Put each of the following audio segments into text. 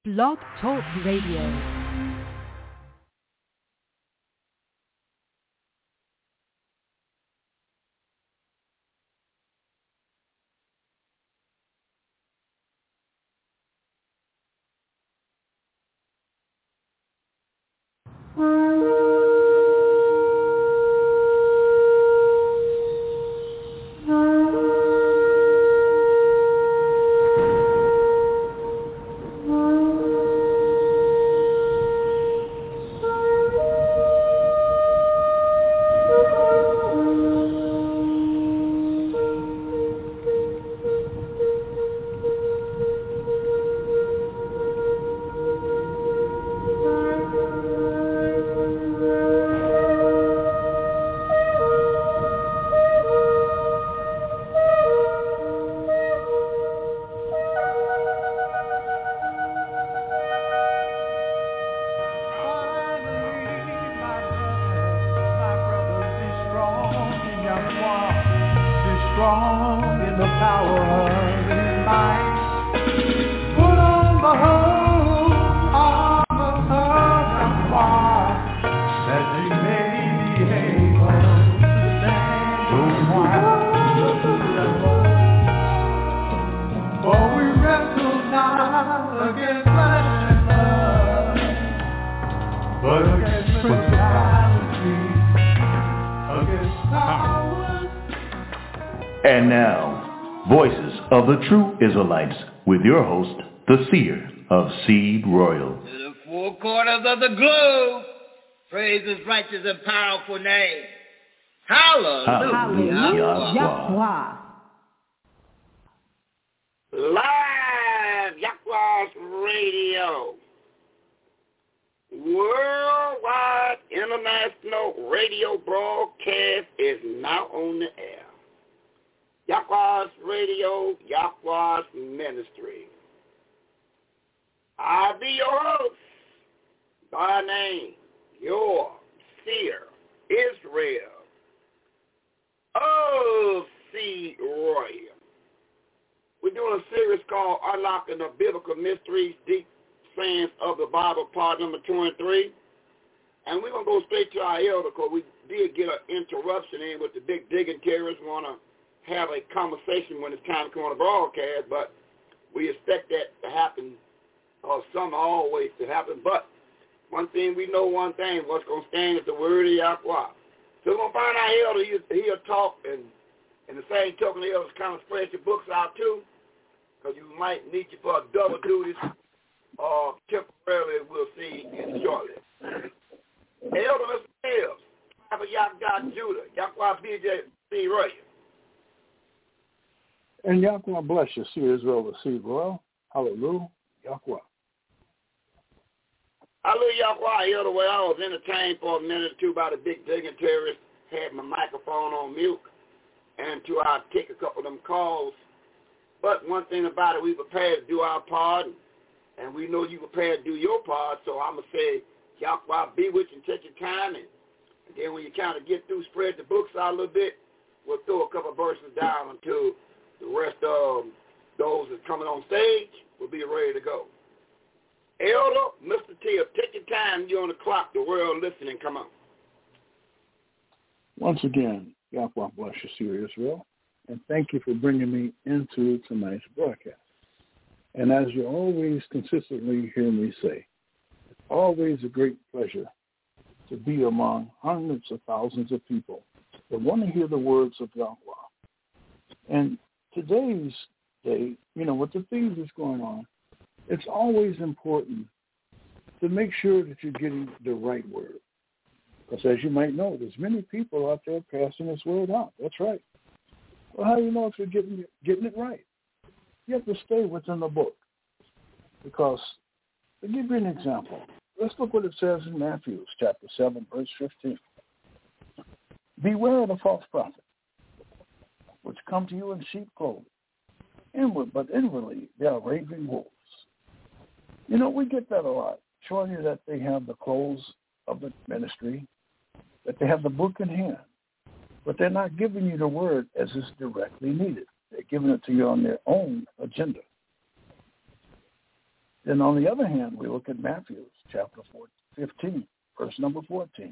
Blog Talk Radio. And now, Voices of the True Israelites, with your host, the Seer of Seed Royal. To the four corners of the globe, praise His righteous and powerful name. Hallelujah. Yahweh. Live Yahweh's Radio. Worldwide international radio broadcast is now on the air. Yahweh's Radio, Yahweh's Ministry. I be your host, by name, your Seer, Israel, of Seed Royal. We're doing a series called Unlocking the Biblical Mysteries, Deep Sayings of the Bible, part number 2 and 3. And we're going to go straight to our elder because we did get an interruption in with the big digging terrorists want to have a conversation when it's time to come on the broadcast, but we expect that to happen, or some always to happen. But one thing we know, what's going to stand is the word of Yahweh. So we're going to find our elder, he'll talk, and the same token, the elders kind of spread your books out too, because you might need you for a double duty, or temporarily we'll see you shortly. Elder Mr. Mills, Yahweh Judah, Yahweh BJ C. Roy. And Yahweh bless you, see Israel, the seed royal. Hallelujah, Yahweh. Hallelujah, Yahweh. The other way I was entertained for a minute or two by the big digging terrorists, had my microphone on mute, and to I take a couple of them calls. But one thing about it, we prepared to do our part, and we know you prepared to do your part, so I'm going to say, Yahweh be with you and take your time, and then when you kind of get through, spread the books out a little bit, we'll throw a couple of verses down until the rest of those that's coming on stage will be ready to go. Elder, Mr. T, take your time. You're on the clock. The world listening. Come on. Once again, Yahweh bless you, Seer Israel, and thank you for bringing me into tonight's broadcast. And as you always consistently hear me say, it's always a great pleasure to be among hundreds of thousands of people that want to hear the words of Yahweh. And today's day, with the things that's going on, it's always important to make sure that you're getting the right word. Because as you might know, there's many people out there passing this word out. That's right. Well, how do you know if you're getting it right? You have to stay within the book. Because, to give you an example, let's look what it says in Matthew chapter 7, verse 15. Beware of the false prophet, which come to you in sheep clothing, but inwardly they are raving wolves. We get that a lot, showing you that they have the clothes of the ministry, that they have the book in hand, but they're not giving you the word as is directly needed. They're giving it to you on their own agenda. Then on the other hand, we look at Matthew chapter 15, verse number 14.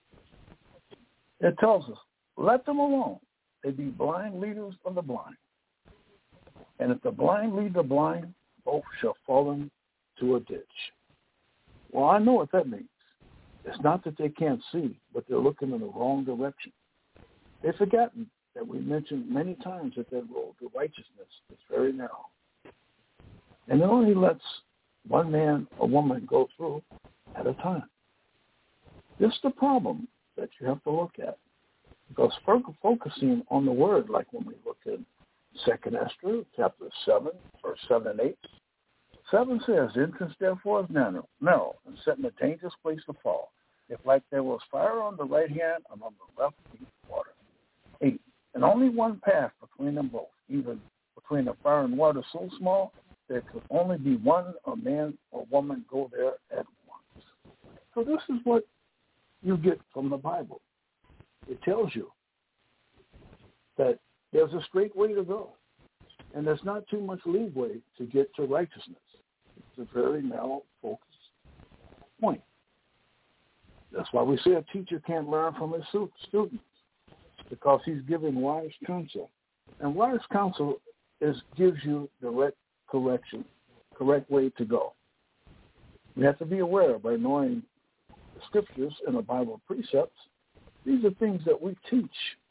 It tells us, let them alone. They be blind leaders of the blind. And if the blind lead the blind, both shall fall into a ditch. Well, I know what that means. It's not that they can't see, but they're looking in the wrong direction. They've forgotten that we mentioned many times that road to righteousness is very narrow. And it only lets one man or woman go through at a time. This is the problem that you have to look at. Because focusing on the word, like when we look at 2 Esther, chapter 7, verse 7 and 8, 7 says, the entrance therefore is narrow, and set in a dangerous place to fall. If like there was fire on the right hand and on the left, deep water. 8, and only one path between them both, even between the fire and water so small, there could only be one, a man or woman, go there at once. So this is what you get from the Bible. It tells you that there's a straight way to go, and there's not too much leeway to get to righteousness. It's a very narrow, focused point. That's why we say a teacher can't learn from his students, because he's giving wise counsel. And wise counsel gives you direct correction, correct way to go. You have to be aware by knowing the scriptures and the Bible precepts. These are things that we teach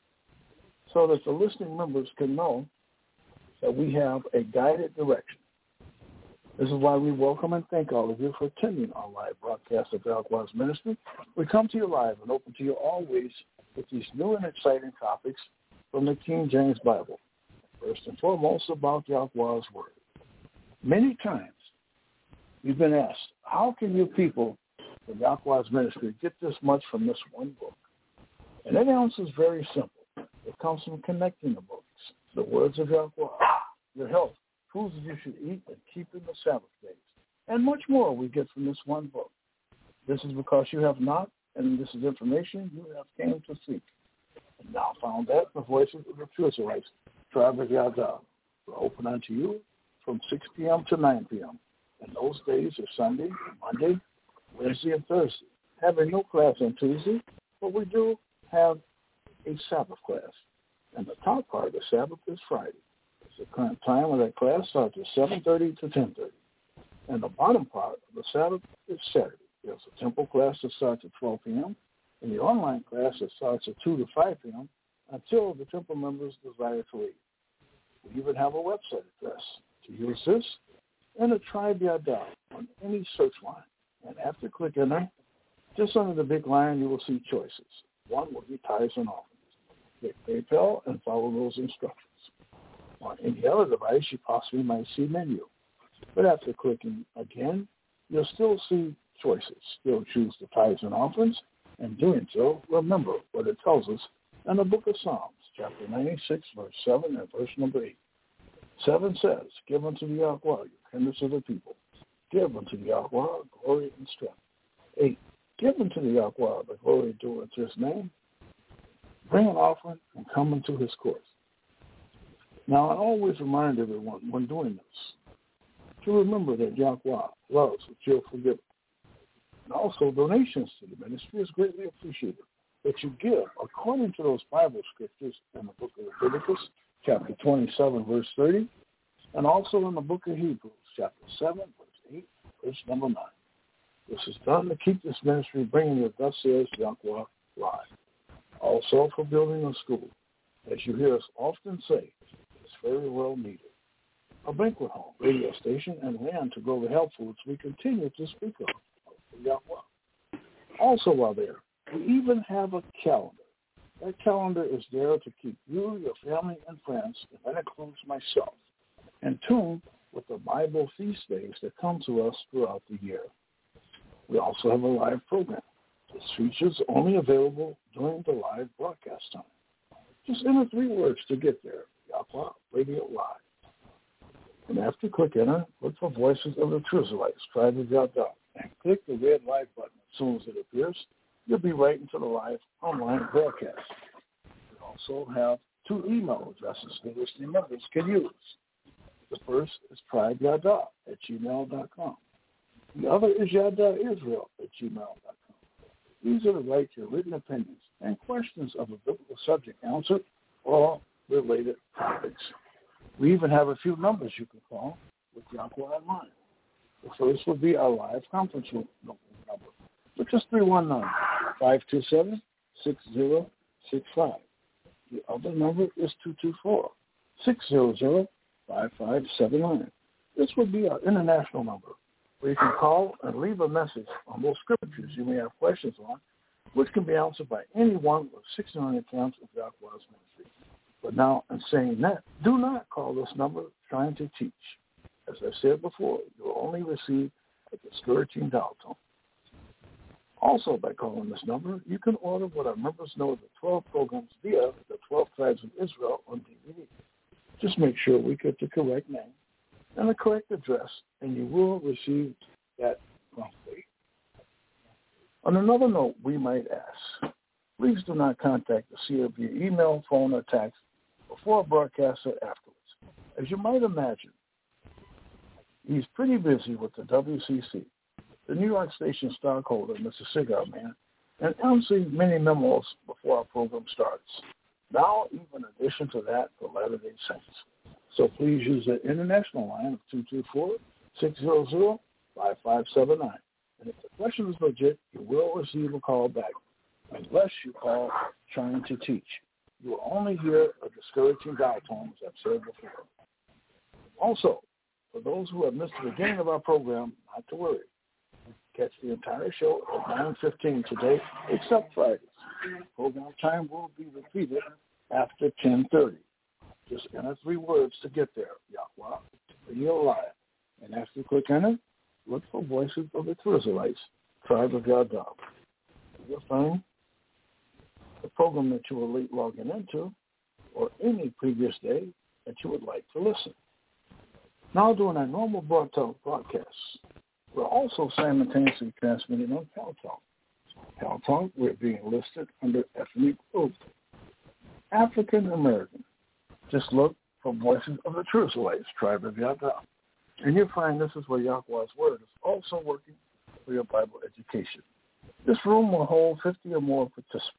so that the listening members can know that we have a guided direction. This is why we welcome and thank all of you for attending our live broadcast of Yahweh's Ministry. We come to you live and open to you always with these new and exciting topics from the King James Bible. First and foremost, about Yahweh's Word. Many times we've been asked, how can you people from Yahweh's Ministry get this much from this one book? And that answer is very simple. It comes from connecting the books, the words of Yahweh, your health, foods that you should eat, and keeping the Sabbath days, and much more we get from this one book. This is because you have not, and this is information you have came to seek. And now found that the voices of the true Israelites, tribe of Yahweh, will open unto you from 6 p.m. to 9 p.m. And those days are Sunday, Monday, Wednesday, and Thursday. Having no class on Tuesday, but we do have a Sabbath class. And the top part of the Sabbath is Friday. The current time of that class starts at 7:30 to 10:30. And the bottom part of the Sabbath is Saturday. There's a temple class that starts at 12 p.m. and the online class that starts at 2 to 5 p.m. until the temple members desire to leave. We even have a website address. To use this, enter Tribe Yada on any search line. And after click enter, just under the big line, you will see choices. One will be tithes and offerings. Click PayPal and follow those instructions. On any other device, you possibly might see menu. But after clicking again, you'll still see choices. Still choose the tithes and offerings. And doing so, remember what it tells us in the book of Psalms, chapter 96, verse 7 and verse number 8. 7 says, give unto the Yahweh, your kindness of the people. Give unto the Yahweh glory and strength. 8, give unto the Yahweh the glory due unto his name. Bring an offering and come into his courts. Now, I always remind everyone when doing this to remember that Yahweh loves that you'll forgive. And also, donations to the ministry is greatly appreciated. That you give according to those Bible scriptures in the book of Leviticus, chapter 27, verse 30, and also in the book of Hebrews, chapter 7, verse 8, verse number 9. This is done to keep this ministry bringing you thus says Yahweh live. Also for building a school, as you hear us often say, it's very well needed. A banquet hall, radio station, and land to grow the health foods we continue to speak of for Yahweh. Also while there, we even have a calendar. That calendar is there to keep you, your family, and friends, and that includes myself, in tune with the Bible feast days that come to us throughout the year. We also have a live program. This feature is only available during the live broadcast time. Just enter 3 words to get there, Yahweh Radio Live. And after click enter, look for Voices of the True Israelites, Tribe of Yahweh, and click the red live button. As soon as it appears, you'll be right into the live online broadcast. We also have 2 email addresses that listening members can use. The first is tribeyada@gmail.com. The other is yada.israel@gmail.com. These are to write your written opinions and questions of a biblical subject answered or related topics. We even have a few numbers you can call with Yahweh in mind. The first will be our live conference room number, which is 319-527-6065. The other number is 224-600-5579. This would be our international number, where you can call and leave a message on those scriptures you may have questions on, which can be answered by any one of 69 accounts of Yahweh's ministry. But now, in saying that, do not call this number trying to teach. As I said before, you will only receive a discouraging dial tone. Also, by calling this number, you can order what our members know the 12 programs via the 12 Tribes of Israel on DVD. Just make sure we get the correct name and the correct address, and you will receive that promptly. On another note, we might ask, please do not contact the seer via email, phone, or text before a broadcast or afterwards. As you might imagine, he's pretty busy with the WCC, the New York Station stockholder, Mr. Cigar Man, and answering many memos before our program starts. Now, even in addition to that, for Latter-day Saints. So please use the international line of 224-600-5579. And if the question is legit, you will receive a call back, unless you call trying to teach. You will only hear a discouraging dial tone, as I've said before. Also, for those who have missed the beginning of our program, not to worry. Catch the entire show at 9:15 today, except Fridays. Program time will be repeated after 10:30. Just enter 3 words to get there. Yahweh, Radio Live. And after you click enter, look for Voices of the True Israelites, Tribe of Yahweh. You'll find the program that you were logging into, or any previous day that you would like to listen. Now doing our normal broadcasts, we're also simultaneously transmitting on Paltalk. Paltalk, we're being listed under ethnic group. African American. Just look for Voices of the True Israelites, Tribe of Yahweh. And you'll find this is where Yahweh's Word is also working for your Bible education. This room will hold 50 or more participants.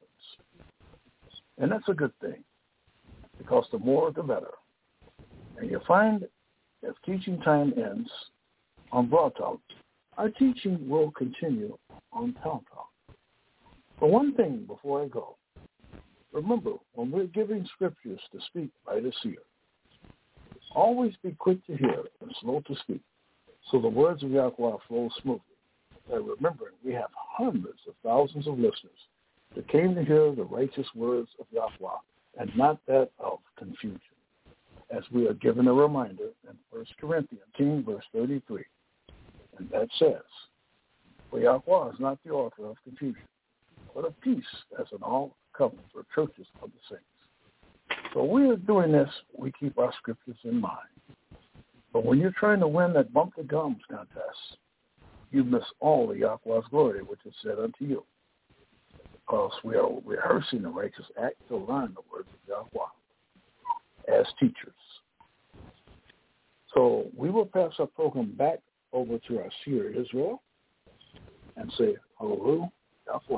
And that's a good thing, because the more, the better. And you'll find if teaching time ends on Broad Talk, our teaching will continue on Town Talk. But one thing before I go, remember, when we're giving scriptures to speak by the seer, always be quick to hear and slow to speak, so the words of Yahweh flow smoothly. And remembering, we have hundreds of thousands of listeners that came to hear the righteous words of Yahweh and not that of confusion. As we are given a reminder in 1 Corinthians 10, verse 33. And that says, for Yahweh is not the author of confusion, but of peace, as in all covenants or churches of the saints. So we are doing this, we keep our scriptures in mind. But when you're trying to win that bump the gums contest, you miss all the Yahweh's glory, which is said unto you. Because we are rehearsing the righteous act to learn the words of Yahweh as teachers. So we will pass our program back over to our seer Israel and say, hallelujah, Yahweh.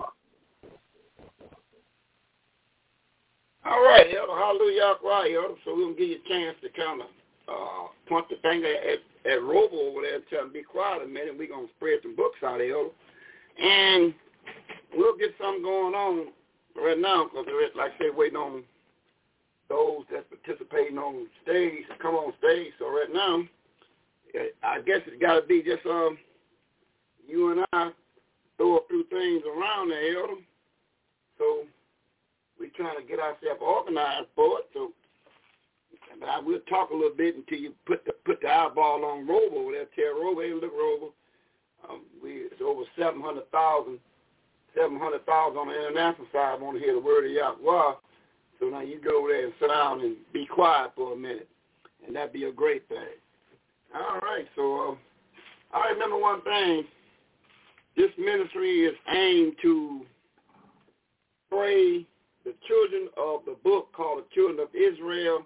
All right, hallelujah, Yahweh. So we're going to give you a chance to kind of point the finger at Robo over there and tell him be quiet a minute. We're going to spread some books out here. And we'll get something going on right now because we're, like I said, waiting on those that's participating on stage to come on stage. So right now, I guess it's got to be just you and I throw a few things around there, Elder. So we're trying to get ourselves organized for it. So but I will talk a little bit until you put the eyeball on Robo over there. Tell Robo, hey, look, Robo, it's over 700,000 on the international side want to hear the word of Yahweh. So now you go over there and sit down and be quiet for a minute, and that'd be a great thing. All right, so I remember one thing. This ministry is aimed to pray the children of the book called the Children of Israel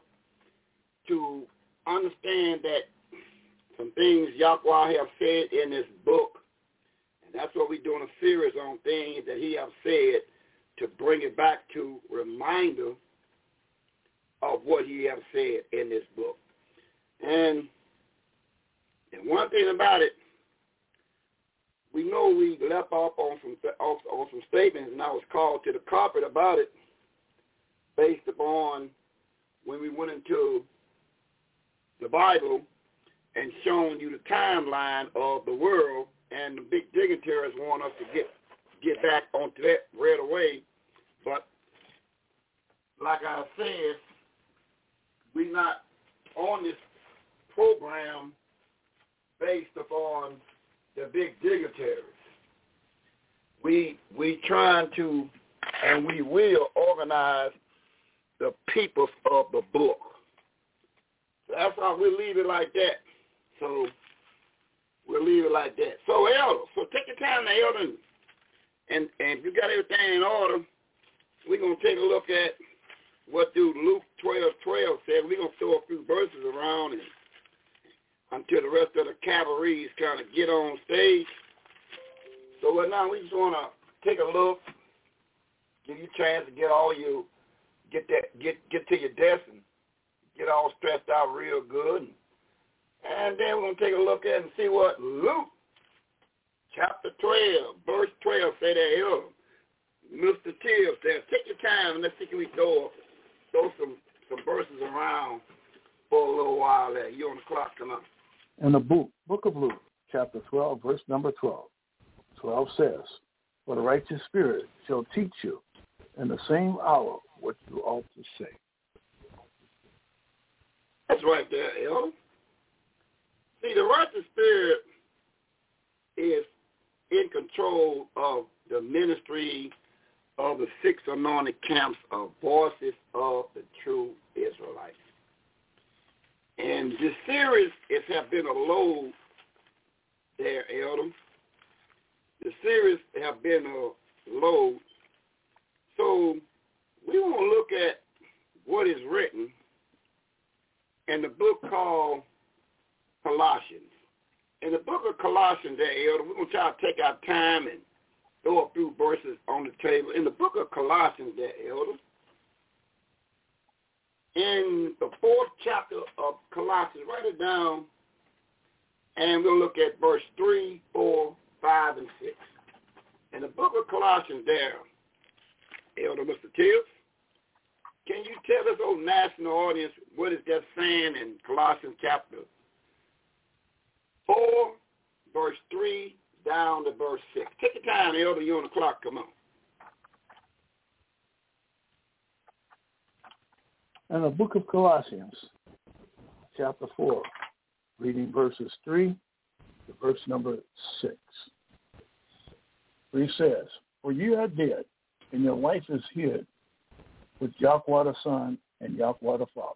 to understand that some things Yahweh have said in this book series on things that he have said to bring it back to reminder of what he have said in this book. And one thing about it, we know we left off on some statements, and I was called to the carpet about it based upon when we went into the Bible and shown you the timeline of the world, and the big dignitaries want us to get back onto that right away. But like I said, we're not on this program based upon the big dignitaries. We trying to, and we will organize the people of the book. So that's how we'll leave it like that. So we'll leave it like that. So Elder, so take your time now, Elder, and if you got everything in order, we're going to take a look at what do Luke 12:12 said. We're going to throw a few verses around and until the rest of the cavalry kind of get on stage. So right now we just want to take a look, give you a chance to get to your desk and get all stressed out real good. And then we're going to take a look at and see what Luke chapter 12, verse 12 say there. Here. Mr. Till says, take your time and let's see if we throw some verses around for a little while there. You on the clock, come on. In the book of Luke, chapter 12, verse number 12, 12 says, for the righteous spirit shall teach you in the same hour what you ought to say. That's right there, Elder. See, the righteous spirit is in control of the ministry of the 6 anointed camps of voices of the true Israelites. And this series has been a load there, Elder. The series have been a load. So we want to look at what is written in the book called Colossians. In the book of Colossians there, Elder, we're going to try to take our time and throw a few verses on the table. In the book of Colossians there, Elder, in the 4th chapter of Colossians, write it down, and we'll look at verse 3, 4, 5, and 6. In the book of Colossians there, Elder Mr. Tibbs, can you tell us, old national audience, what is that saying in Colossians chapter 4, verse 3, down to verse 6? Take your time, Elder. You're on the clock. Come on. In the book of Colossians, chapter 4, reading verses 3 to verse number 6. 3 says, for you are dead, and your life is hid with Yahweh the Son and Yahweh the Father.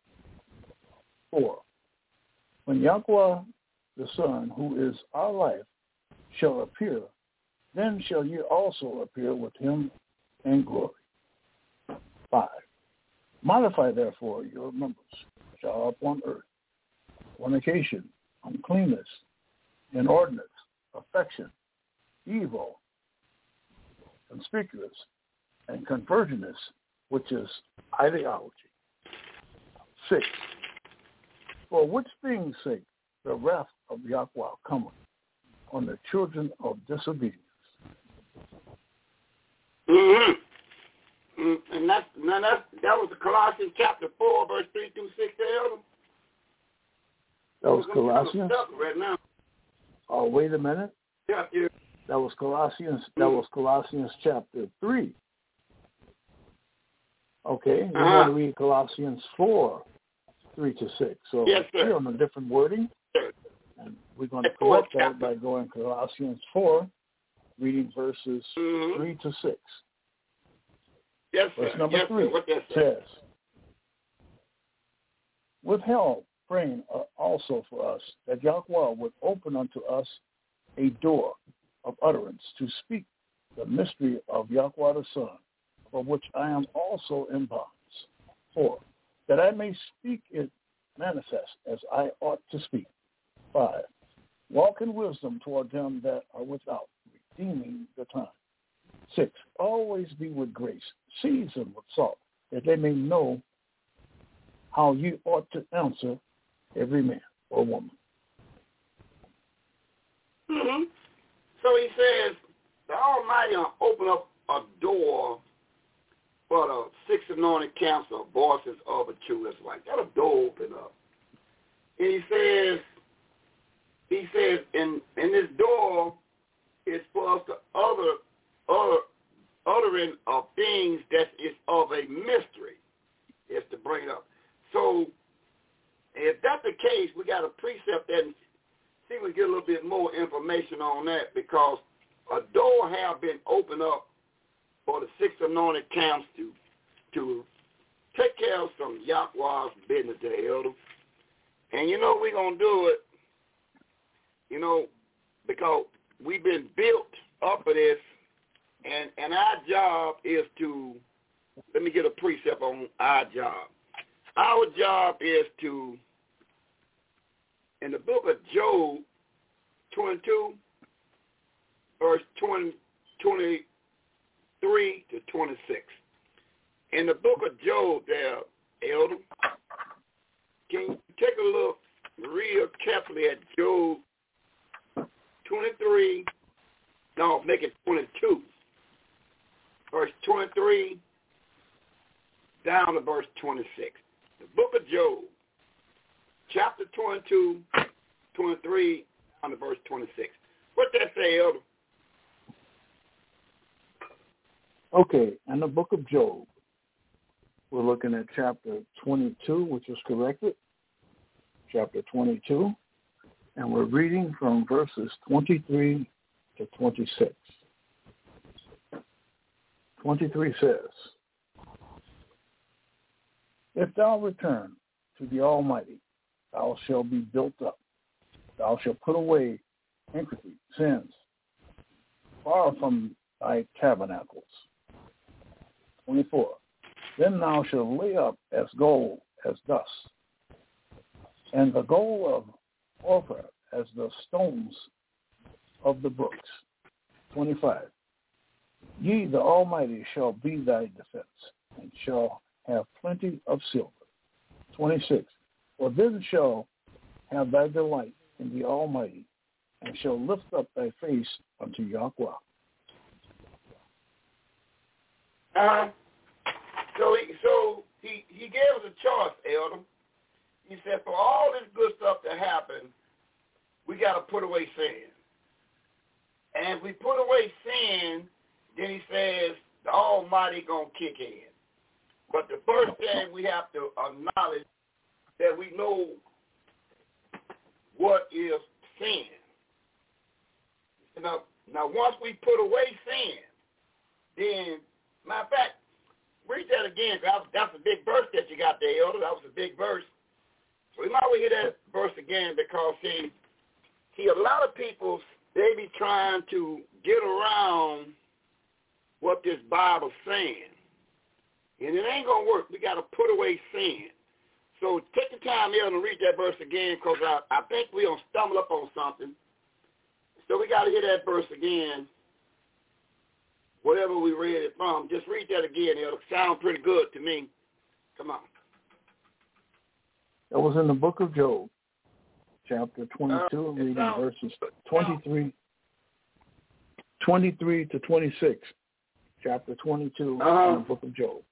4. When Yahweh the Son, who is our life, shall appear, then shall you also appear with him in glory. 5. Modify, therefore, your members, which are upon earth, fornication, uncleanness, inordinate, affection, evil, conspicuous, and convergence, which is ideology. 6. For which things' sake the wrath of Yahweh cometh on the children of disobedience. Mm-hmm. And that was Colossians chapter 4, verse 3 through 6, Elder. That was Colossians? Right now. Oh, wait a minute. Yeah, yeah. That was Colossians. That was Colossians chapter 3. Okay, we're going to read Colossians 4, 3 to 6. So yes, we're on a different wording. And we're going to correct that by going Colossians 4, reading verses 3 to 6. Yes, Verse number 3 says, with hell praying also for us, that Yahweh would open unto us a door of utterance to speak the mystery of Yahweh the Son, for which I am also in bonds. 4, that I may speak it manifest as I ought to speak. 5, walk in wisdom toward them that are without, redeeming the time. 6, always be with grace, seasoned with salt, that they may know how you ought to answer every man or woman. Mm-hmm. So he says, the Almighty will open up a door for the 6 anointed camps of voices of the true Israelites. That a door open up. And he says, in this door is for us to uttering of things that is of a mystery, is to bring it up. So if that's the case, we got a precept that see we get a little bit more information on that, because a door have been opened up for the 6 anointed camps to take care of some Yahweh's business there, Elder. And you know we're going to do it, you know, because we've been built up for this, and our job is to, let me get a precept on our job. Our job is to, in the book of Job 22, verse 23 to 26. In the book of Job there, Elder, can you take a look real carefully at Job 23, no, make it 22, verse 23 down to verse 26. The book of Job, chapter 22, 23 down to verse 26. What that say, Elder? Okay, in the book of Job, we're looking at chapter 22, which is corrected, chapter 22, and we're reading from verses 23 to 26. 23 says, if thou return to the Almighty, thou shalt be built up. Thou shalt put away iniquity, sins, far from thy tabernacles. 24. Then thou shalt lay up as gold, as dust, and the gold of Ophir as the stones of the brooks. 25. Ye, the Almighty, shall be thy defense, and shall have plenty of silver. 26. For then shall have thy delight in the Almighty, and shall lift up thy face unto Yahweh. So he gave us a choice, Elder. He said, for all this good stuff to happen, we got to put away sin. And if we put away sin, then he says the Almighty going to kick in. But the first thing we have to acknowledge that we know what is sin. Now once we put away sin, then, matter of fact, read that again. That's a big verse that you got there, Elder. That was a big verse. So we might well hear that verse again, because, see, a lot of people, they be trying to get around what this Bible's saying. And it ain't going to work. We got to put away sin. So take the time, Elder, and read that verse again, because I think we're going to stumble up on something. So we got to hear that verse again. Whatever we read it from, just read that again. It'll sound pretty good to me. Come on. That was in the book of Job, chapter 22, reading verses 23 to 26. Chapter 22 in the book of Job.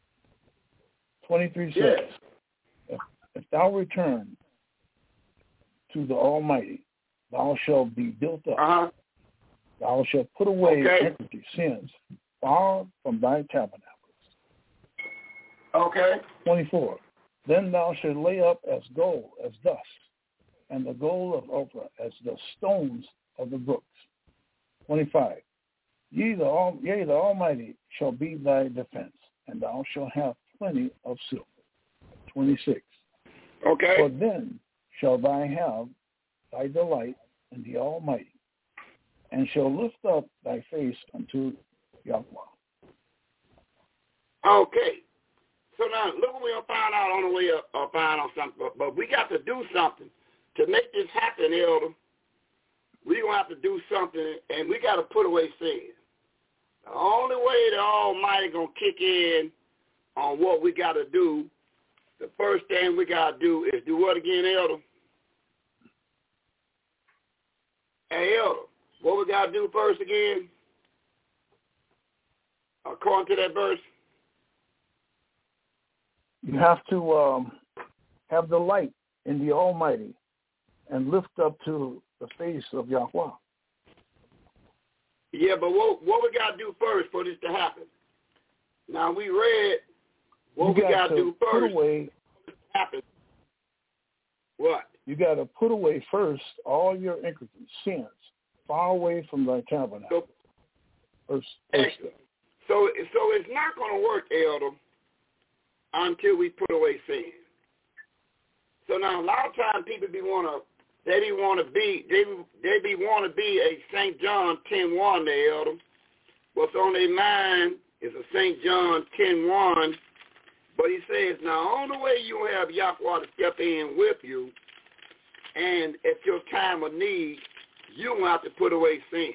23 says, if thou return to the Almighty, thou shalt be built up. Thou shalt put away iniquity, sins, far from thy tabernacles. Okay. 24. Then thou shalt lay up as gold, as dust, and the gold of Ophir as the stones of the brooks. 25. Yea, the Almighty shall be thy defense, and thou shalt have plenty of silver. 26. Okay. For then shall thou have thy delight in the Almighty, and shall lift up thy face unto Yahweh. Okay. So now, look what we'll find out on the way up, or find out something. But we got to do something to make this happen, Elder. we're going to have to do something, and we got to put away sin. The only way the Almighty going to kick in on what we got to do, the first thing we got to do is do what again, Elder? Hey, Elder, what we got to do first again? According to that verse? You have to have the light in the Almighty and lift up to the face of Yahweh. Yeah, but what we got to do first for this to happen? Now, we read what we got to do first to happen. What? You got to put away first all your iniquities, sins, far away from thy tabernacle. Excellent. So it's not going to work, Elder, until we put away sin. So now a lot of times people want to be a St. John 10:1 there, Elder. What's on their mind is a St. John 10:1. But he says, now, the only way you have Yahweh to step in with you, and at your time of need, you're going to have to put away sin.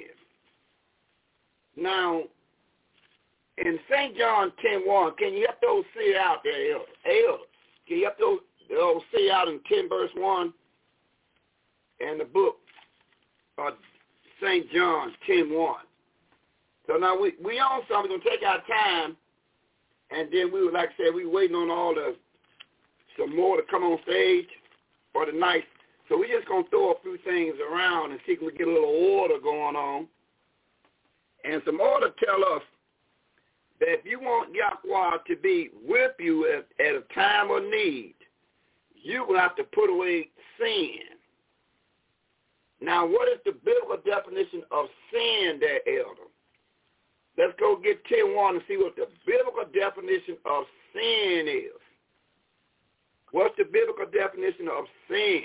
Now, in St. John 10:1, can you help those see out there, Elder? Elder, can you help those see out in 10 verse 1 in the book of St. John 10:1? So now we on something. We're going to take our time. And then we would, like I said, we waiting on some more to come on stage for the night. So we're just going to throw a few things around and see if we get a little order going on. And some order tell us that if you want Yahweh to be with you at a time of need, you will have to put away sin. Now, what is the biblical definition of sin there, Elder? Let's go get 10:1 and see what the biblical definition of sin is. What's the biblical definition of sin?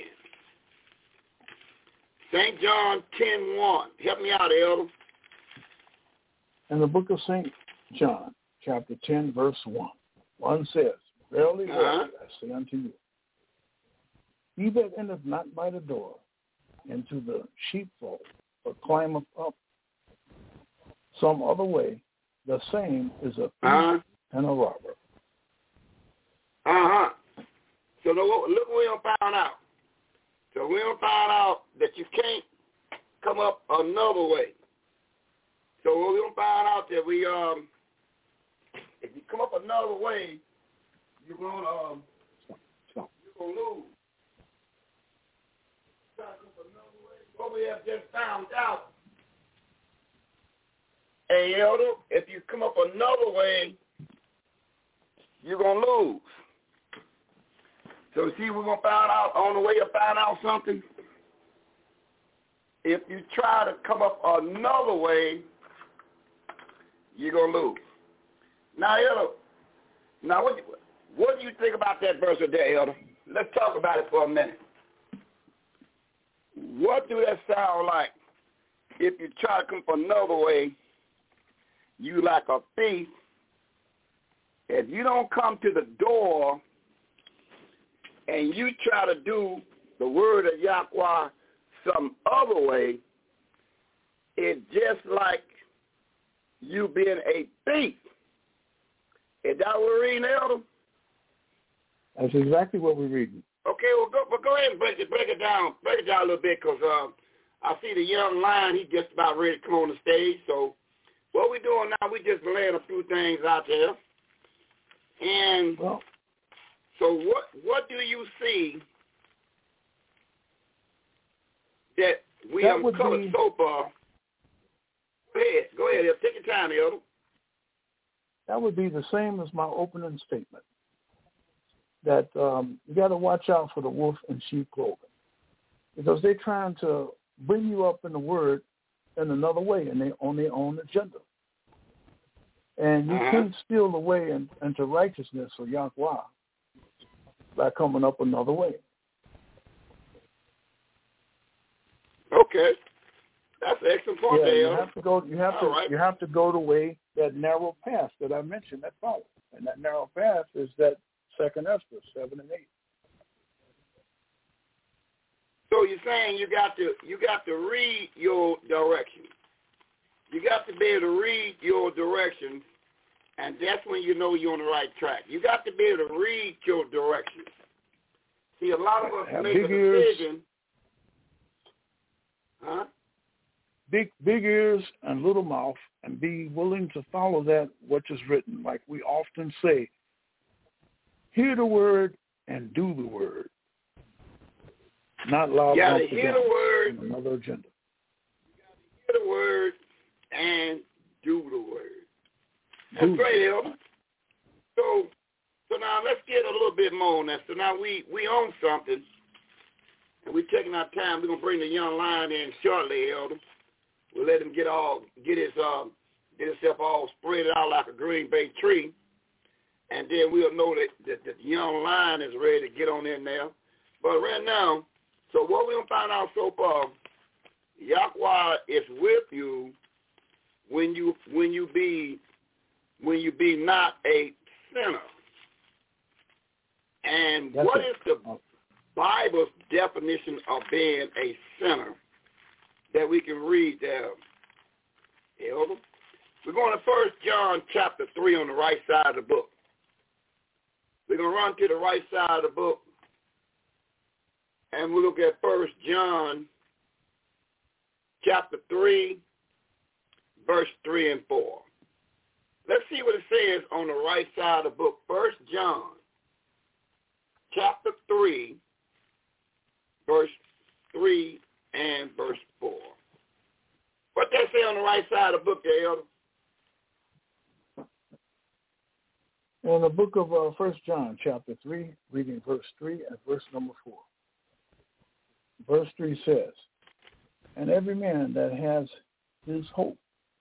St. John 10:1. Help me out, Elder. In the book of St. John, chapter 10, verse 1, 1 says, Verily, verily, I say unto you, he that entereth not by the door into the sheepfold, but climbeth up some other way, the same is a thief and a robber. So look what we found out. So we found out that you can't come up another way. So we found out that if you come up another way, you're gonna lose. What we have just found out. Hey, Elder, if you come up another way, you're going to lose. So, see, we're going to find out on the way to find out something. If you try to come up another way, you're going to lose. Now, Elder, what do you think about that verse there, Elder? Let's talk about it for a minute. What do that sound like? If you try to come up another way, you like a thief. If you don't come to the door and you try to do the word of Yahweh some other way, it's just like you being a thief. Is that what we're reading, Elder? That's exactly what we're reading. Okay, well, go ahead and break it down a little bit, because I see the young lion, he's just about ready to come on the stage. So what we're doing now, we just laying a few things out there. And so what do you see that we have covered so far? Go ahead, take your time, Elder. That would be the same as my opening statement, that you got to watch out for the wolf in sheep clothing, because they're trying to bring you up in the word in another way, and they on their own agenda. And you can't steal the way into righteousness of Yahweh by coming up another way. Okay, that's an excellent point. Yeah, there. You have to go the way, that narrow path that I mentioned, that follows, and that narrow path is that 2 Esdras 7 and 8. So you're saying you got to read your directions. You got to be able to read your directions, and that's when you know you're on the right track. You got to be able to read your directions. See, a lot of us make a decision. Huh? Big ears and little mouth, and be willing to follow that which is written. Like we often say, hear the word and do the word. Not loud. You got to hear the word. Another agenda. You got to hear the word and do the word. That's great, Elder. So now let's get a little bit more on that. So now we own something, and we're taking our time. We're gonna bring the young lion in shortly, Elder. We'll let him get himself all spread out like a Green Bay tree, and then we'll know that the young lion is ready to get on in there. But right now, so what we're gonna find out so far, Yahweh is with you when you be not a sinner. And what is the Bible's definition of being a sinner that we can read there, Elder? We're going to 1 John chapter 3 on the right side of the book. We're going to run to the right side of the book, and we'll look at 1 John chapter 3, verse 3 and 4. Let's see what it says on the right side of the book. 1 John chapter 3, verse 3 and verse 4. What that say on the right side of the book there, Elder? In the book of 1 John chapter 3, reading verse 3 and verse number 4. Verse 3 says, and every man that has his hope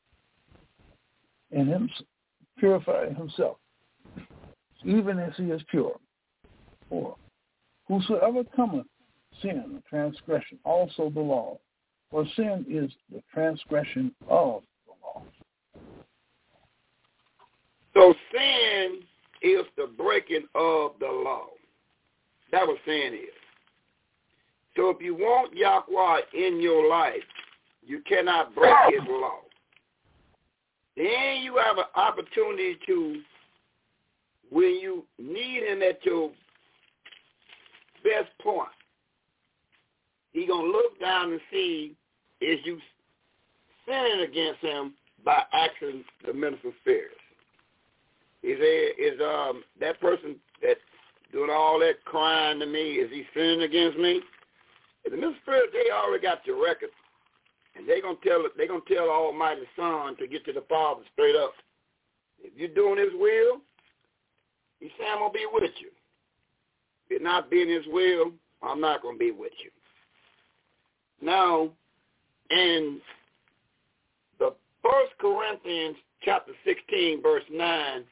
in him purify himself, even as he is pure. For whosoever cometh sin, transgression, also the law, for sin is the transgression of the law. So sin is the breaking of the law. That's what sin is. So if you want Yahweh in your life, you cannot break his law. Then you have an opportunity to, when you need him at your best point, he's going to look down and see is you sinning against him by asking the minister spirits. Is that person that's doing all that crying to me, is he sinning against me? If the minister spirits, they already got your record. And they're gonna tell Almighty Son to get to the Father straight up. If you're doing his will, he said, I'm gonna be with you. If you're not being his will, I'm not gonna be with you. Now, in the 1 Corinthians chapter 16, verse 9,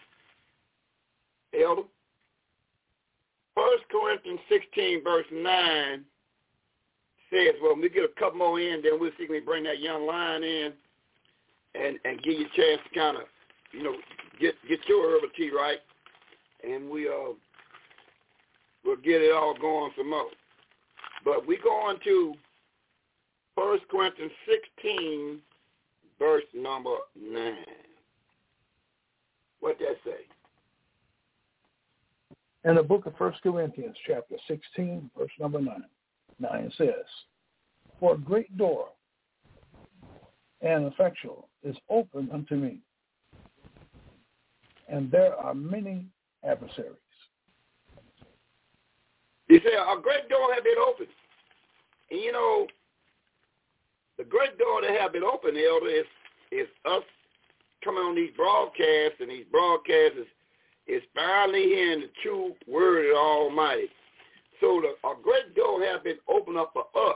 Elder, 1 Corinthians 16, verse 9 says, well, we get a couple more in, then we'll see if we bring that young lion in and give you a chance to kind of, get your herbal tea right, and we'll get it all going some more. But we go on to 1 Corinthians 16, verse number 9. What that say? In the book of 1 Corinthians, chapter 16, verse number 9 says, for a great door and effectual is open unto me, and there are many adversaries. He said, a great door has been opened. And the great door that has been opened, Elder, is us coming on these broadcasts, and these broadcasts is finally hearing the true word of the Almighty. So a great door has been opened up for us.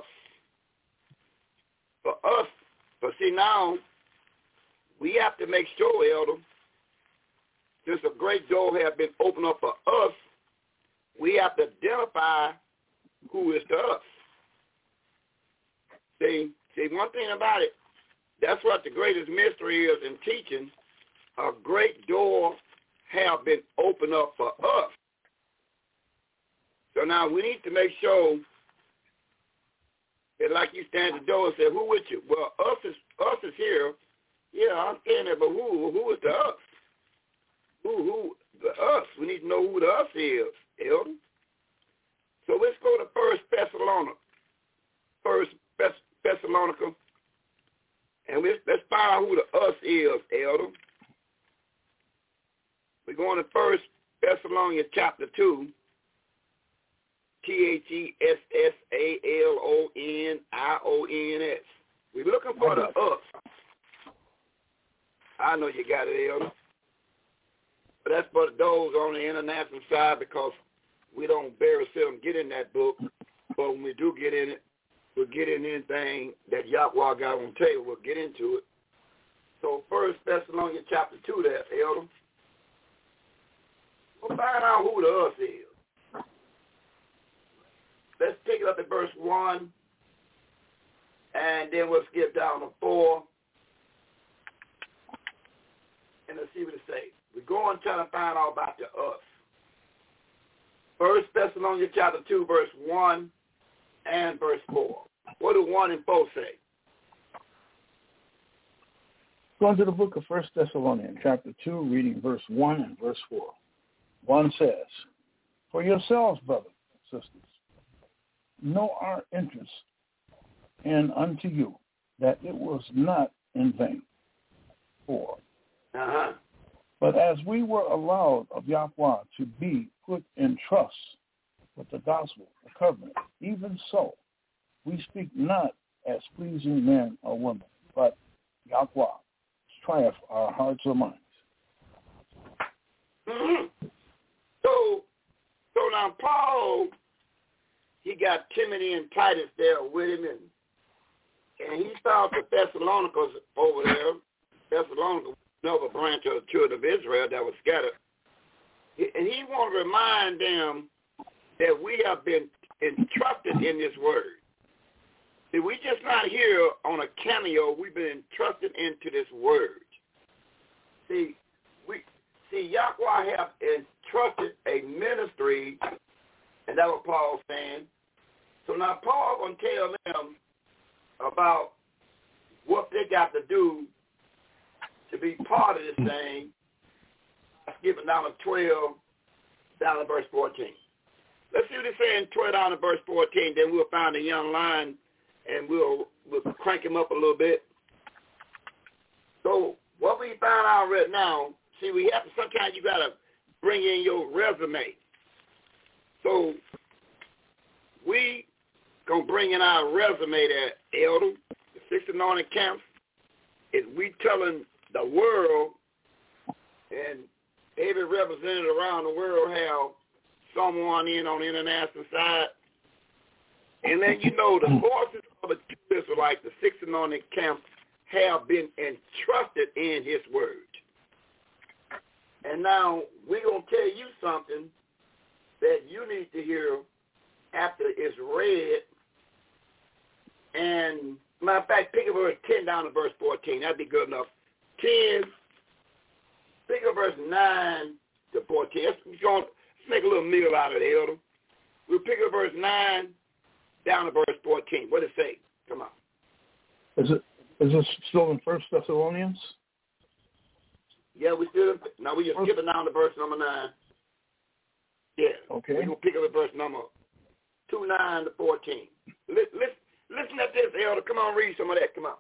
For us. But see, now, we have to make sure, Elder, since a great door has been opened up for us, we have to identify who is to us. See, one thing about it, that's what the greatest mystery is in teaching. A great door have been opened up for us. So now we need to make sure And like you stand at the door and say, who with you? Well, us is here. Yeah, I understand that, but who is the us? Who the us? We need to know who the us is, Elder. So let's go to First Thessalonica, and let's find out who the us is, Elder. We're going to First Thessalonians chapter 2, Thessalonians. We're looking for the us. I know you got it, Elder. But that's for those on the international side, because we don't very seldom get in that book. But when we do get in it, we'll get in anything that Yahweh got on the table. We'll get into it. So First Thessalonians chapter 2 there, Elder. We'll find out who the us is. Let's take it up at verse 1, and then we'll skip down to 4, and let's see what it says. We're going to try to find out about the us. First Thessalonians chapter 2, verse 1 and verse 4. What do 1 and 4 say? Going to the book of First Thessalonians chapter 2, reading verse 1 and verse 4. 1 says, for yourselves, brothers and sisters, know our interest and unto you that it was not in vain. 4. But as we were allowed of Yahweh to be put in trust with the gospel, the covenant, even so, we speak not as pleasing men or women, but Yahweh, triumph our hearts or minds. Mm-hmm. So now Paul, he got Timothy and Titus there with him, and he found the Thessalonicans over there. Thessalonica, another branch of the children of Israel that was scattered. And he want to remind them that we have been entrusted in this word. See, we just not here on a cameo. We've been entrusted into this word. See, Yahweh have entrusted a ministry, and that's what Paul's saying. So now Paul going to tell them about what they got to do to be part of this thing. Skipping down to 12, down to verse 14. Let's see what it's saying, 12 down to verse 14. Then we'll find a young lion, and we'll crank him up a little bit. So what we found out right now, see, we have to, sometimes you got to bring in your resume. So we going to bring in our resume there, Elder. The 6 anointed camps is we telling the world, and every representative around the world have someone in on the international side. And then you know the forces of the Jews are like the 6 anointed camps have been entrusted in his word. And now we're going to tell you something that you need to hear after it's read. And matter of fact, pick up verse 10 down to verse 14. That'd be good enough. 10, pick up verse 9 to 14. Let's make a little meal out of it, Elder. We'll pick up verse 9 down to verse 14. What does it say? Come on. Is it still in First Thessalonians? Yeah, we still. Now we just skipping down to verse number 9. Yeah. Okay. We're gonna pick up at verse number 2:9 to 14. Listen at this, Elder. Come on, read some of that. Come on.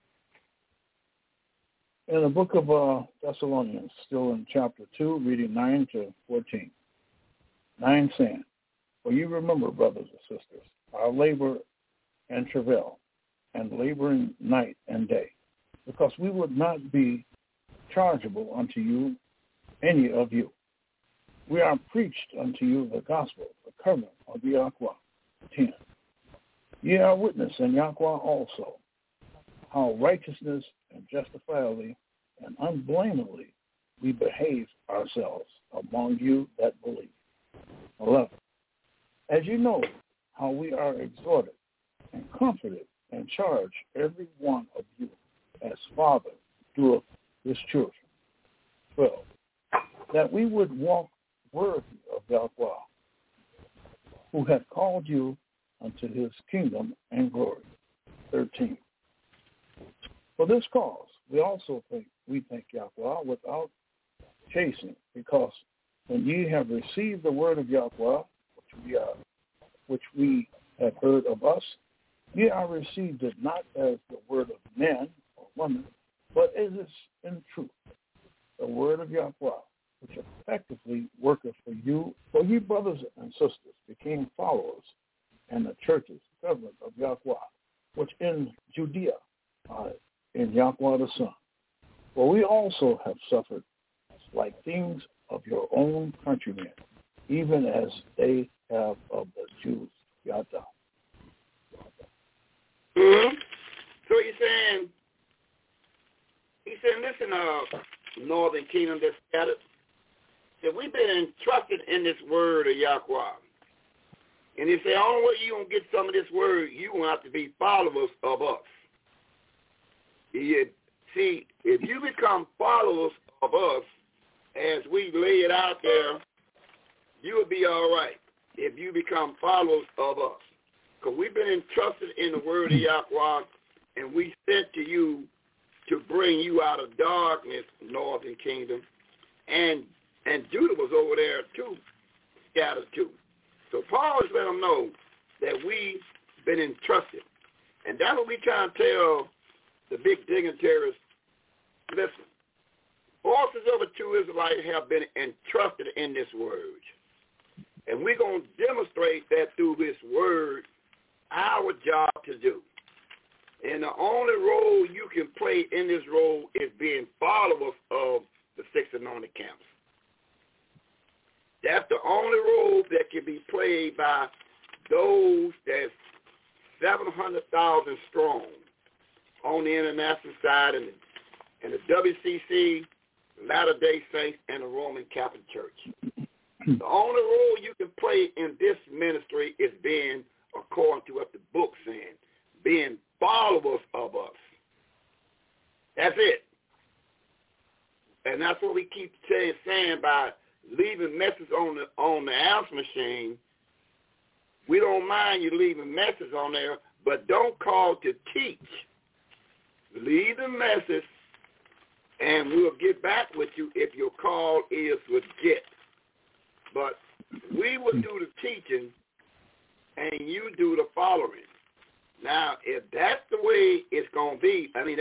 In the book of Thessalonians, still in chapter 2, reading 9 to 14. 9 saying, for you remember, brothers and sisters, our labor and travail, and laboring night and day, because we would not be chargeable unto you, any of you. We are preached unto you the gospel, the covenant of Yahweh. 10. Ye are witness in Yahweh also, how righteousness and justifiably and unblameably we behave ourselves among you that believe. 11. As you know how we are exhorted and comforted and charged every one of you as Father doeth his children. 12. That we would walk worthy of Yahweh, who hath called you unto his kingdom and glory. 13. For this cause, we thank Yahweh without chastening, because when ye have received the word of Yahweh, which we have heard of us, ye are received it not as the word of men or women, but as is in truth, the word of Yahweh, which effectively worketh for you. For ye brothers and sisters became followers, and the churches, government of Yahweh, which in Judea are in Yahweh the Son. For we also have suffered like things of your own countrymen, even as they have of the Jews. Yada. Mm-hmm. So he's saying, listen, Northern Kingdom that's scattered, that we've been entrusted in this word of Yahweh. And he said, only way you're going to get some of this word, you're going to have to be followers of us. See, if you become followers of us, as we lay it out there, you will be all right if you become followers of us. Because we've been entrusted in the word of Yahweh, and we sent to you to bring you out of darkness, Northern Kingdom. And Judah was over there too, scattered too. So Paul is letting them know that we've been entrusted. And that's what we try to tell the big dignitaries. Listen, forces of the true Israelites have been entrusted in this word. And we're going to demonstrate that through this word, our job to do. And the only role you can play in this role is being followers of the 6 anointed camps. That's the only role that can be played by those that's 700,000 strong on the international side and the WCC, Latter-day Saints, and the Roman Catholic Church. The only role you can play in this ministry is being, according to what the book's saying, being followers of us. That's it. And that's what we keep saying by leaving messages on the answer machine. We don't mind you leaving messages on there, but don't call to teach. Leave the message, and we'll get back with you if your call is legit. But we will do the teaching, and you do the following. Now, if that's the way it's going to be, then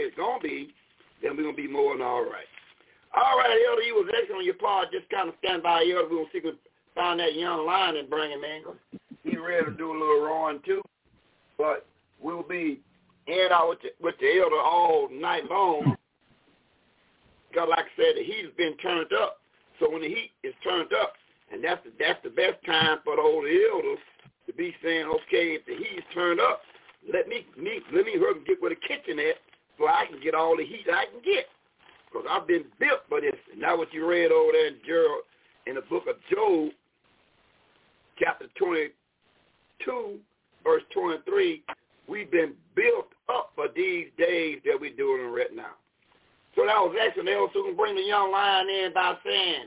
we're going to be more than all right. All right, Elder, you was excellent on your part. Just kind of stand by, Elder. We're going to see if we can find that young lion and bring him in. He's ready to do a little roaring, too. But we'll be in out with the Elder all night long. Because, like I said, the heat has been turned up. So when the heat is turned up, and that's the best time for the old elders to be saying, okay, if the heat is turned up, let me hurry and get where the kitchen at so I can get all the heat I can get. Because I've been built for this. And now what you read over there in the book of Job, chapter 22, verse 23, we've been built up for these days that we're doing right now. So that was excellent. They also can bring the young lion in by saying,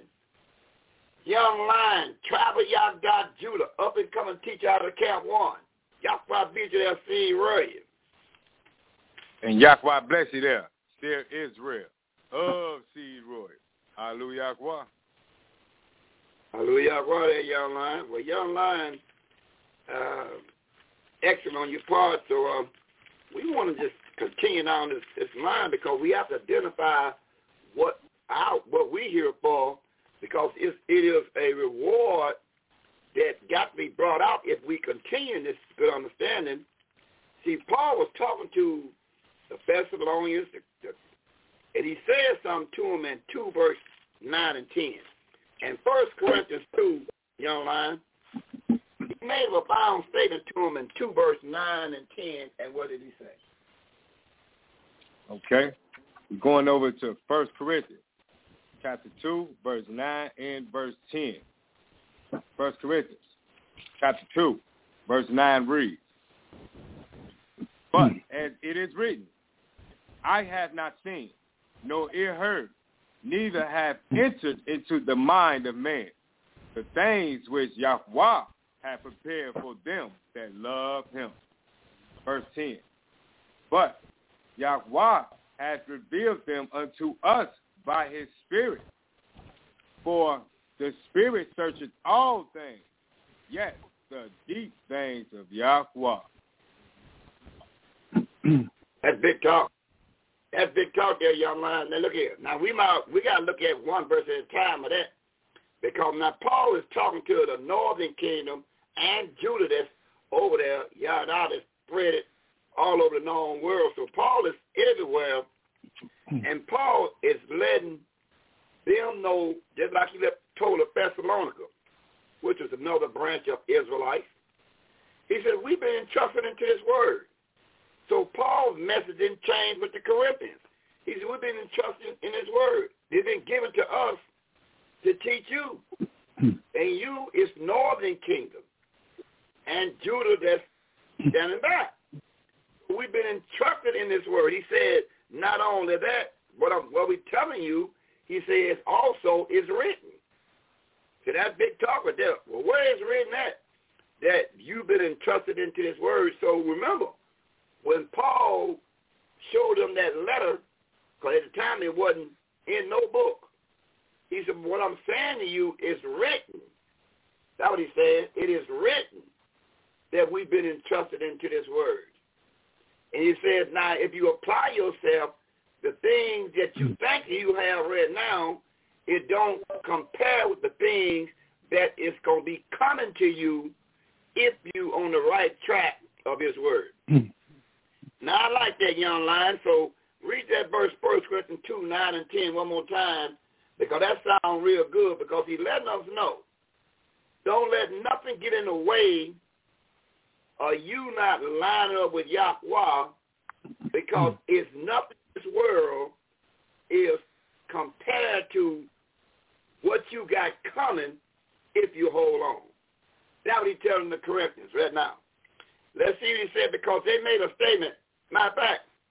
young lion, travel Yahweh Judah, up and come and teach out of Camp 1. Yahweh be to their seed royal. And Yahweh bless you there, still Israel of seed royal. Hallelujah, Yahweh. Hallelujah, Yahweh there, young lion. Well, young lion, excellent on your part. So we want to just continue down this line because we have to identify what we're here for, because it is a reward that got to be brought out if we continue this good understanding. See, Paul was talking to the Thessalonians, and he said something to them in 2 verse 9 and 10. And 1 Corinthians 2, young lion, he made a profound statement to them in 2 verse 9 and 10, and what did he say? Okay. We're going over to 1 Corinthians, chapter 2, verse 9 and verse 10. 1 Corinthians, chapter 2, verse 9 reads, but as it is written, I have not seen, nor ear heard, neither have entered into the mind of man the things which Yahweh hath prepared for them that love him. Verse 10. But Yahweh hath revealed them unto us by his Spirit. For the Spirit searcheth all things, yes, the deep things of Yahweh. That's big talk. That's big talk there, young man. Now look here. Now we got to look at one verse at a time of that. Because now Paul is talking to the northern kingdom and Judah that's over there, yada, that's spread it all over the known world. So Paul is everywhere. And Paul is letting them know, just like he told the Thessalonica, which is another branch of Israelites. He said, we've been entrusted into this word. So Paul's message didn't change with the Corinthians. He said, we've been entrusted in his word. It's been given to us to teach you. And you is northern kingdom. And Judah that's standing back. We've been entrusted in this word. He said, not only that, what we're telling you, he says also is written. So that's big talk right there. Well, where is written that you've been entrusted into this word? So remember, when Paul showed them that letter, because at the time it wasn't in no book, he said, what I'm saying to you is written. That's what he said. It is written that we've been entrusted into this word. And he says, now, if you apply yourself, the things that you think you have read now, it don't compare with the things that is going to be coming to you if you on the right track of his word. Now, I like that, young lion, so read that verse 1 Corinthians 2, 9 and 10 one more time, because that sounds real good, because he's letting us know. Don't let nothing get in the way of you not lining up with Yahweh, because it's nothing in this world is compared to what you got coming if you hold on. That's what he's telling the Corinthians right now. Let's see what he said, because they made a statement. Matter of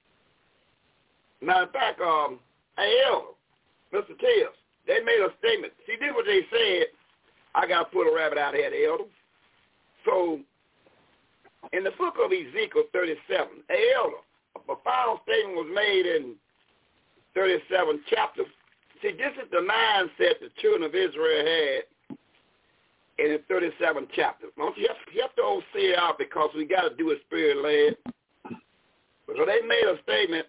fact, A.L., Mr. Tails, they made a statement. See, this is what they said. I got to pull a rabbit out of here, Elder. So, in the book of Ezekiel 37, Elder, a final statement was made in 37 chapters. See, this is the mindset the children of Israel had in the 37 chapters. Don't you have to all see it out, because we got to do it spirit-led. So they made a statement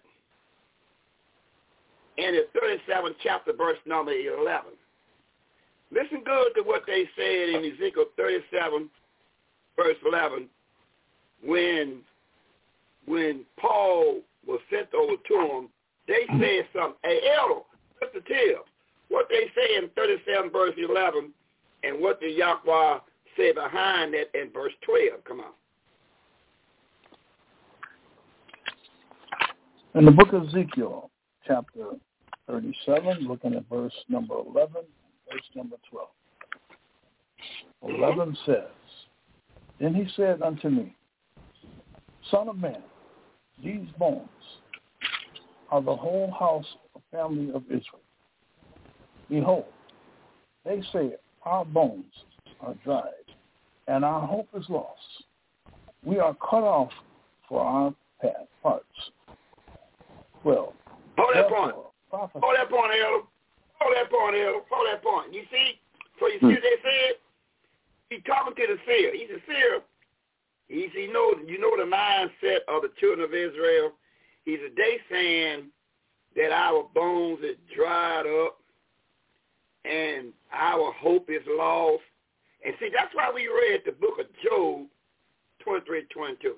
in the 37th chapter, verse number 11. Listen good to what they said in Ezekiel 37, verse 11, when Paul was sent over to them. They said something. Hey, Elder, Mr. Till, what they say in 37, verse 11, and what did Yahweh say behind that in verse 12? Come on. In the book of Ezekiel, chapter 37, looking at verse number 11, verse number 12. 11 says, Then he said unto me, Son of man, these bones are the whole house of family of Israel. Behold, they say, our bones are dried, and our hope is lost. We are cut off for our parts. Well, hold that point. Hold that point, Elder. Hold that point, Elder. Hold that point. You see? So you see what they said? He's talking to the seer. He's a seer. You know the mindset of the children of Israel. He said, they saying that our bones is dried up and our hope is lost. And see, that's why we read the book of Job 23:22.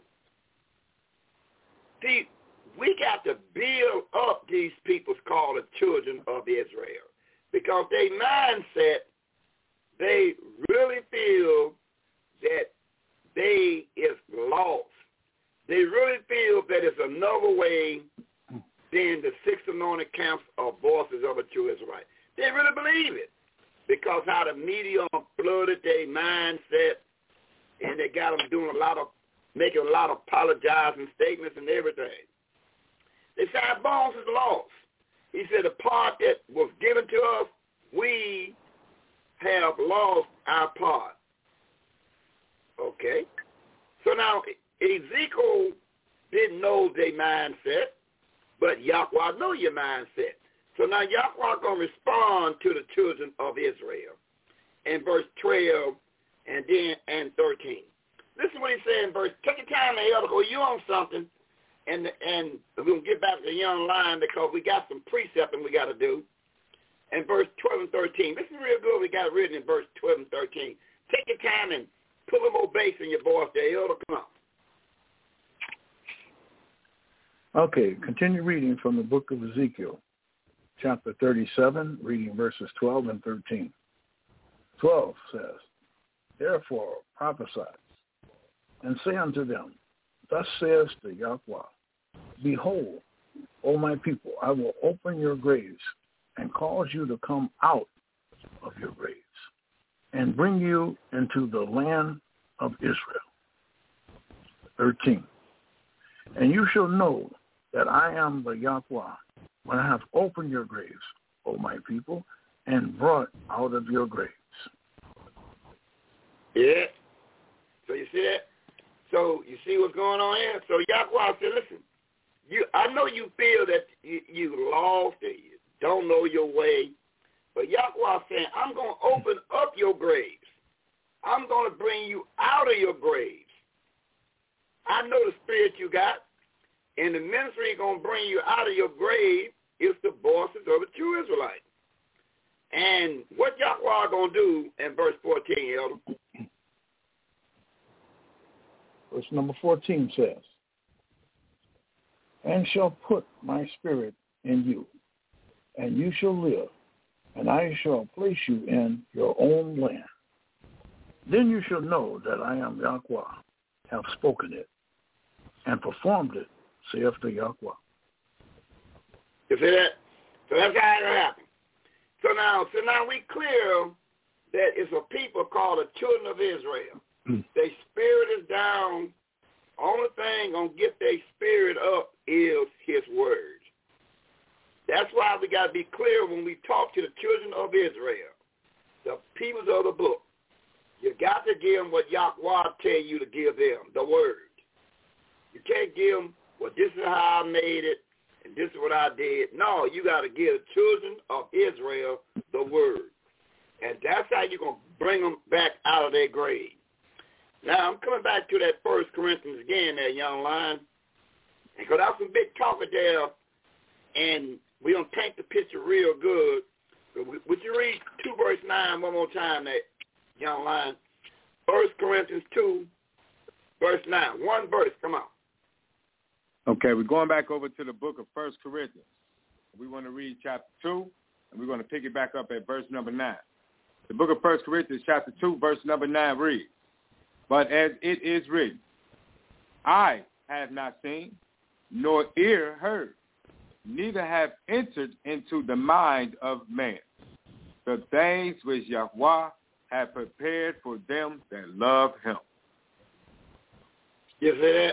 See, we got to build up these people called the children of Israel, because their mindset, they really feel that they is lost. They really feel that it's another way than the six anointed camps of voices of a true Israelite. They really believe it, because how the media flooded their mindset, and they got them doing making a lot of apologizing statements and everything. They said our bones is lost. He said the part that was given to us, we have lost our part. Okay. So now Ezekiel didn't know their mindset, but Yahweh know your mindset. So now Yahweh going to respond to the children of Israel in verse 12 and 13. Listen what he said in verse, take your time, Elder, go you on something, and we're going to get back to the young lion because we got some precepting we got to do. In verse 12 and 13. This is real good. We got it written in verse 12 and 13. Take your time and put a little more bass in your voice there, Elder. Come on. Okay, continue reading from the book of Ezekiel, chapter 37, reading verses 12 and 13. 12 says, therefore prophesy, and say unto them, thus says the Yahweh, behold, O my people, I will open your graves and cause you to come out of your graves and bring you into the land of Israel. 13. And you shall know that I am the Yahweh when I have opened your graves, O my people, and brought out of your graves. Yeah. So you see that? So you see what's going on here? So Yahweh said, listen, I know you feel that you lost and you don't know your way, but Yahweh saying, I'm going to open up your graves. I'm going to bring you out of your graves. I know the spirit you got, and the ministry going to bring you out of your grave is the voices of the true Israelite. And what Yahweh going to do in verse 14, Elder? Verse number 14 says, and shall put my spirit in you, and you shall live, and I shall place you in your own land. Then you shall know that I am Yahweh, have spoken it, and performed it, saith the Yahweh. You see that? So that's how it happened. So now we clear that it's a people called the children of Israel. Their spirit is down. Only thing gonna get their spirit up is his word. That's why we got to be clear when we talk to the children of Israel, the peoples of the book. You got to give them what Yahweh tell you to give them, the word. You can't give them, well, this is how I made it, and this is what I did. No, you got to give the children of Israel the word. And that's how you're going to bring them back out of their grave. Now, I'm coming back to that 1 Corinthians again there, young lion, because that's some big talk there, and we're going to paint the picture real good. Would you read 2 verse 9 one more time there, young lion? 1 Corinthians 2, verse 9. One verse, come on. Okay, we're going back over to the book of 1 Corinthians. We want to read chapter 2, and we're going to pick it back up at verse number 9. The book of 1 Corinthians, chapter 2, verse number 9 reads, but as it is written, eye have not seen, nor ear heard, neither have entered into the mind of man the things which Yahweh hath prepared for them that love him. You see that?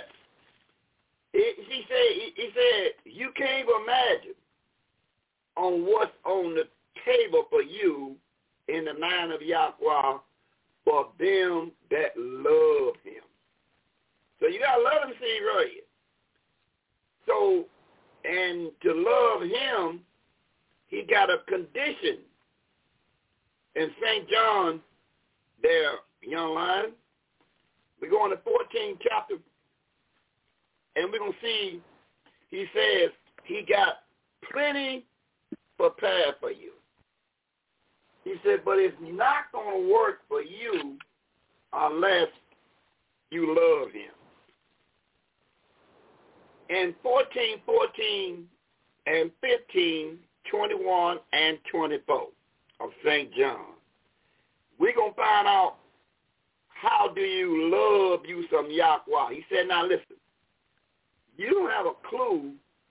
He said, you can't imagine on what's on the table for you in the mind of Yahweh for them that love him. So you got to love him, see, right? So, and to love him, he got a condition. In St. John, there, young lion, we go in the 14th chapter, and we're going to see, he says, he got plenty prepared for you. He said, but it's not going to work for you unless you love him. In 14, and 15, 21, and 24 of St. John, we're going to find out how do you love you some Yahweh. He said, now listen, you don't have a clue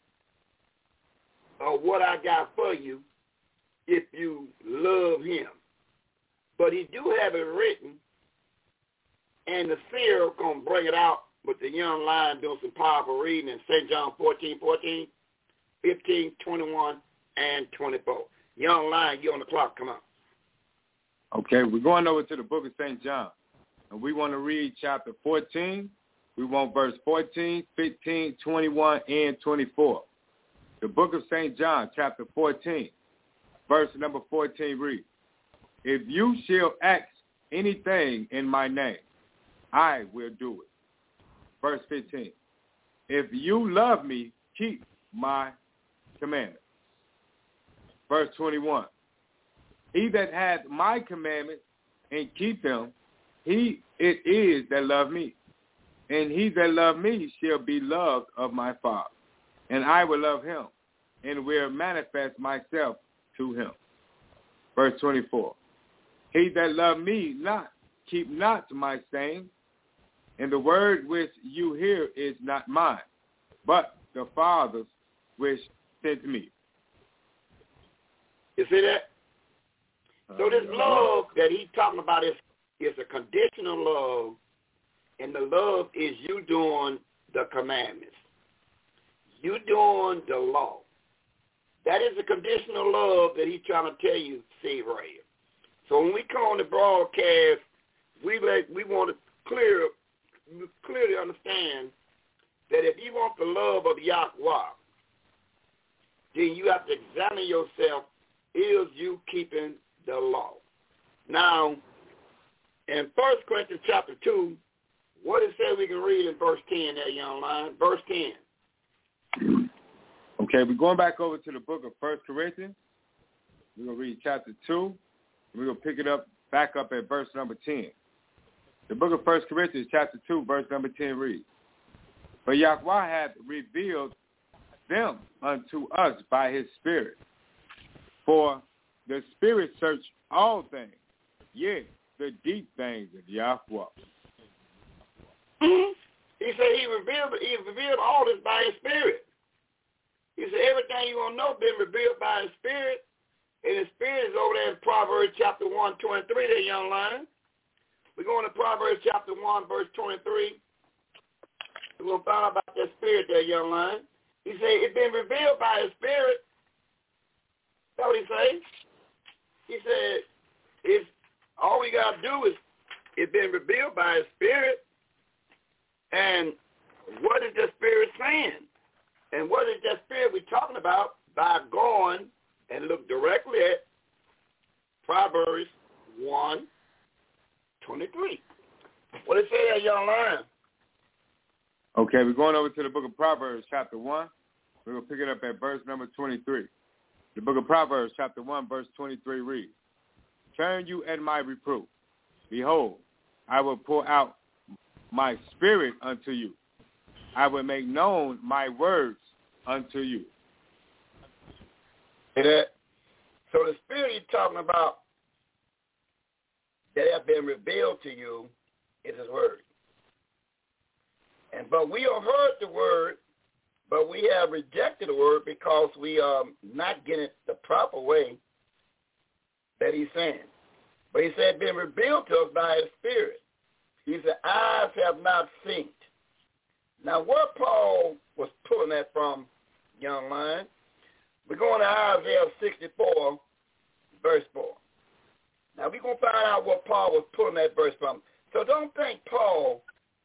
of what I got for you if you love him. But he do have it written, and the seer going to bring it out with the young lion doing some powerful reading in St. John 14, 15, 21, and 24. Young lion, you on the clock. Come on. Okay, we're going over to the book of St. John. and we want to read chapter 14. We want verse 14, 15, 21, and 24. The book of St. John, chapter 14, verse number 14 reads, if you shall ask anything in my name, I will do it. Verse 15, if you love me, keep my commandments. Verse 21, he that hath my commandments and keep them, he it is that love me. And he that love me shall be loved of my Father. And I will love him, and will manifest myself to him. Verse 24, he that love me not, keep not my saying, and the word which you hear is not mine, but the Father's which sent me. You see that? So this love that he's talking about is a conditional love, and the love is you doing the commandments. You doing the law. That is the conditional love that he's trying to tell you, see right here. So when we come on the broadcast, we want to clearly understand that if you want the love of Yahweh, then you have to examine yourself, is you keeping the law? Now, in 1 Corinthians chapter 2, what it says we can read in verse 10 there, young line. Verse 10. Okay, we're going back over to the book of 1 Corinthians. We're going to read chapter 2, and we're going to pick it up back up at verse number 10. The book of 1 Corinthians chapter 2, verse number 10 reads, but Yahweh hath revealed them unto us by his Spirit. For the Spirit search all things, yea, the deep things of Yahweh. Mm-hmm. He said he revealed all this by his Spirit. He said everything you want to know been revealed by his Spirit. And his Spirit is over there in Proverbs chapter 1, 23 there, young lion. We're going to Proverbs chapter 1, verse 23. We're going to find out about that Spirit there, young lion. He said it's been revealed by his Spirit. That's what he said. He said it's all we got to do is it's been revealed by his Spirit. And what is the Spirit saying? And what is that Spirit we're talking about? By going and look directly at Proverbs 1, 23. What it say there, young lion? Okay, we're going over to the book of Proverbs, chapter 1. We're going to pick it up at verse number 23. The book of Proverbs, chapter 1, verse 23 reads, turn you at my reproof. Behold, I will pour out my Spirit unto you. I will make known my words unto you. See that? So the Spirit he's talking about that have been revealed to you is his word. But we have heard the word, but we have rejected the word because we are not getting it the proper way that he's saying. But he said, been revealed to us by his Spirit. He said, eyes have not seen. Now, where Paul was pulling that from, young lion, we're going to Isaiah 64, verse 4. Now, we're going to find out what Paul was pulling that verse from. So don't think Paul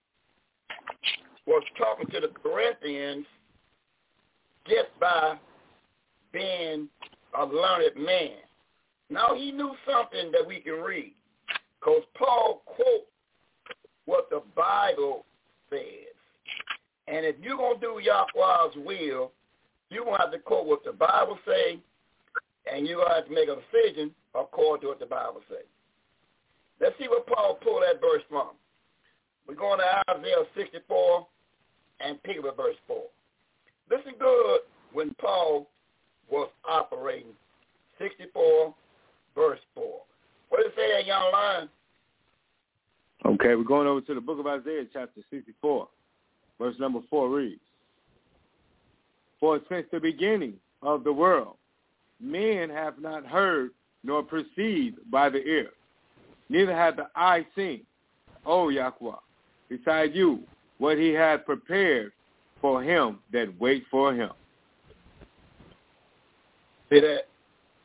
was talking to the Corinthians just by being a learned man. Now, he knew something that we can read, because Paul quotes what the Bible says. And if you're going to do Yahweh's will, you're going to have to quote what the Bible says, and you're going to have to make a decision according to what the Bible says. Let's see what Paul pulled that verse from. We're going to Isaiah 64 and pick up at verse 4. Listen good when Paul was operating. 64, verse 4. What does it say there, young lion? Okay, we're going over to the book of Isaiah, chapter 64. Verse number 4 reads, for since the beginning of the world, men have not heard nor perceived by the ear, neither have the eye seen, O Yahweh, beside you, what he had prepared for him that wait for him. See that?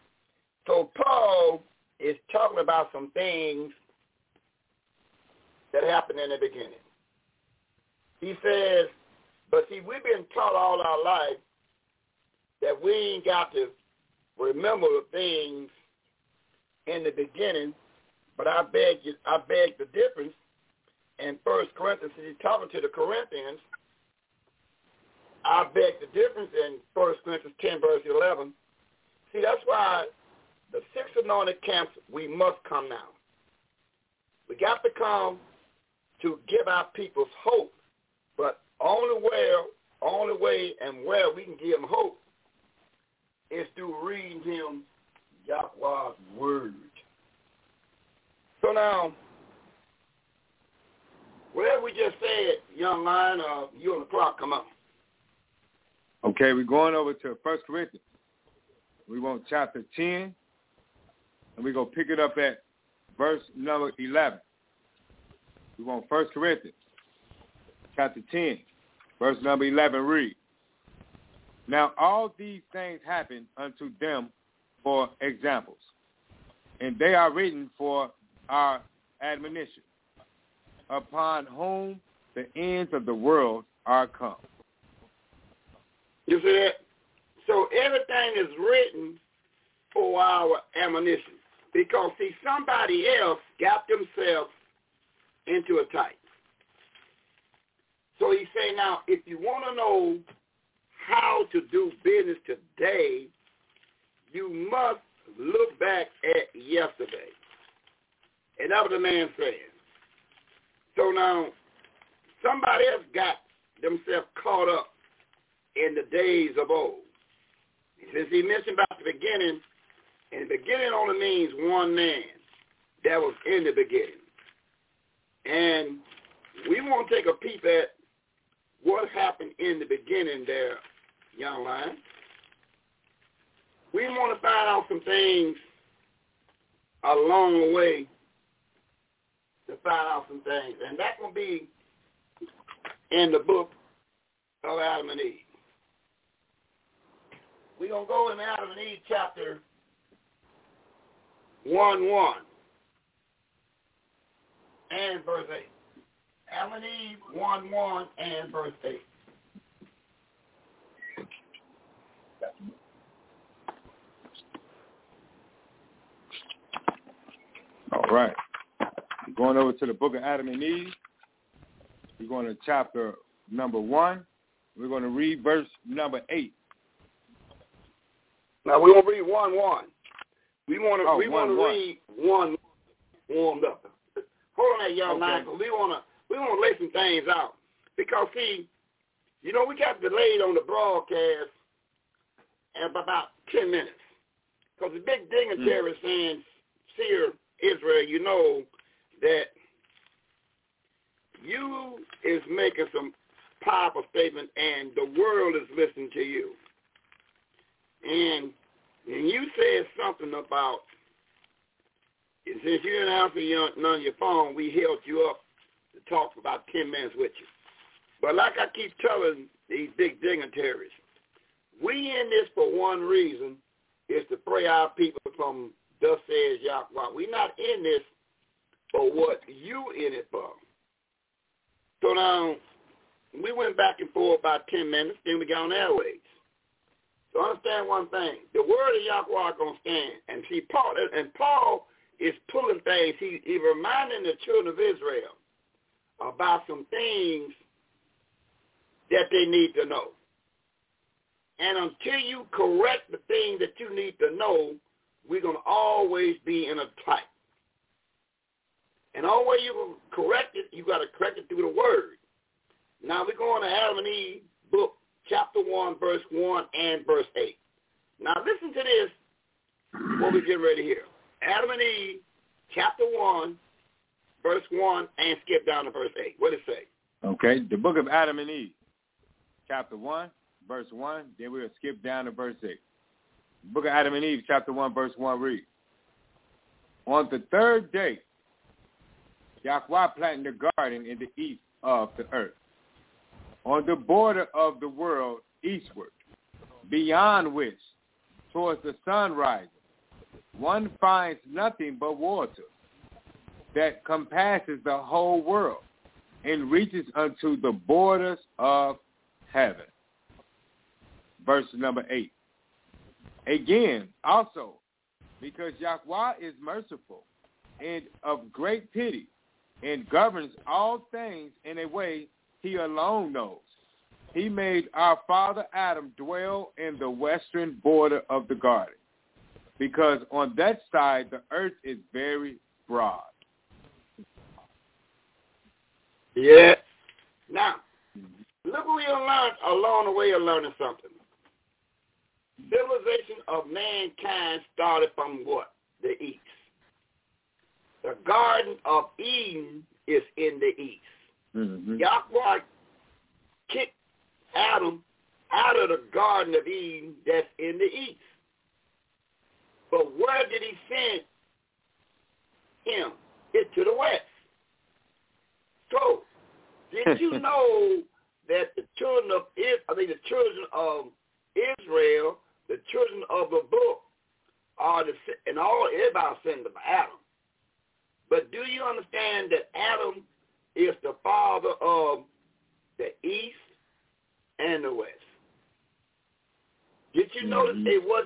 So Paul is talking about some things that happened in the beginning. He says, but see, we've been taught all our life that we ain't got to remember the things in the beginning, but I beg the difference. In 1 Corinthians, he's talking to the Corinthians. I beg the difference in 1 Corinthians 10, verse 11. See, that's why the 6 anointed camps, we must come now. We got to come to give our people's hope, but only way and where we can give them hope is through reading him Yahweh's word. So now, whatever we just said, young lion, you on the clock, come on. Okay, we're going over to 1 Corinthians. We want chapter 10, and we're going to pick it up at verse number 11. We want 1 Corinthians, chapter 10, verse number 11, read. Now all these things happen unto them for examples, and they are written for our admonition, upon whom the ends of the world are come. You see that? So everything is written for our admonition. Because, see, somebody else got themselves into a tight. So he's saying, now, if you want to know how to do business today, you must look back at yesterday. And that was the man saying. So now, somebody else got themselves caught up in the days of old. Since he mentioned about the beginning, and the beginning only means one man that was in the beginning. And we want to take a peep at what happened in the beginning there, young lion. We want to find out some things along the way to find out some things. And that will be in the book of Adam and Eve. We're going to go in Adam and Eve chapter 1:1 and verse 8. Adam and Eve 1:1 and verse 8. All right. We're going over to the book of Adam and Eve. We're going to chapter number 1. We're going to read verse number 8. Now we won't read 1:1. We want to read 1 warmed up. Hold on that, young man, because we want to lay some things out. Because see, you know, we got delayed on the broadcast at about 10 minutes. Because the big dignitary is saying, Seer Israel, you know that you is making some powerful statement, and the world is listening to you. And you said something about, since you didn't answer none of your phone, we held you up to talk for about 10 minutes with you. But like I keep telling these big dignitaries, we in this for one reason, is to pray our people from thus says Yahweh. We're not in this for what you in it for. So now, we went back and forth about 10 minutes, then we got on airways. So understand one thing. The word of Yahweh is going to stand. And see, Paul is pulling things. He's reminding the children of Israel about some things that they need to know. And until you correct the things that you need to know, we're going to always be in a tight. And all way you correct it, you got to correct it through the word. Now we're going to Adam and Eve book, chapter 1, verse 1 and verse 8. Now listen to this, what we're getting ready to hear. Adam and Eve, chapter 1, verse 1, and skip down to verse 8. What does it say? Okay, the book of Adam and Eve, chapter 1, verse 1, then we'll skip down to verse 8. The book of Adam and Eve, chapter 1, verse 1 reads, on the third day, Yahweh planted a garden in the east of the earth, on the border of the world eastward, beyond which, towards the sun rising, one finds nothing but water. that compasses the whole world and reaches unto the borders of heaven. Verse number 8. Again, also, because Yahweh is merciful and of great pity and governs all things in a way he alone knows. He made our father Adam dwell in the western border of the garden, because on that side the earth is very broad. Yeah. Now, look what we learned along the way of learning something. Civilization of mankind started from what? The east. The Garden of Eden is in the east. Mm-hmm. Yahweh kicked Adam out of the Garden of Eden that's in the east. But where did he send him? It's to the west. So, did you know that the children of Israel, the children of the book, are everybody sent to Adam. But do you understand that Adam is the father of the east and the west? Did you notice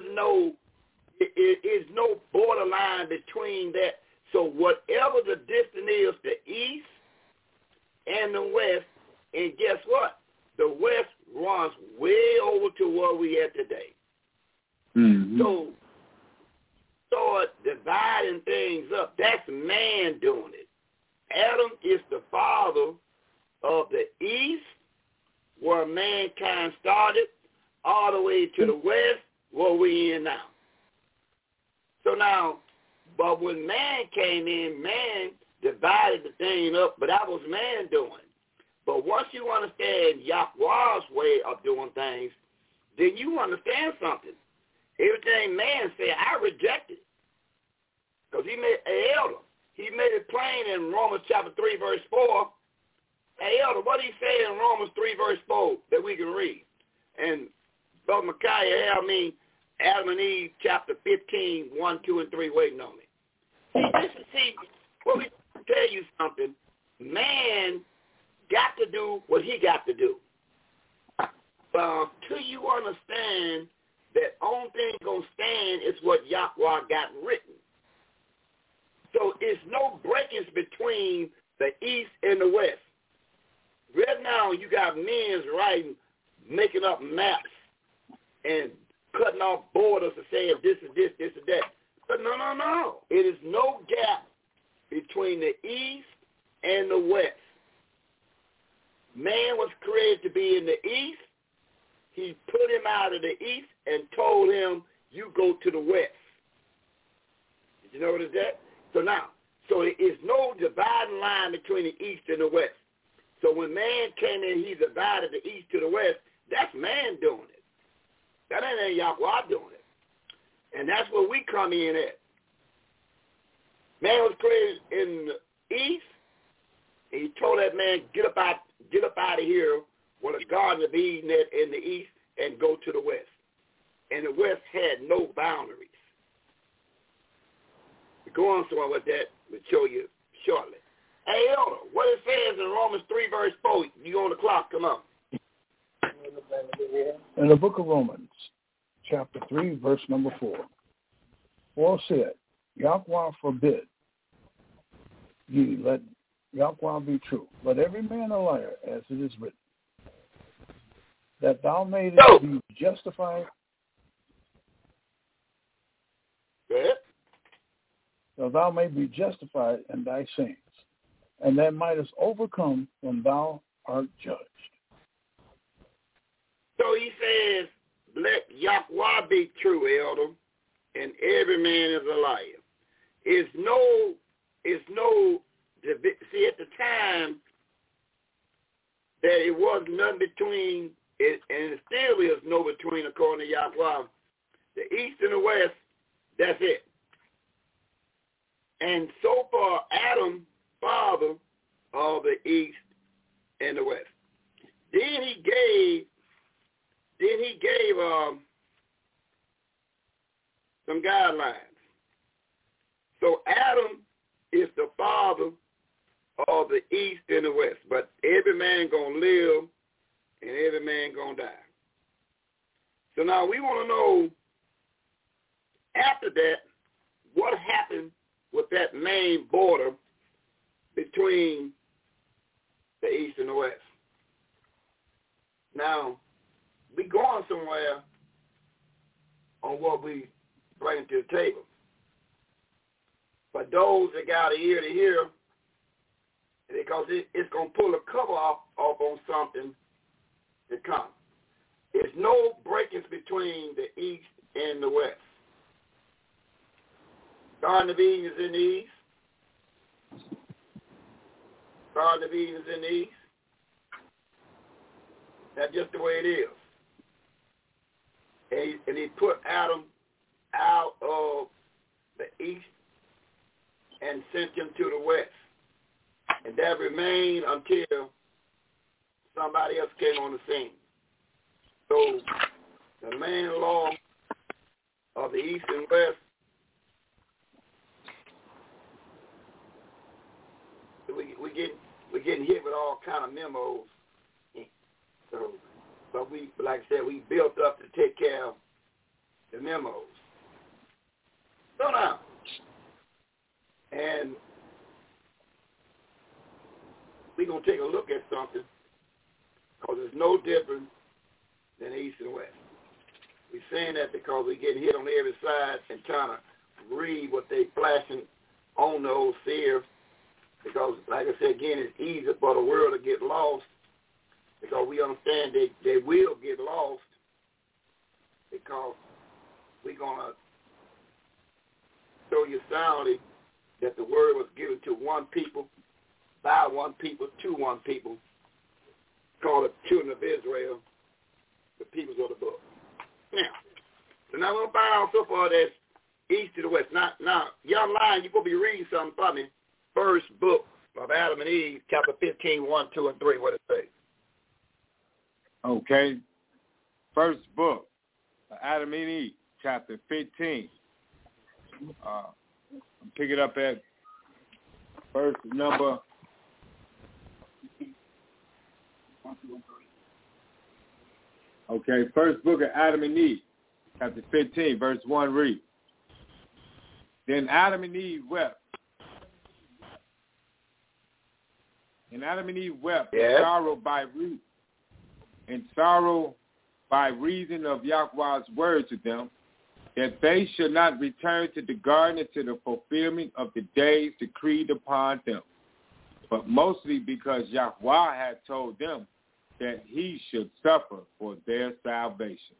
it is no borderline between that? So whatever the distance is, the east and the west, and guess what? The west runs way over to where we at today. Mm-hmm. So start dividing things up. That's man doing it. Adam is the father of the east, where mankind started, all the way to the west, where we in now. So now, but when man came in, man divided the thing up, but that was man doing. But once you understand Yahweh's way of doing things, then you understand something. Everything man said, I reject it. Because he made Elder. He made it plain in Romans chapter 3, verse 4. Hey, Elder, what did he say in Romans 3, verse 4 that we can read? And Brother Micaiah had me Adam and Eve chapter 15, 1, 2, and 3 waiting on me. See, let me tell you something. Man got to do what he got to do. But until you understand that only thing going to stand is what Yahweh got written. So it's no breakage between the east and the west. Right now you got men writing, making up maps and cutting off borders and saying this is this, this is that. But no. It is no gap between the east and the west. Man was created to be in the east. He put him out of the east and told him, you go to the west. Did you notice that? So there is no dividing line between the east and the west. So when man came in, he divided the east to the west. That's man doing it. That ain't Yahweh doing it. And that's where we come in at. Man was created in the east, and he told that man, get up out of here where the Garden of Eden in the east and go to the west. And the west had no boundaries. We go on somewhere with that. We'll show you shortly. Hey, Elder, what it says in Romans 3, verse 4, you on the clock, come on. In the book of Romans, chapter 3, verse number 4, Paul said, Yahweh forbid ye, let Yahweh be true, but every man a liar, as it is written, that thou mayest be justified. So thou may be justified in thy sins, and that mightest overcome when thou art judged. So he says, let Yahweh be true, Elder, and every man is a liar. It's no, see, at the time, that it was none between, and it still is no between, according to Yahweh. The east and the west, that's it. And so far, Adam, father of the east and the west. Then he gave some guidelines. So Adam is the father of the east and the west. But every man going to live and every man going to die. So now we want to know, after that, what happened with that main border between the east and the west. Now, we going somewhere on what we bring to the table. But those that got an ear to hear, because it's going to pull a cover off on something to come. There's no breakage between the east and the west. Garden of Eden is in the east. Garden of Eden is in the east. That's just the way it is. And he put Adam out of the east and sent him to the west. And that remained until somebody else came on the scene. So the main law of the east and west, we're getting hit with all kind of memos. So, but we, like I said, we built up to take care of the memos. So now, and we're going to take a look at something because it's no different than east and west. We're saying that because we're getting hit on every side and trying to read what they flashing on those seers. Because, like I said, again, it's easy for the world to get lost because we understand they will get lost because we're going to show you soundly that the word was given to one people, by one people, to one people, called the children of Israel, the peoples of the book. Now, so now we're going to find out so far that's east to the west. Now, young lion, you're going to be reading something for me. First book of Adam and Eve, chapter 15, 1, 2, and 3. What it say? Okay. First book of Adam and Eve, chapter 15. Pick it up at verse number 1. Okay, first book of Adam and Eve, chapter 15, verse 1 reads, Then Adam and Eve wept. And Adam and Eve wept and sorrow by reason of Yahweh's word to them, that they should not return to the garden until the fulfillment of the days decreed upon them, but mostly because Yahweh had told them that he should suffer for their salvation.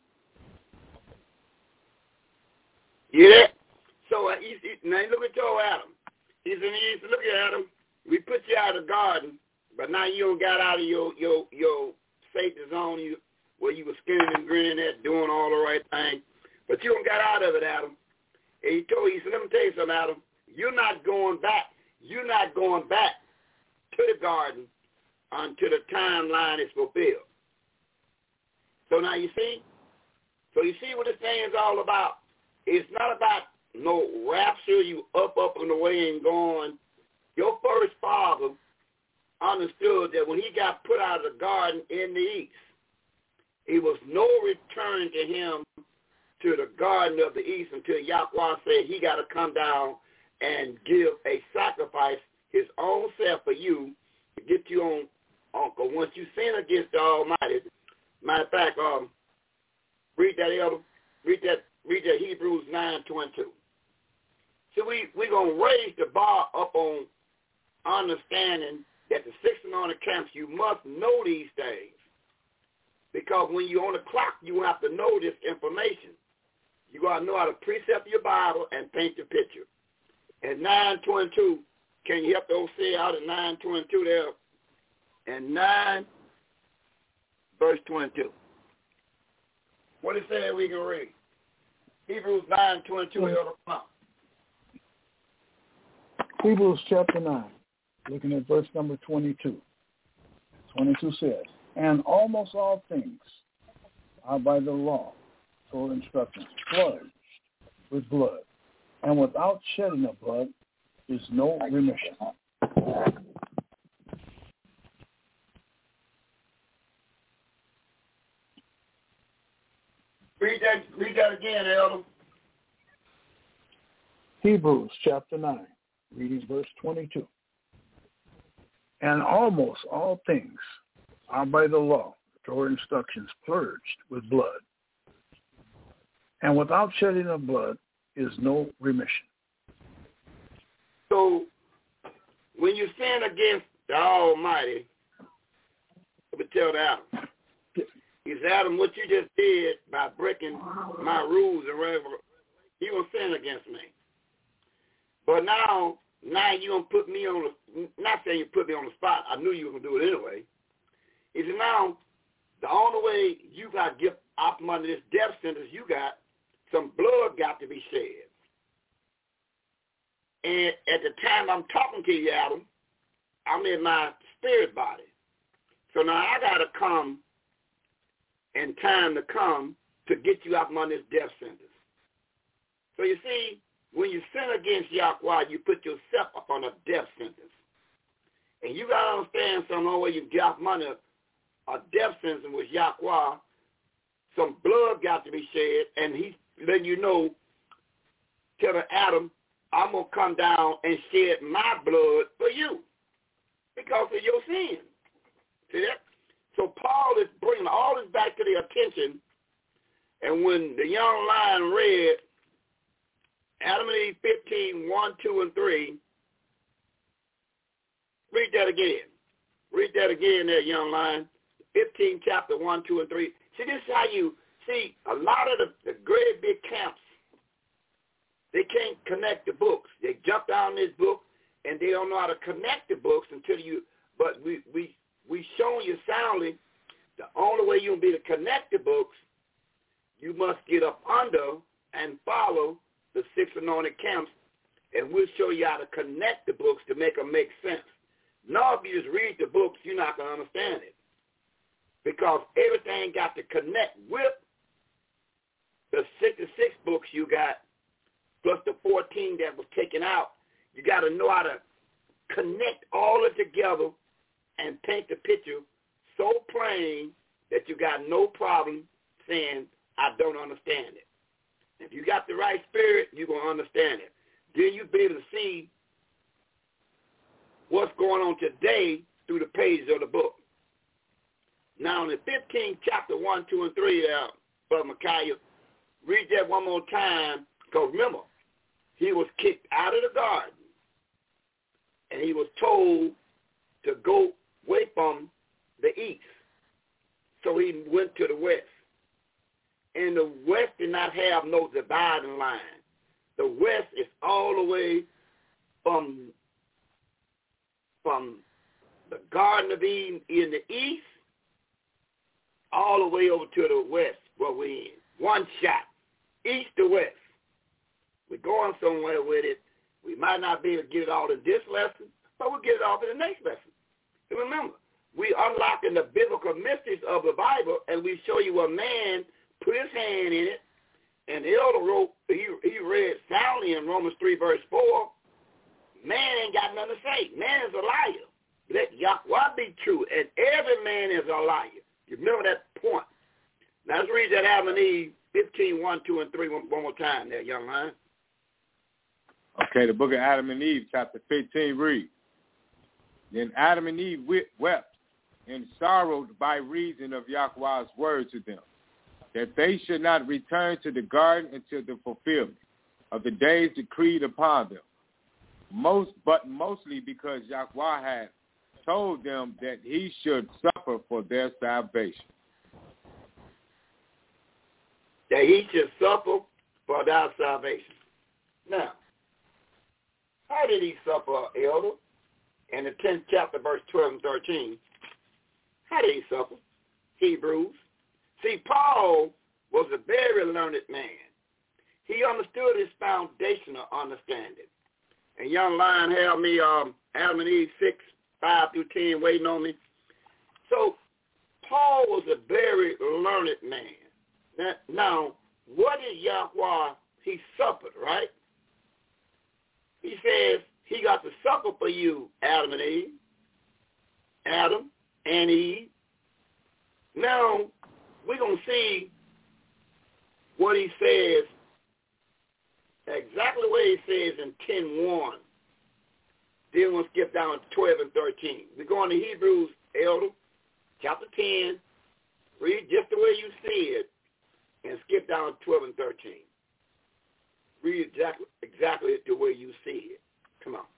Yeah. So now look at your Adam. He's in the east. Look at Adam. We put you out of the garden, but now you don't got out of your safety zone where you were skinning and grinning at, doing all the right things. But you don't got out of it, Adam. And he said, let me tell you something, Adam. You're not going back. You're not going back to the garden until the timeline is fulfilled. So now you see? So you see what this thing is all about? It's not about no rapture, you up and away and going. Your first father understood that when he got put out of the garden in the east, it was no return to him to the garden of the east until Yahweh said he got to come down and give a sacrifice, his own self for you, to get you on. Because once you sin against the Almighty, matter of fact, read that Hebrews 9:22. So we're going to raise the bar up on understanding that the 6 anointed camps, you must know these things. Because when you're on the clock, you have to know this information. You got to know how to precept your Bible and paint the picture. And 9:22, can you help those say out at 9:22 there? And 9, verse 22. What it say we can read? Hebrews 9:22. Hebrews chapter 9, looking at verse number 22. 22 says, And almost all things are by the law, Torah instructions, purged with blood. And without shedding of blood, is no remission. Read that again, Elder. Hebrews chapter 9, reading verse 22. And almost all things are by the law, or instructions, purged with blood. And without shedding of blood is no remission. So, when you sin against the Almighty, let me tell Adam. He said, Adam, what you just did by breaking my rules and whatever, you gonna sin against me. But now you gonna put me on the, not saying you put me on the spot, I knew you were gonna do it anyway. He said, now, the only way you got to get out from under this death sentence you got, some blood got to be shed. And at the time I'm talking to you, Adam, I'm in my spirit body. So now I got to come in time to come to get you out from under this death sentence. So you see, when you sin against Yahweh, you put yourself up on a death sentence. And you got to understand some way you get out from under a death sentence with Yahweh, some blood got to be shed, and he's letting you know, telling Adam, I'm going to come down and shed my blood for you because of your sin. See that? So Paul is bringing all this back to the attention, and when the young lion read Adam and Eve 15, 1, 2, and 3, read that again. Read that again there, young lion. 15, chapter 1, 2, and 3. See, this is how you see a lot of the great big camps. They can't connect the books. They jump down this book, and they don't know how to connect the books until you. But we shown you soundly the only way you'll be to connect the books, you must get up under and follow the 6 anointed camps, and we'll show you how to connect the books to make them make sense. Now, if you just read the books, you're not going to understand it. Because everything got to connect with the 66 books you got, plus the 14 that was taken out. You got to know how to connect all of it together and paint the picture so plain that you got no problem saying, I don't understand it. If you got the right spirit, you're going to understand it. Then you'll be able to see what's going on today through the pages of the book. Now, in the 15th chapter, 1, 2, and 3, Brother Micaiah, read that one more time, because remember, he was kicked out of the garden, and he was told to go away from the east. So he went to the west. And the west did not have no dividing line. The west is all the way from the Garden of Eden in the east all the way over to the west where we're in. One shot, east to west. We're going somewhere with it. We might not be able to get it all in this lesson, but we'll get it all in the next lesson. And remember, we unlocking the biblical mysteries of the Bible, and we show you a man put his hand in it, and the elder wrote, he read soundly in Romans 3, verse 4, man ain't got nothing to say. Man is a liar. Let Yahweh be true, and every man is a liar. You remember that point. Now let's read that Adam and Eve 15, 1, 2, and 3 one more time there, young man. Okay, the book of Adam and Eve, chapter 15, reads, Then Adam and Eve wept and sorrowed by reason of Yahweh's word to them, that they should not return to the garden until the fulfillment of the days decreed upon them. But mostly because Yahweh had told them that he should suffer for their salvation. That he should suffer for their salvation. Now, how did he suffer, elder? In the 10th chapter, verse 12 and 13. How did he suffer? Hebrews. See, Paul was a very learned man. He understood his foundational understanding. And young lion held me Adam and Eve 6, 5 through 10 waiting on me. So Paul was a very learned man. Now, what is Yahweh? He suffered, right? He says he got to suffer for you, Adam and Eve. Adam and Eve. Now, we're going to see what he says, exactly what he says in 10:1. Then we'll skip down to 12 and 13. We're going to Hebrews, Elder, chapter 10. Read just the way you see it, and skip down to 12 and 13. Read exactly the way you see it. Come on.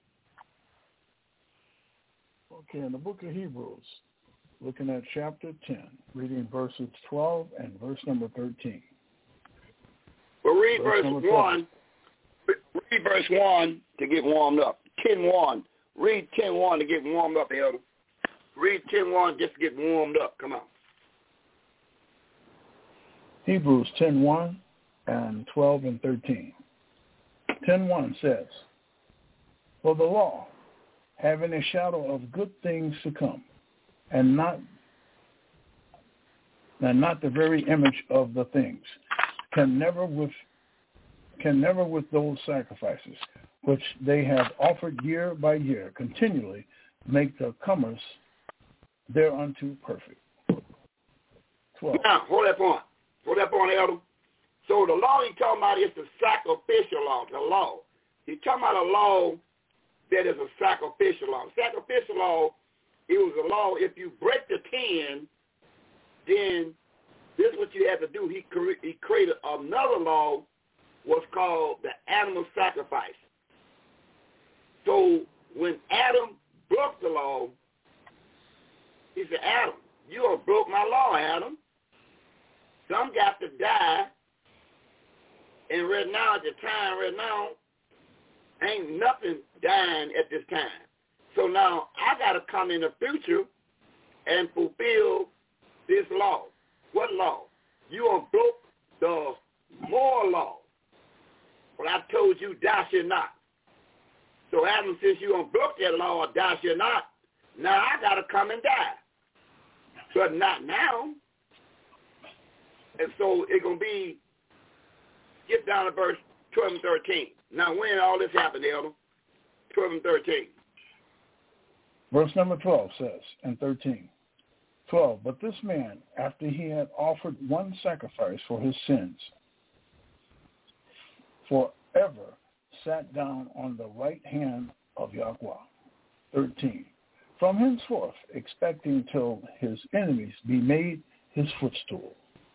Okay, in the book of Hebrews, looking at chapter 10, reading verses 12 and verse number 13. Well, read verse 1. Read verse 1 to get warmed up. 10:1. Read 10:1 to get warmed up, Elder. Read 10:1 just to get warmed up. Come on. Hebrews 10:1 and 12 and 13. 10:1 says, "For the law, having a shadow of good things to come, and not the very image of the things, can never with those sacrifices which they have offered year by year continually make the comers thereunto perfect." 12. Now, hold that point. Hold that point, Elder. So the law he's talking about is the sacrificial law, the law. He's talking about a law that is a sacrificial law. Sacrificial law, it was a law, if you break the 10, then this is what you have to do. He created another law, what's called the animal sacrifice. So when Adam broke the law, he said, Adam, you have broke my law, Adam. Some got to die. And right now, at the time, ain't nothing dying at this time. So now I got to come in the future and fulfill this law. What law? You have broke the moral law. Well, I told you, thou shalt not. So Adam, since you have broke that law, thou shalt not, now I got to come and die. But not now. And so it's going to be, skip down to verse 12 and 13. Now, when all this happened, Elder? 12 and 13. Verse number 12 says, and 13. 12, but this man, after he had offered one sacrifice for his sins, forever sat down on the right hand of Yahweh. 13. From henceforth, expecting till his enemies be made his footstool.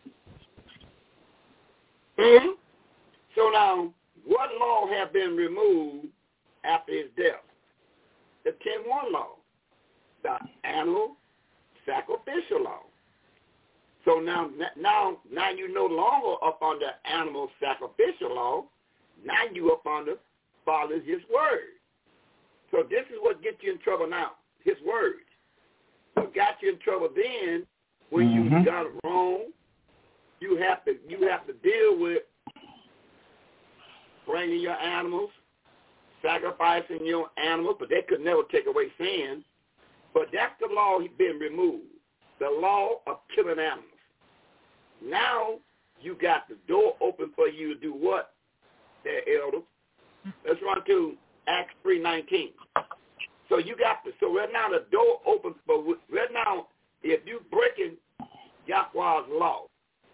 Mm-hmm. So now, what law have been removed after his death? The 10:1 law, the animal sacrificial law. So now you no longer up under animal sacrificial law. Now you up under follows his word. So this is what gets you in trouble now. His word. What got you in trouble then when you got it wrong? You have to deal with bringing your animals, sacrificing your animals, but they could never take away sin. But that's the law been removed, the law of killing animals. Now you got the door open for you to do what, there, Elder? Let's run to Acts 3:19. So so right now the door open for, right now, if you breaking Yahweh's law,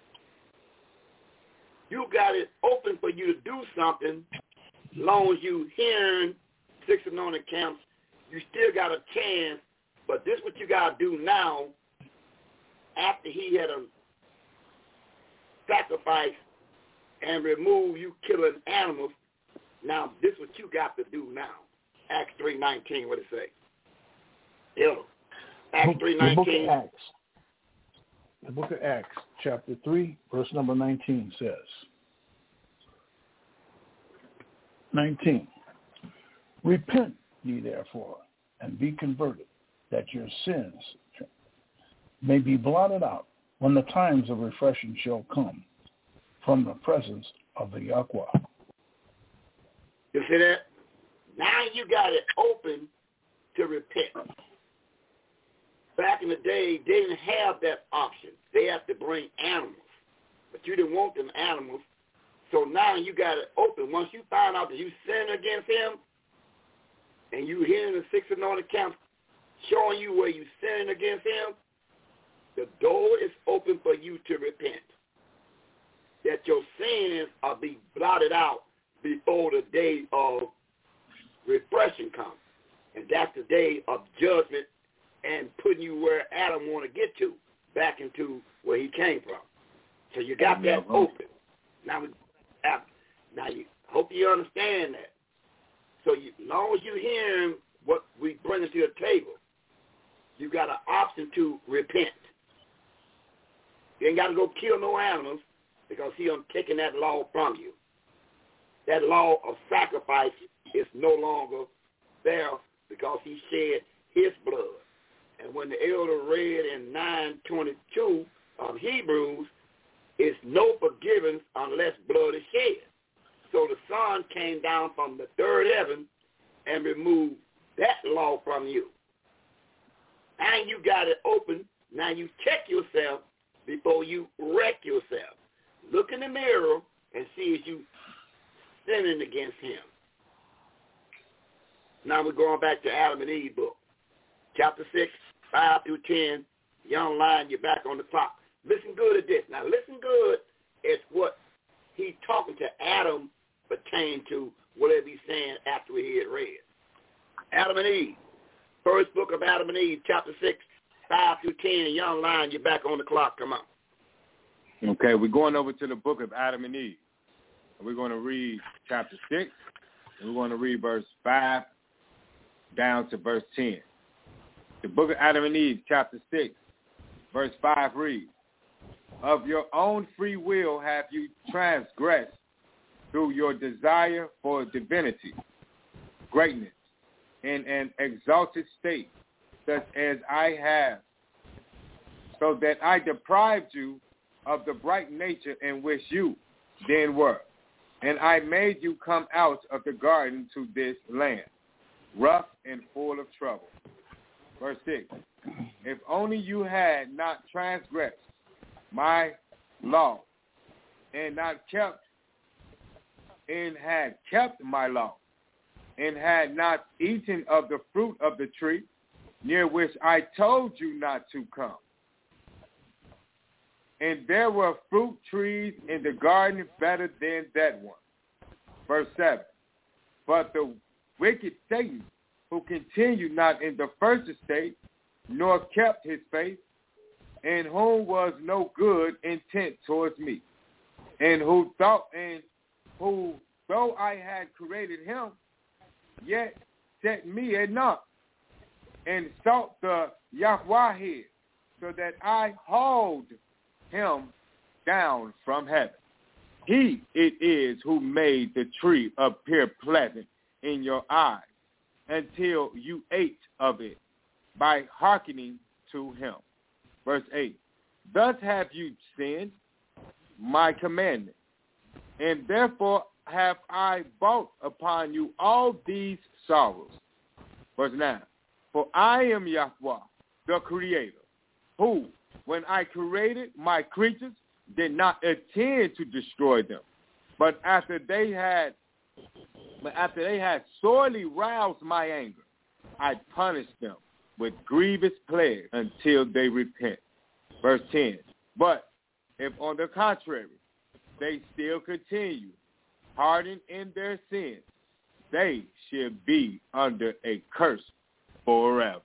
you got it open for you to do something. As long as you hearing 6 anointed camps, you still got a chance. But this is what you got to do now after he had a sacrifice and remove you killing animals. Now, this is what you got to do now. Acts 3:19, what it say? Acts 3:19. The book of Acts, chapter 3, verse number 19 says, 19, repent ye therefore, and be converted, that your sins may be blotted out when the times of refreshing shall come from the presence of the Yahweh. You see that? Now you got it open to repent. Back in the day, they didn't have that option. They had to bring animals. But you didn't want them animals. So now you got it open. Once you find out that you sin against him, and you hearing the 6 anointed camps showing you where you sinning against him, the door is open for you to repent. That your sins are be blotted out before the day of refreshing comes. And that's the day of judgment and putting you where Adam want to get to, back into where he came from. So you got that open. Now you hope you understand that. So as long as you hear what we bring to the table, you got an option to repent. You ain't got to go kill no animals because he done taken that law from you. That law of sacrifice is no longer there because he shed his blood. And when the elder read in 9:22 of Hebrews, it's no forgiveness unless blood is shed. So the Son came down from the third heaven and removed that law from you. And you got it open. Now you check yourself before you wreck yourself. Look in the mirror and see if you sinning against him. Now we're going back to Adam and Eve book. Chapter 6, 5 through 10. Young lion, you're back on the clock. Listen good at this. Now listen good at what he's talking to Adam pertain to whatever he's saying after he had read. Adam and Eve. First book of Adam and Eve, chapter 6, 5 through 10. Young lion, you're back on the clock. Come on. Okay, we're going over to the book of Adam and Eve. We're going to read chapter 6, and we're going to read verse 5 down to verse 10. The book of Adam and Eve, chapter 6, verse 5 reads, "Of your own free will have you transgressed through your desire for divinity, greatness, in an exalted state, such as I have, so that I deprived you of the bright nature in which you then were. And I made you come out of the garden to this land, rough and full of trouble." Verse 6, "If only you had not transgressed my law and had kept my law, and had not eaten of the fruit of the tree near which I told you not to come. And there were fruit trees in the garden better than that one." Verse 7, "But the wicked Satan, who continued not in the first estate, nor kept his faith, in whom was no good intent towards me, and who, though I had created him, yet set me at naught, and sought the Yahweh head, so that I hauled him down from heaven. He it is who made the tree appear pleasant in your eyes, until you ate of it by hearkening to him." Verse 8, "Thus have you sinned my commandment, and therefore have I brought upon you all these sorrows." Verse 9, "For I am Yahweh, the Creator, who, when I created my creatures, did not intend to destroy them, but after they had sorely roused my anger, I punished them with grievous plague until they repent." Verse 10, "But if on the contrary they still continue hardened in their sins, they shall be under a curse forever."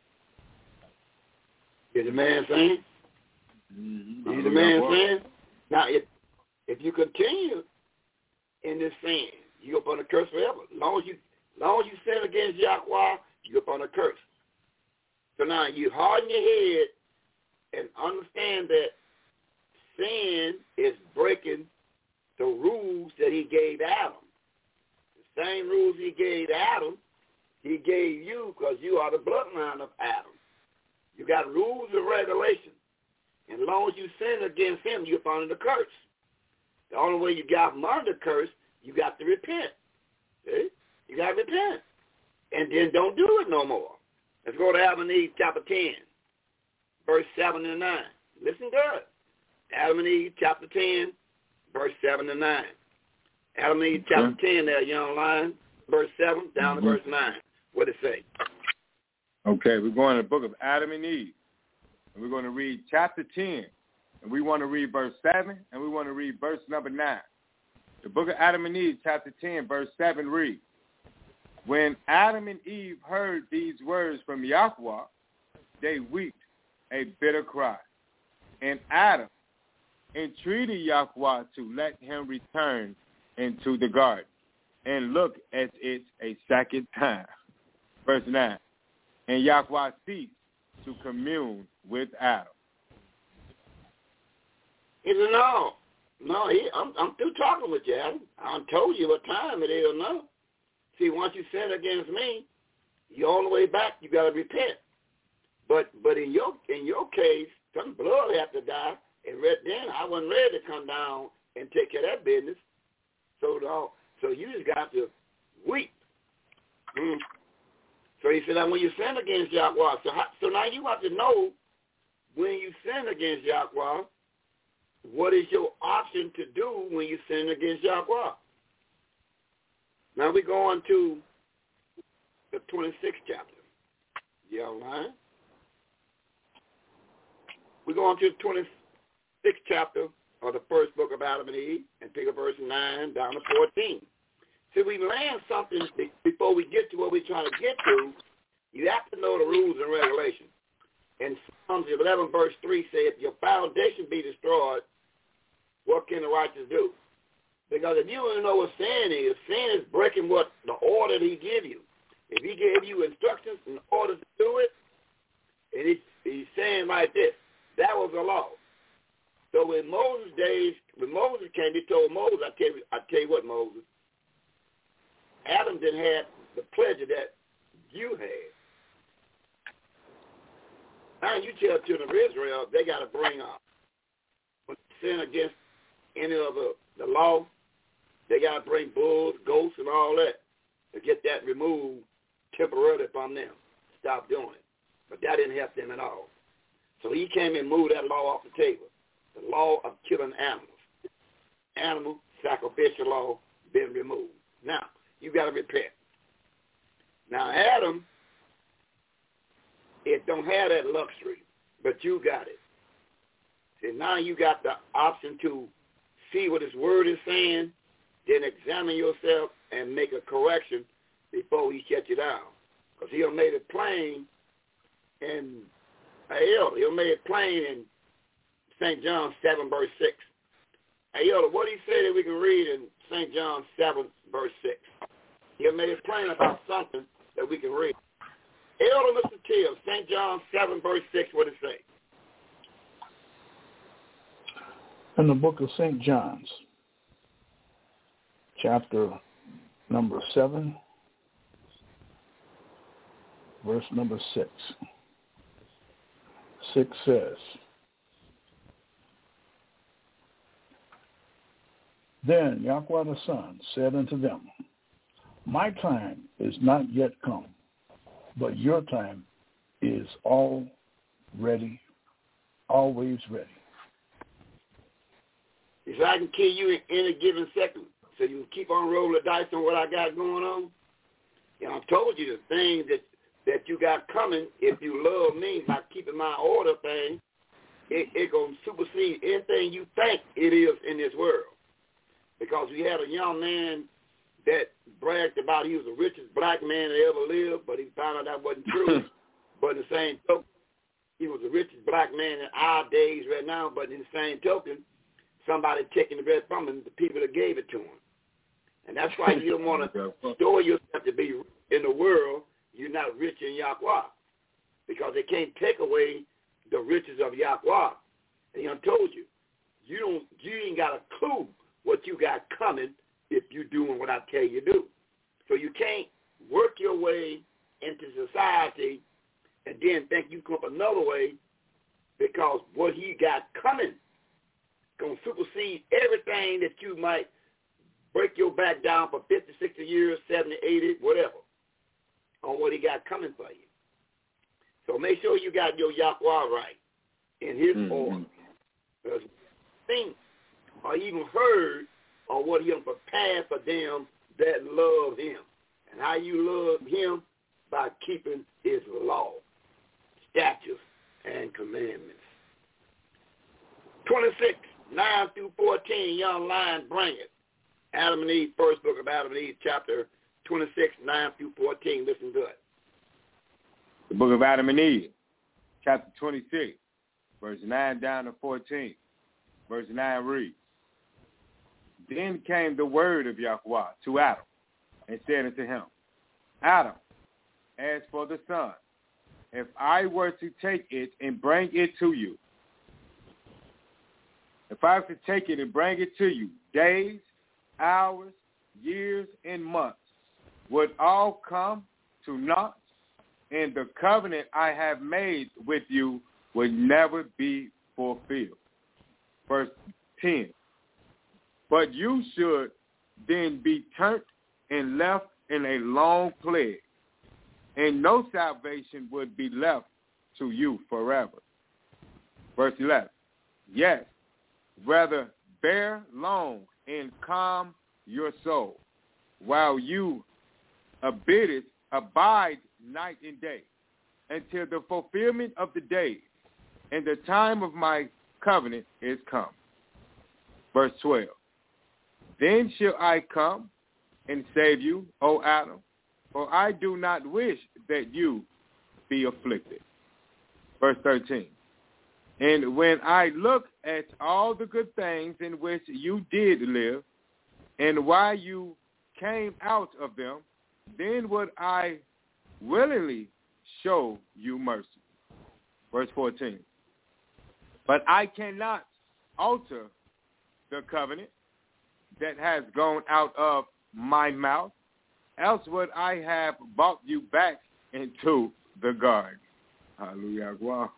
Hear the man saying? Hear the man saying? Now, if you continue in this sin, you're up on a curse forever. As long as you sin against Yahweh, you're up on a curse. So now you harden your head and understand that sin is breaking the rules that he gave Adam. The same rules he gave Adam, he gave you because you are the bloodline of Adam. You got rules and regulations. And as long as you sin against him, you're under the curse. The only way you got him under the curse, you got to repent. See? You got to repent. And then don't do it no more. Let's go to Adam and Eve chapter 10, verse 7 and 9. Listen good. Adam and Eve chapter 10, verse 7 and 9. Adam and Eve chapter 10 there, young lion, verse 7 down to verse 9. What it say? Okay, we're going to the book of Adam and Eve. And we're going to read chapter 10. And we want to read verse 7, and we want to read verse number 9. The book of Adam and Eve, chapter 10, verse 7 reads, When Adam and Eve heard these words from Yahweh, they wept a bitter cry. And Adam entreated Yahweh to let him return into the garden and look at it a second time. Verse 9, And Yahweh ceased to commune with Adam. He said, no, I'm through talking with you, Adam. I told you what time it is now. See, once you sin against me, you're on the way back. You got to repent. But in your case, some blood have to die, and right then I wasn't ready to come down and take care of that business. So you just got to weep. So he said, now when you sin against Yahweh, so now you have to know when you sin against Yahweh, what is your option to do when you sin against Yahweh? Now we go on to the 26th chapter. You all right? We go on to the 26th chapter of the first book of Adam and Eve and pick up verse 9 down to 14. See, we learn something before we get to what we're trying to get to. You have to know the rules and regulations. And Psalms 11 verse 3 says, if your foundation be destroyed, what can the righteous do? Because if you don't know what sin is breaking what the order he give you. If he gave you instructions and orders to do it, and he's saying like this, that was the law. So in Moses' days, when Moses came, he told Moses, I tell you what, Moses, Adam didn't have the pleasure that you had. Now you tell the children of Israel, they got to bring up. When they sin against any of the law, they got to bring bulls, goats, and all that to get that removed temporarily from them. Stop doing it. But that didn't help them at all. So he came and moved that law off the table. The law of killing animals. Animal sacrificial law been removed. Now, you got to repent. Now, Adam, it don't have that luxury, but you got it. See, now you got the option to see what his word is saying, then examine yourself and make a correction before he shut you down. Because he'll made it plain in he'll made it plain in St. John 7, verse 6. Hey, Elder, what do you say that we can read in St. John 7, verse 6? He'll made it plain about something that we can read. Elder, Mr. Till, St. John 7, verse 6, what does it say? In the book of St. John's, chapter number 7, verse number 6. 6 says, Then Yahweh the Son said unto them, My time is not yet come, but your time is always ready. If I can kill you in any given second, so you keep on rolling the dice on what I got going on. You know, I told you the things that you got coming, if you love me by keeping my order thing, it going to supersede anything you think it is in this world. Because we had a young man that bragged about he was the richest black man that ever lived, but he found out that wasn't true. But in the same token, he was the richest black man in our days right now, but in the same token, somebody taking the bread from him, the people that gave it to him. And that's why you don't want to store yourself to be in the world. You're not rich in Yahweh, because they can't take away the riches of Yahweh. And I told you, you ain't got a clue what you got coming if you're doing what I tell you to do. So you can't work your way into society and then think you come up another way, because what he got coming going to supersede everything that you might break your back down for 50, 60 years, 70, 80, whatever, on what he got coming for you. So make sure you got your Yahweh right in his order. Because think or even heard on what he'll prepare for them that love him. And how you love him by keeping his law, statutes, and commandments. 26, 9 through 14, young lion, bring it. Adam and Eve, first book of Adam and Eve, chapter 26, 9 through 14. Listen good. The book of Adam and Eve, chapter 26, verse 9 down to 14. Verse 9 reads, Then came the word of Yahweh to Adam, and said unto him, Adam, as for the sun, if I were to take it and bring it to you, if I were to take it and bring it to you, days, hours, years, and months would all come to naught, and the covenant I have made with you would never be fulfilled. Verse 10, But you should then be turned and left in a long plague, and no salvation would be left to you forever. Verse 11, Yes, rather bear long and calm your soul, while you abide night and day, until the fulfillment of the days, and the time of my covenant is come. Verse 12, Then shall I come and save you, O Adam, for I do not wish that you be afflicted. Verse 13, And when I look at all the good things in which you did live, and why you came out of them, then would I willingly show you mercy. Verse 14, But I cannot alter the covenant that has gone out of my mouth, else would I have brought you back into the garden. Hallelujah. Wow.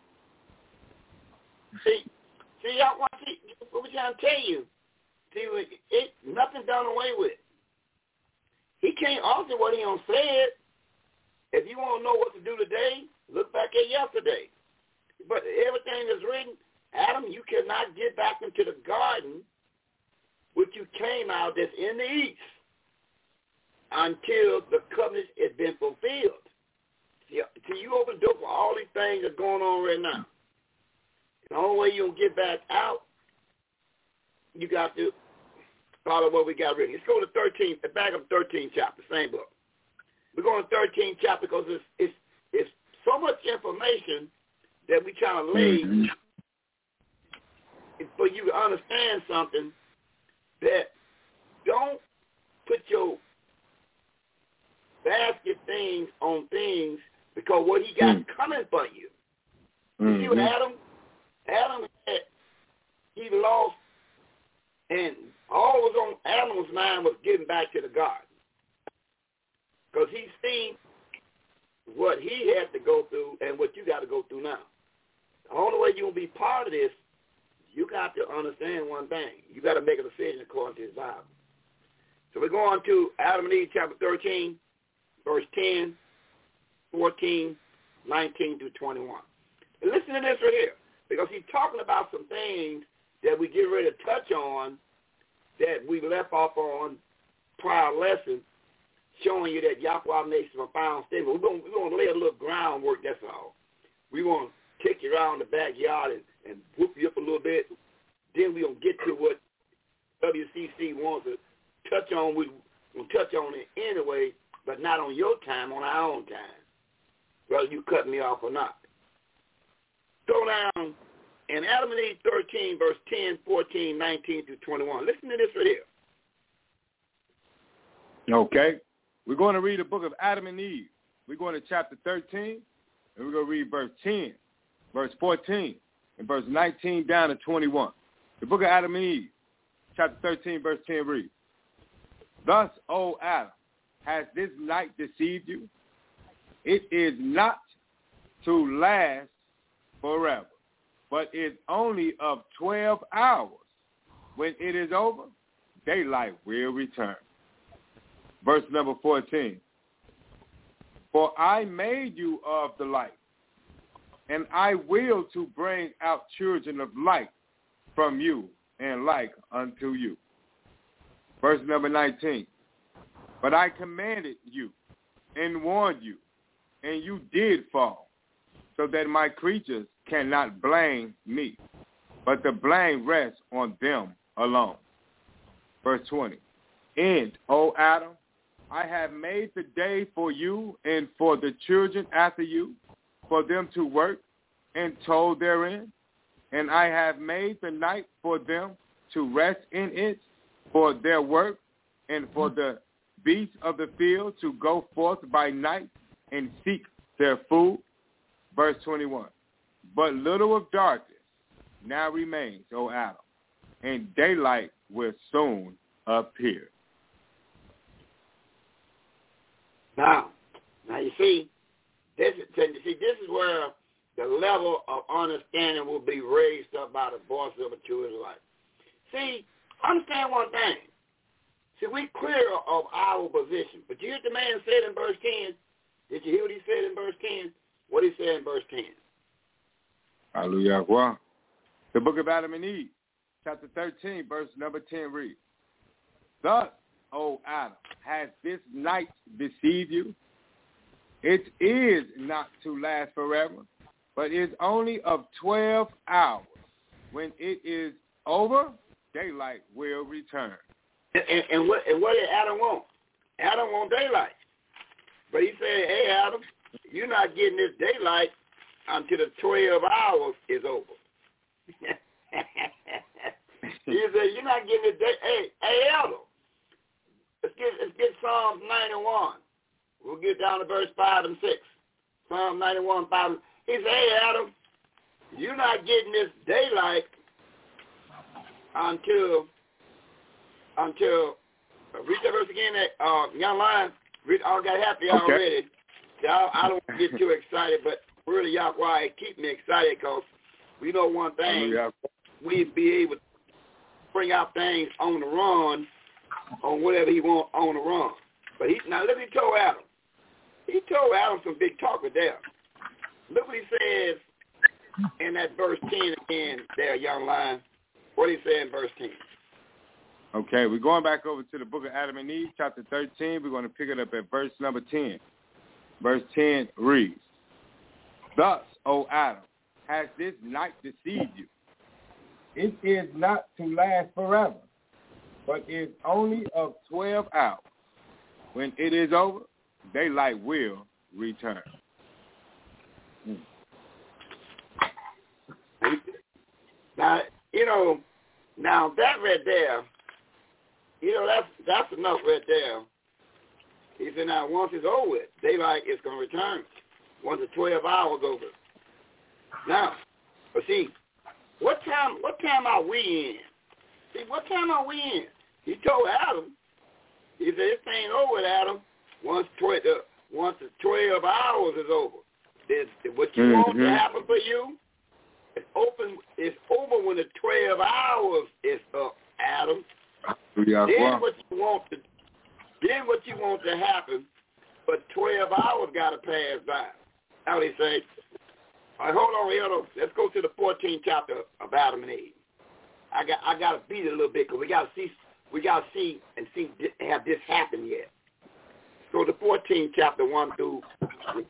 See, y'all want to see what we're trying to tell you. See, nothing done away with. He can't alter what he done said. If you want to know what to do today, look back at yesterday. But everything that's written, Adam, you cannot get back into the garden which you came out that's in the east until the covenant has been fulfilled. See, you open the door for all these things that's going on right now. The only way you'll get back out, you got to follow what we got written. Let's go to 13, back up 13th chapter, same book. We're going to 13th chapter because it's so much information that we try to lay for you to understand something, that don't put your basket things on things because what he got coming for you. You see what Adam had, he lost, and all was on Adam's mind was getting back to the garden. Because he seen what he had to go through and what you got to go through now. The only way you'll be part of this, you got to understand one thing. You got to make a decision according to his Bible. So we're going to Adam and Eve chapter 13, verse 10, 14, 19 through 21. And listen to this right here, because he's talking about some things that we get ready to touch on that we left off on prior lessons, showing you that Yahweh makes a profound statement. We're going to lay a little groundwork, that's all. We want to kick you around the backyard and whoop you up a little bit. Then we're going to get to what WCC wants to touch on. We'll touch on it anyway, but not on your time, on our own time, whether you cut me off or not. Go down in Adam and Eve 13, verse 10, 14, 19 through 21. Listen to this right here. Okay. We're going to read the book of Adam and Eve. We're going to chapter 13, and we're going to read verse 10, verse 14, and verse 19 down to 21. The book of Adam and Eve, chapter 13, verse 10 reads, Thus, O Adam, has this night deceived you? It is not to last forever, but is only of 12 hours. When it is over, daylight will return. Verse number 14, For I made you of the light, and I will to bring out children of light from you, and like unto you. Verse number 19, But I commanded you and warned you and you did fall, so that my creatures cannot blame me, but the blame rests on them alone. Verse 20. And, O Adam, I have made the day for you and for the children after you, for them to work and toil therein. And I have made the night for them to rest in it, for their work, and for the beasts of the field to go forth by night and seek their food. Verse 21. But little of darkness now remains, O Adam, and daylight will soon appear. Now you see, this is where the level of understanding will be raised up by the voice of a true Israelite. See, understand one thing. See, we clear of our position. But you hear the man said in verse 10. Did you hear what he said in verse 10? What he said in verse 10? Hallelujah. Well, the book of Adam and Eve, chapter 13, verse number 10 reads, Thus, O Adam, has this night deceived you? It is not to last forever, but is only of 12 hours. When it is over, daylight will return. And what did Adam want? Adam want daylight. But he said, hey, Adam, you're not getting this daylight until the 12 hours is over. He said, you're not getting this day. Hey, Adam, let's get Psalms 91. We'll get down to verse 5 and 6. Psalm 91, 5. He said, hey, Adam, you're not getting this daylight until read that verse again, young lion. I got happy already. I don't want to get too excited, but really, Yahweh, keep me excited because we know one thing. We'd be able to bring out things on the run, on whatever he wants on the run. But now look what he told Adam. He told Adam some big talk with there. Look what he says in that verse 10 again there, young lion. What did he say in verse 10? Okay, we're going back over to the book of Adam and Eve, chapter 13. We're going to pick it up at verse number 10. Verse 10 reads, Thus, O Adam, has this night deceived you? It is not to last forever, but is only of 12 hours. When it is over, daylight will return. Now that right there, that's enough right there. He said, now once it's over with, daylight is going to return. Once the 12 hours over. Now, but see, what time are we in? See, what time are we in? He told Adam, he said, this ain't over with, Adam. Once the 12 hours is over. What you want to happen for you, it's over when the 12 hours is up, Adam. Then what you want to happen, but 12 hours got to pass by. How do they say? All right, hold on, Elder. Let's go to the 14th chapter of Adam and Eve. I got to beat it a little bit because we got to see have this happened yet. So the 14th chapter 1 through 6.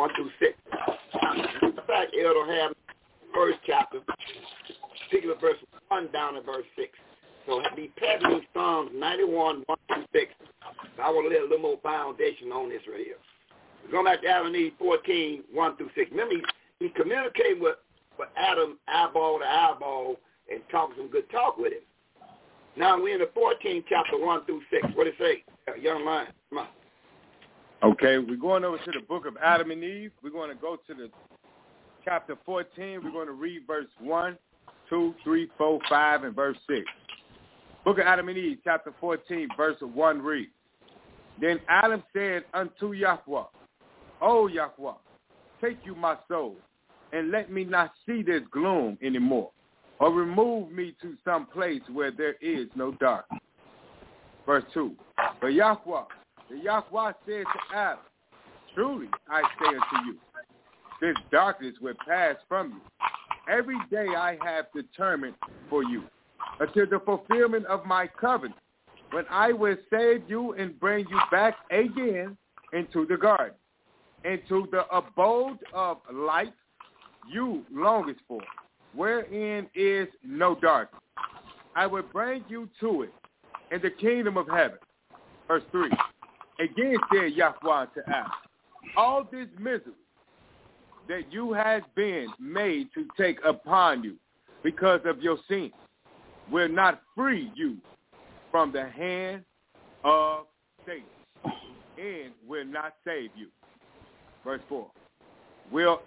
In fact, Elder have first chapter, particular verse 1 down to verse 6. So be passing Psalms 91, 1 through 6. So I want to lay a little more foundation on this right here. We're going back to Adam and Eve 14, 1 through 6. Remember, he communicated with Adam eyeball to eyeball and talked some good talk with him. Now we're in the 14th chapter 1 through 6. What does it say? Young lion, come on. Okay, we're going over to the book of Adam and Eve. We're going to go to the chapter 14. We're going to read verse 1, 2, 3, 4, 5, and verse 6. Book of Adam and Eve, chapter 14, verse 1 reads, Then Adam said unto Yahweh, O Yahweh, take you my soul, and let me not see this gloom anymore, or remove me to some place where there is no darkness. Verse 2, But Yahweh said to Adam, Truly I say unto you, this darkness will pass from you. Every day I have determined for you, until the fulfillment of my covenant, when I will save you and bring you back again into the garden. into the abode of light you longest for, wherein is no darkness. I will bring you to it in the kingdom of heaven. Verse 3. Again said Yahweh to Adam, all this misery that you have been made to take upon you because of your sin will not free you from the hand of Satan and will not save you. Verse 4. But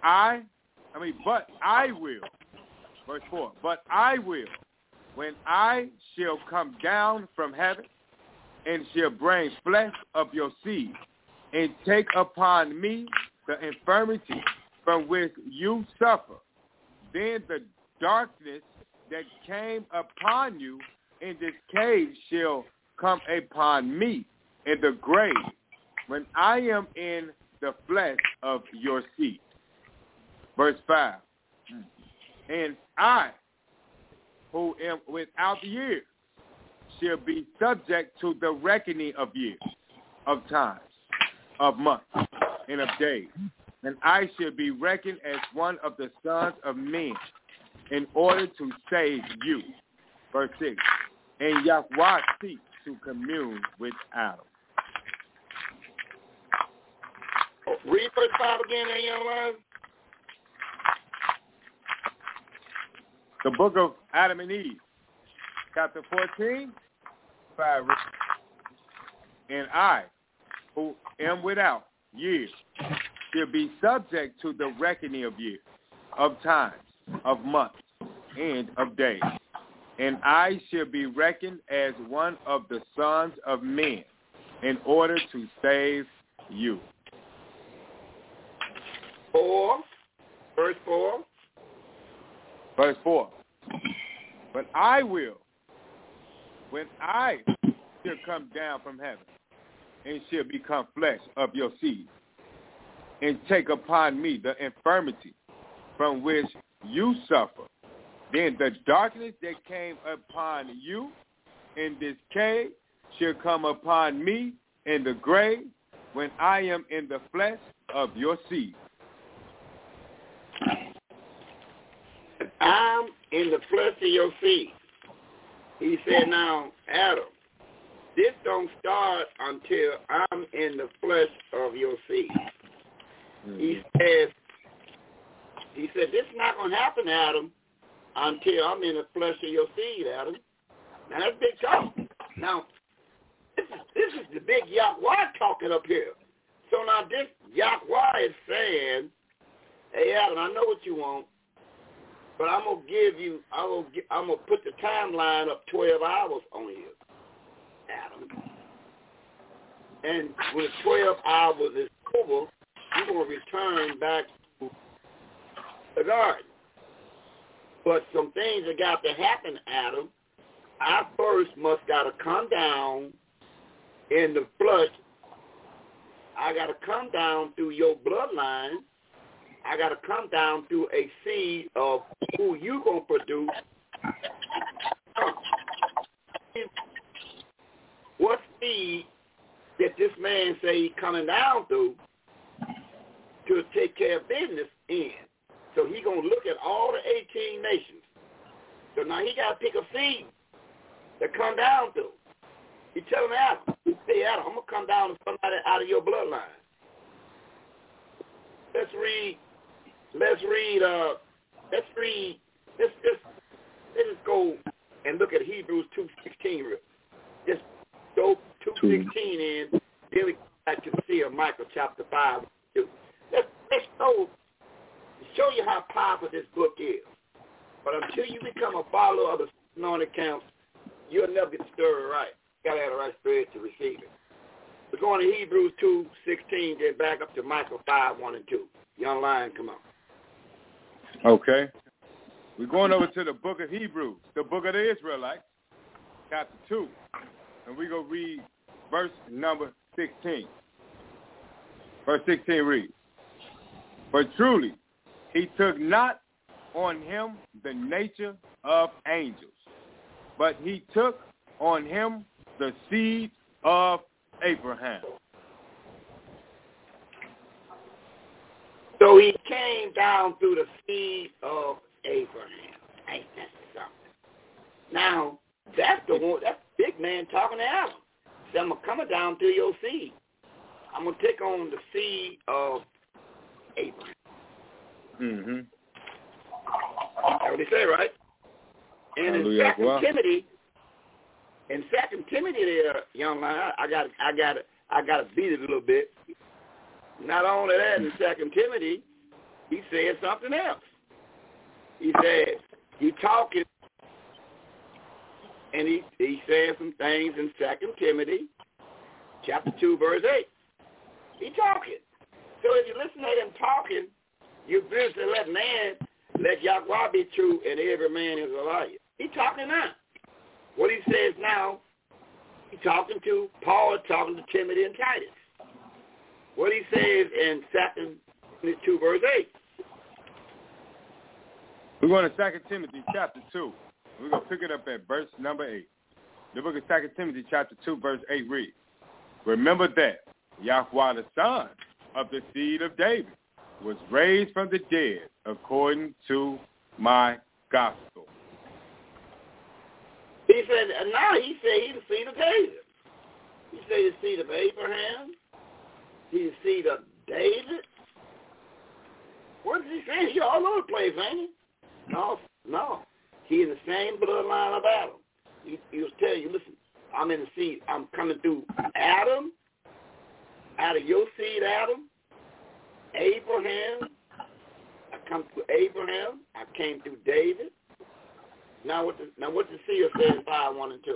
I will. Verse 4. But I will, when I shall come down from heaven and shall bring flesh of your seed and take upon me the infirmity from which you suffer, then the darkness that came upon you in this cave shall come upon me in the grave when I am in the flesh of your seed. Verse 5. And I, who am without years, shall be subject to the reckoning of years, of times, of months, and of days. And I shall be reckoned as one of the sons of men in order to save you. Verse 6. And Yahweh seeks to commune with Adam. Read verse 5 again, there, young man. The book of Adam and Eve, chapter 14, 5. And I, who am without years, shall be subject to the reckoning of years, of times, of months, and of days. And I shall be reckoned as one of the sons of men in order to save you. 4, verse 4. Verse 4. But I will, when I shall come down from heaven and shall become flesh of your seed, and take upon me the infirmity from which you suffer, then the darkness that came upon you in this cave shall come upon me in the grave when I am in the flesh of your seed. I'm in the flesh of your seed. He said, now, Adam, this don't start until I'm in the flesh of your seed. He said, this is not going to happen, Adam, until I'm in the flesh of your seed, Adam. Now, that's big talk. Now, this is the big Yahweh talking up here. So now this Yahweh is saying, hey, Adam, I know what you want, but I'm going to give you, I'm going to put the timeline up 12 hours on you, Adam. And when 12 hours is over, you're going to return back to the garden. But some things have got to happen, Adam. I first must got to come down in the flesh. I got to come down through your bloodline. I got to come down through a seed of who you going to produce. What seed that this man say he coming down through to take care of business in? So he going to look at all the 18 nations. So now he got to pick a seed to come down through. He tell him, Adam, hey, Adam, I'm going to come down to somebody out of your bloodline. Let's just go and look at Hebrews 2:16. Just go 2:16 in, then we come back to see of Micah chapter 5. Let's show you how powerful this book is. But until you become a follower of the anointed counsel, you'll never get the story right. You got to have the right spirit to receive it. We're going to Hebrews 2:16, then back up to Micah 5:1 and 2. Young lion, come on. Okay. We're going over to the book of Hebrews, the book of the Israelites, chapter 2. And we're going to read verse number 16. Verse 16 reads, "For truly he took not on him the nature of angels, but he took on him the seed of Abraham." So he came down through the seed of Abraham. Ain't that something? Now, that's the one, that's the big man talking to Adam. Said, I'm coming down through your seed. I'm going to take on the seed of Abraham. Mm-hmm. That's what he said, right? And in Second Timothy, there, young man, I got to beat it a little bit. Not only that, in 2 Timothy, he said something else. He said, he talking, and he said some things in 2 Timothy, chapter 2, verse 8. He talking. So if you listen to him talking, you basically let Yahweh be true, and every man is a liar. He talking now. What he says now, he talking to, Paul is talking to Timothy and Titus. What he says in 2 Timothy 2, verse 8. We're going to 2 Timothy chapter 2. We're going to pick it up at verse number 8. The book of 2 Timothy chapter 2, verse 8 reads, remember that Yahweh, the son of the seed of David, was raised from the dead according to my gospel. He said, and now he said he's the seed of David. He said he's the seed of Abraham. He's the seed of David. What is he saying? He's all over the place, ain't he? No. He's in the same bloodline of Adam. He was telling you, listen, I'm in the seed. I'm coming through Adam, out of your seed, Adam, Abraham. I come through Abraham. I came through David. Now what the seer says in 5, 1 and 2.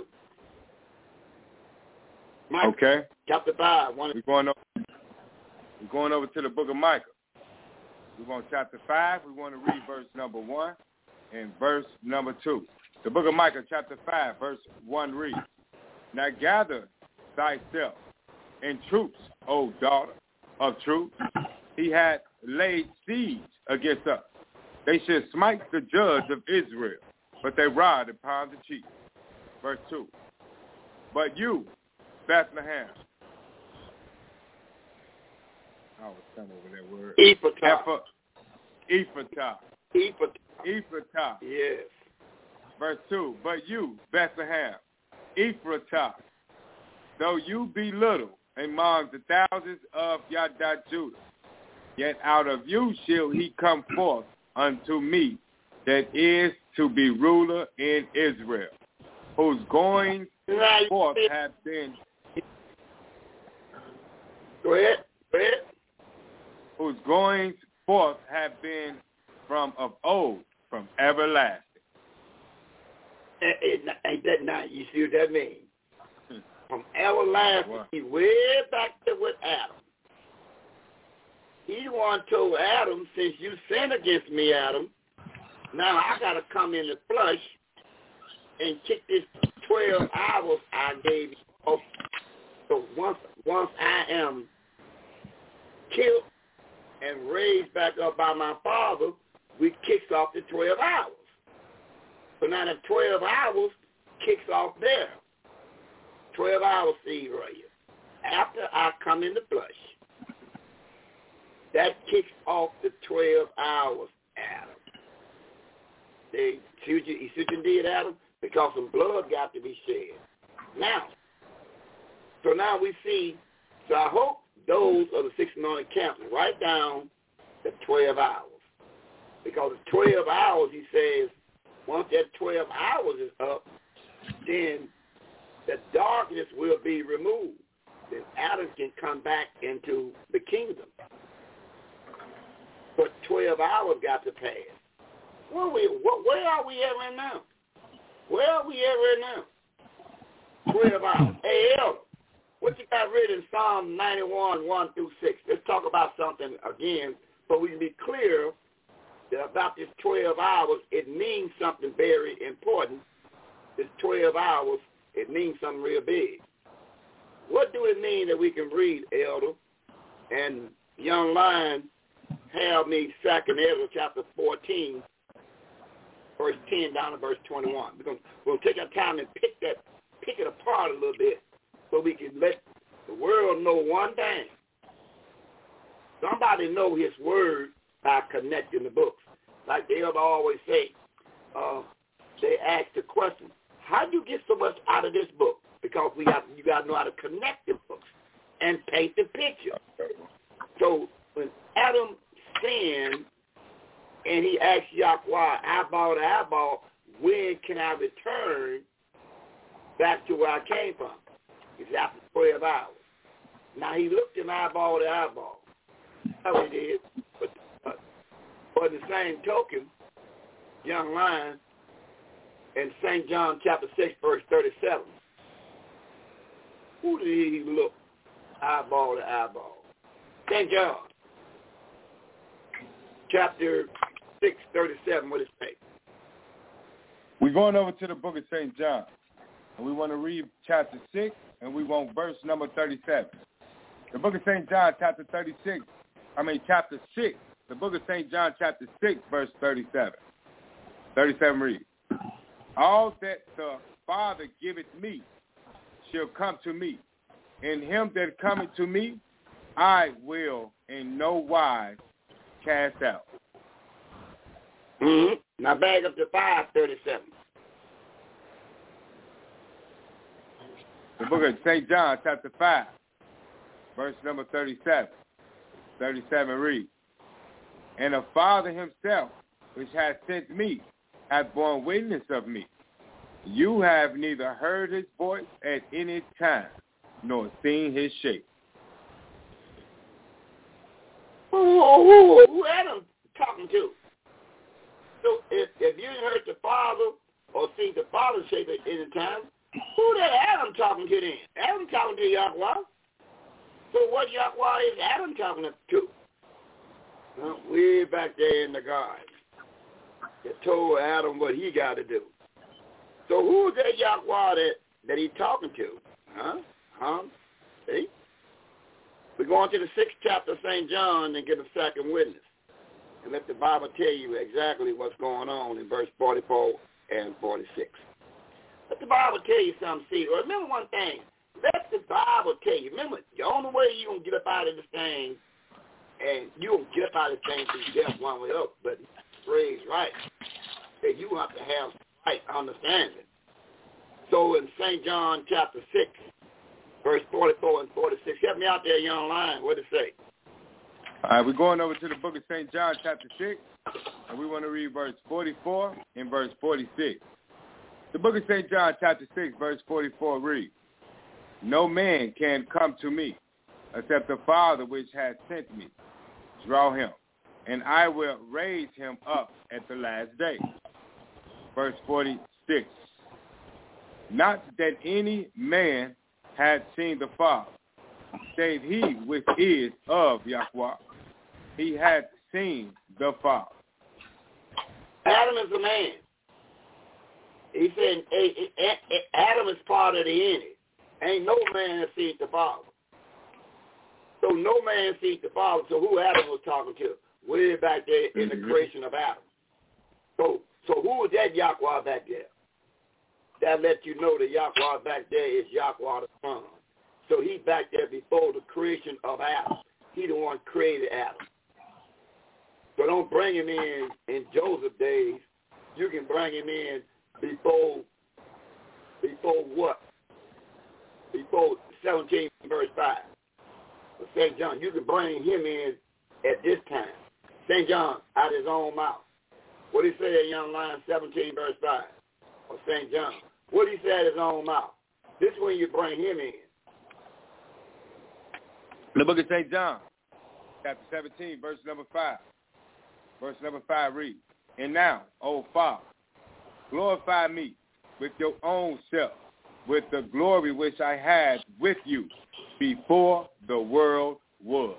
Micah, okay. Chapter 5, 1 and 2. We're going over to the book of Micah. We're going to chapter 5. We want to read verse number 1 and verse number 2. The book of Micah, chapter 5, verse 1 reads, now gather thyself in troops, O daughter of truth. He had laid siege against us. They should smite the judge of Israel, but they rod upon the cheek. Verse 2. But you, Bethlehem. I was coming over that word. Ephratah. Yes. Verse 2. But you, Bethlehem, Ephratah, though you be little among the thousands of Yada Judah, yet out of you shall he come forth unto me, that is to be ruler in Israel, whose goings forth have been. Go ahead. Whose goings forth have been from of old, from everlasting. Ain't that nice? You see what that means? From everlasting, way back to with Adam. He the one told Adam, since you sinned against me, Adam, now I got to come in the flesh and kick this 12 hours I gave you. So once I am killed and raised back up by my Father, we kicks off the 12 hours. So now the 12 hours kicks off there. 12 hours seed right here. After I come in the flesh, that kicks off the 12 hours, Adam. You see what you did, Adam? Because some blood got to be shed. Now we see, so I hope those of the 6 anointed camps write down the 12 hours. Because the 12 hours, he says, once that 12 hours is up, then the darkness will be removed. Then Adam can come back into the kingdom. But 12 hours got to pass. Where are we at right now? Where are we at right now? 12 hours. Hey, Elder, what you got written in Psalm 91, 1 through 6? Let's talk about something again, so we can be clear that about this 12 hours, it means something very important. This 12 hours, it means something real big. What do it mean that we can read, Elder? And young lion, have me 2nd Ezra chapter 14, verse 10 down to verse 21. We'll take our time and pick it apart a little bit so we can let the world know one thing. Somebody know his word by connecting the books. Like the elder always say, they ask the question, how do you get so much out of this book? Because you got to know how to connect the books and paint the picture. So when Adam sinned and he asked Yahweh, eyeball to eyeball, when can I return back to where I came from? He said, after 12 hours. Now he looked him eyeball to eyeball. That's how he did. But in the same token, young lion, in St. John chapter 6, verse 37, who did he look eyeball to eyeball? St. John chapter 6, 37, what does it say? We're going over to the book of St. John, and we want to read chapter 6, and we want verse number 37. The book of St. John, chapter 6, the book of St. John, chapter 6, verse 37. 37 reads, all that the Father giveth me shall come to me, and him that cometh to me I will in no wise cast out. Mm-hmm. Now back up to 5:37. The book of St. John, chapter 5, verse number 37. 37 reads, and the Father himself, which hath sent me, hath borne witness of me. You have neither heard his voice at any time, nor seen his shape. Who Adam talking to? So if you didn't heard the Father or seen the Father's shape at any time, who that Adam talking to then? Adam talking to Yahweh. So what Yahweh is Adam talking to? Well, way back there in the garden. He told Adam what he got to do. So who is that Yahweh that he talking to? See? We're going to the 6th chapter of St. John and get a second witness. And let the Bible tell you exactly what's going on in verse 44 and 46. Let the Bible tell you something, see. Remember one thing. Let the Bible tell you. Remember, the only way you're going to get up out of this thing, and you don't get up out of this thing through death one way up, but phrase right, that you have to have right understanding. So in St. John chapter 6, verse 44 and 46, help me out there, young lion. What does it say? All right, we're going over to the book of St. John chapter 6, and we want to read verse 44 and verse 46. The book of St. John chapter 6, verse 44 reads, no man can come to me except the Father which hath sent me. Draw him, and I will raise him up at the last day. Verse 46, not that any man hath seen the Father, save he which is of Yahweh. He hath seen the Father. Adam is a man. He said Adam is part of the enemy. Ain't no man that sees the Father. So no man sees the Father. So who Adam was talking to? Way back there in the creation of Adam. So who was that Yahweh back there? That lets you know that Yahweh back there is Yahweh the Son. So he's back there before the creation of Adam. He the one created Adam. So don't bring him in Joseph's days. You can bring him in before what? Before 17 verse 5. St. John, you can bring him in at this time. St. John, out of his own mouth. What did he say at young lion 17 verse 5? Or St. John. What did he say at his own mouth? This is when you bring him in. The book of St. John, chapter 17, verse number 5. Verse number 5 reads, and now, O Father, glorify me with your own self, with the glory which I had with you before the world was.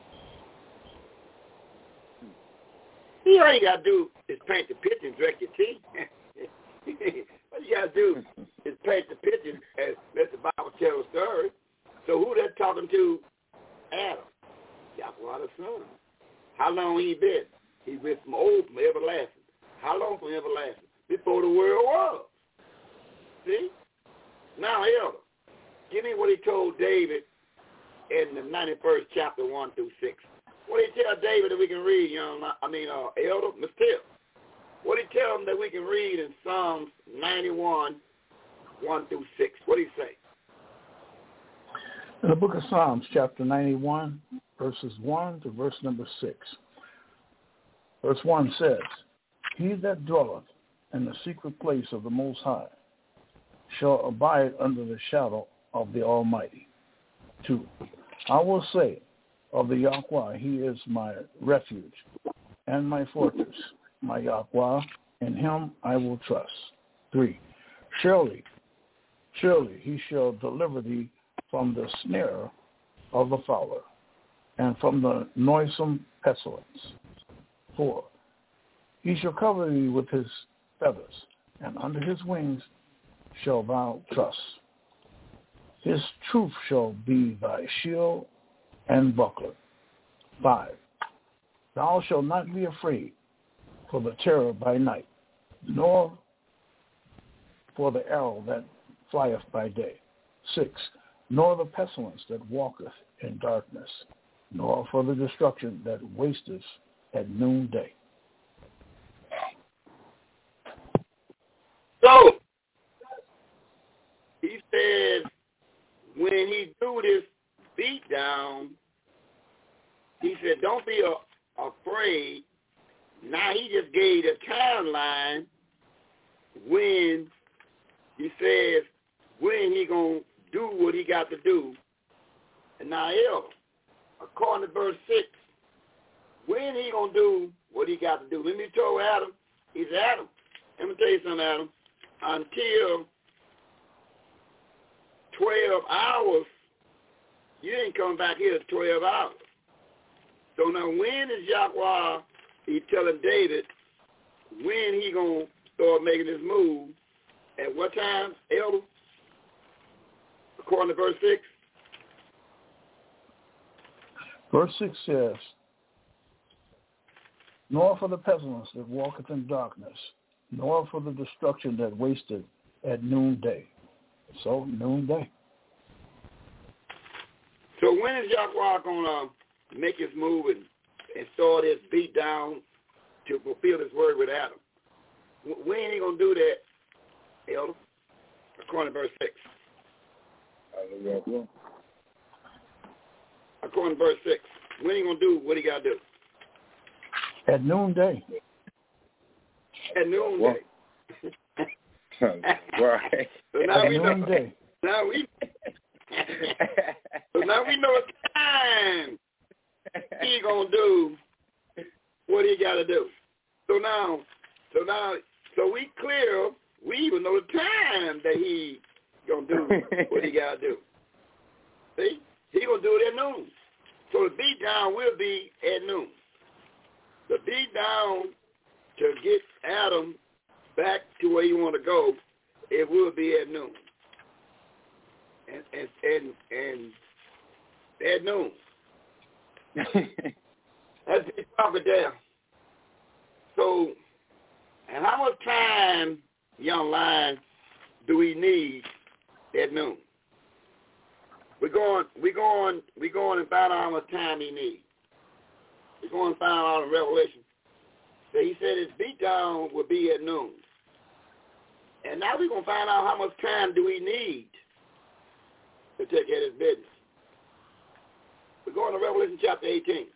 See, all you got to do is paint the picture and drink your tea. What you got to do is paint the picture and let the Bible tell a story. So who that talking to? Adam. Yahweh the Son. How long he been? He been from old, from everlasting. How long from everlasting? Before the world was. See? Now, Elder, give me what he told David in the 91st chapter 1 through 6. What did he tell David that we can read, Elder, Mr. What did he tell him that we can read in Psalms 91, 1 through 6? What did he say? In the book of Psalms, chapter 91, verses 1 to verse number 6. Verse 1 says, He that dwelleth in the secret place of the Most High shall abide under the shadow of the Almighty. 2. I will say of the Yahweh, He is my refuge and my fortress, my Yahweh, in Him I will trust. 3. Surely He shall deliver thee from the snare of the fowler and from the noisome pestilence. 4. He shall cover thee with His feathers, and under His wings shall thou trust. His truth shall be thy shield and buckler. 5. Thou shalt not be afraid for the terror by night, nor for the arrow that flieth by day. 6. Nor the pestilence that walketh in darkness, nor for the destruction that wasteth at noonday. So, he says, when he do this beat down, he said, don't be afraid. Now he just gave the timeline when he says when he going to do what he got to do. And now, according to verse 6, when he going to do what he got to do? Let me tell Adam, he's Adam. Let me tell you something, Adam. Until 12 hours, you ain't coming back here 12 hours. So now when is Yahweh, he telling David, when he going to start making this move, at what time, Elder? According to verse 6? Verse 6 says, Nor for the pestilence that walketh in darkness, nor for the destruction that wasteth at noonday. So, noonday. So when is Yahweh going to make his move and start his beat down to fulfill his word with Adam? When is he going to do that, Elder? According to verse 6. According to verse 6. When he going to do what he got to do? At noonday. At noonday. Right. So now At we know. noonday. So now we know it's time he gonna do what he gotta do. So we clear. We even know the time that he gonna do what he gotta do. See, he gonna do it at noon. So the beat down will be at noon. The beat down to get Adam back to where you want to go, it will be at noon. And at noon. That's big talking there. So, and how much time, young lion, do we need at noon? We're going and find out how much time he needs. We're going to find out in Revelation. So he said his beatdown will be at noon. And now we're going to find out how much time do we need to take care of his business. We're going to Revelation chapter 18.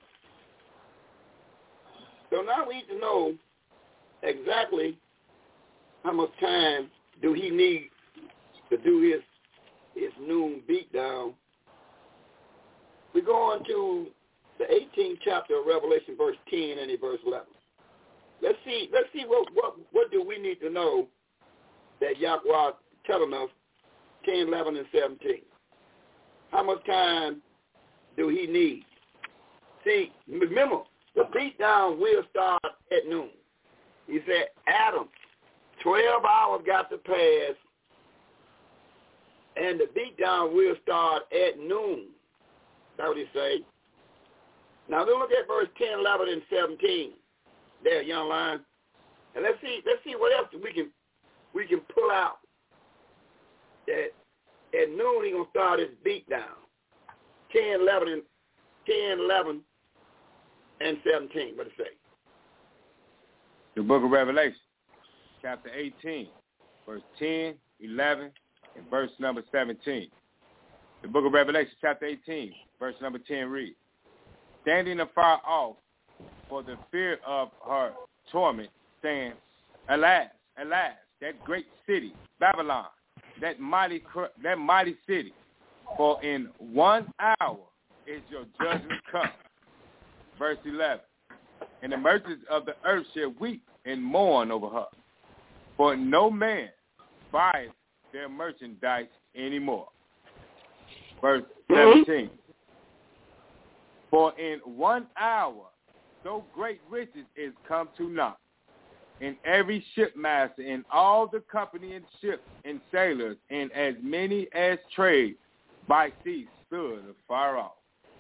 So now we need to know exactly how much time do he need to do his noon beatdown. We're going to the 18th chapter of Revelation, verse 10 and verse 11. Let's see what do we need to know that Yahweh telling us 10, 11, and 17. How much time do he need? See, remember, the beatdown will start at noon. He said, Adam, 12 hours got to pass, and the beatdown will start at noon. That's what he say. Now, let's look at verse 10, 11, and 17. There, young lion. And let's see what else we can pull out. That at noon he's gonna start his beat down. 10, 11, and 17. What does it say? The book of Revelation, chapter 18, verse 10, 11, and verse number 17. The book of Revelation, chapter 18, verse number 10 reads, standing afar off for the fear of her torment, saying, alas, alas, that great city, Babylon, that mighty city, for in 1 hour is your judgment come. Verse 11, and the merchants of the earth shall weep and mourn over her, for no man buyeth their merchandise anymore. Verse 17, for in 1 hour so great riches is come to naught, and every shipmaster and all the company and ships and sailors and as many as trade by sea stood afar off.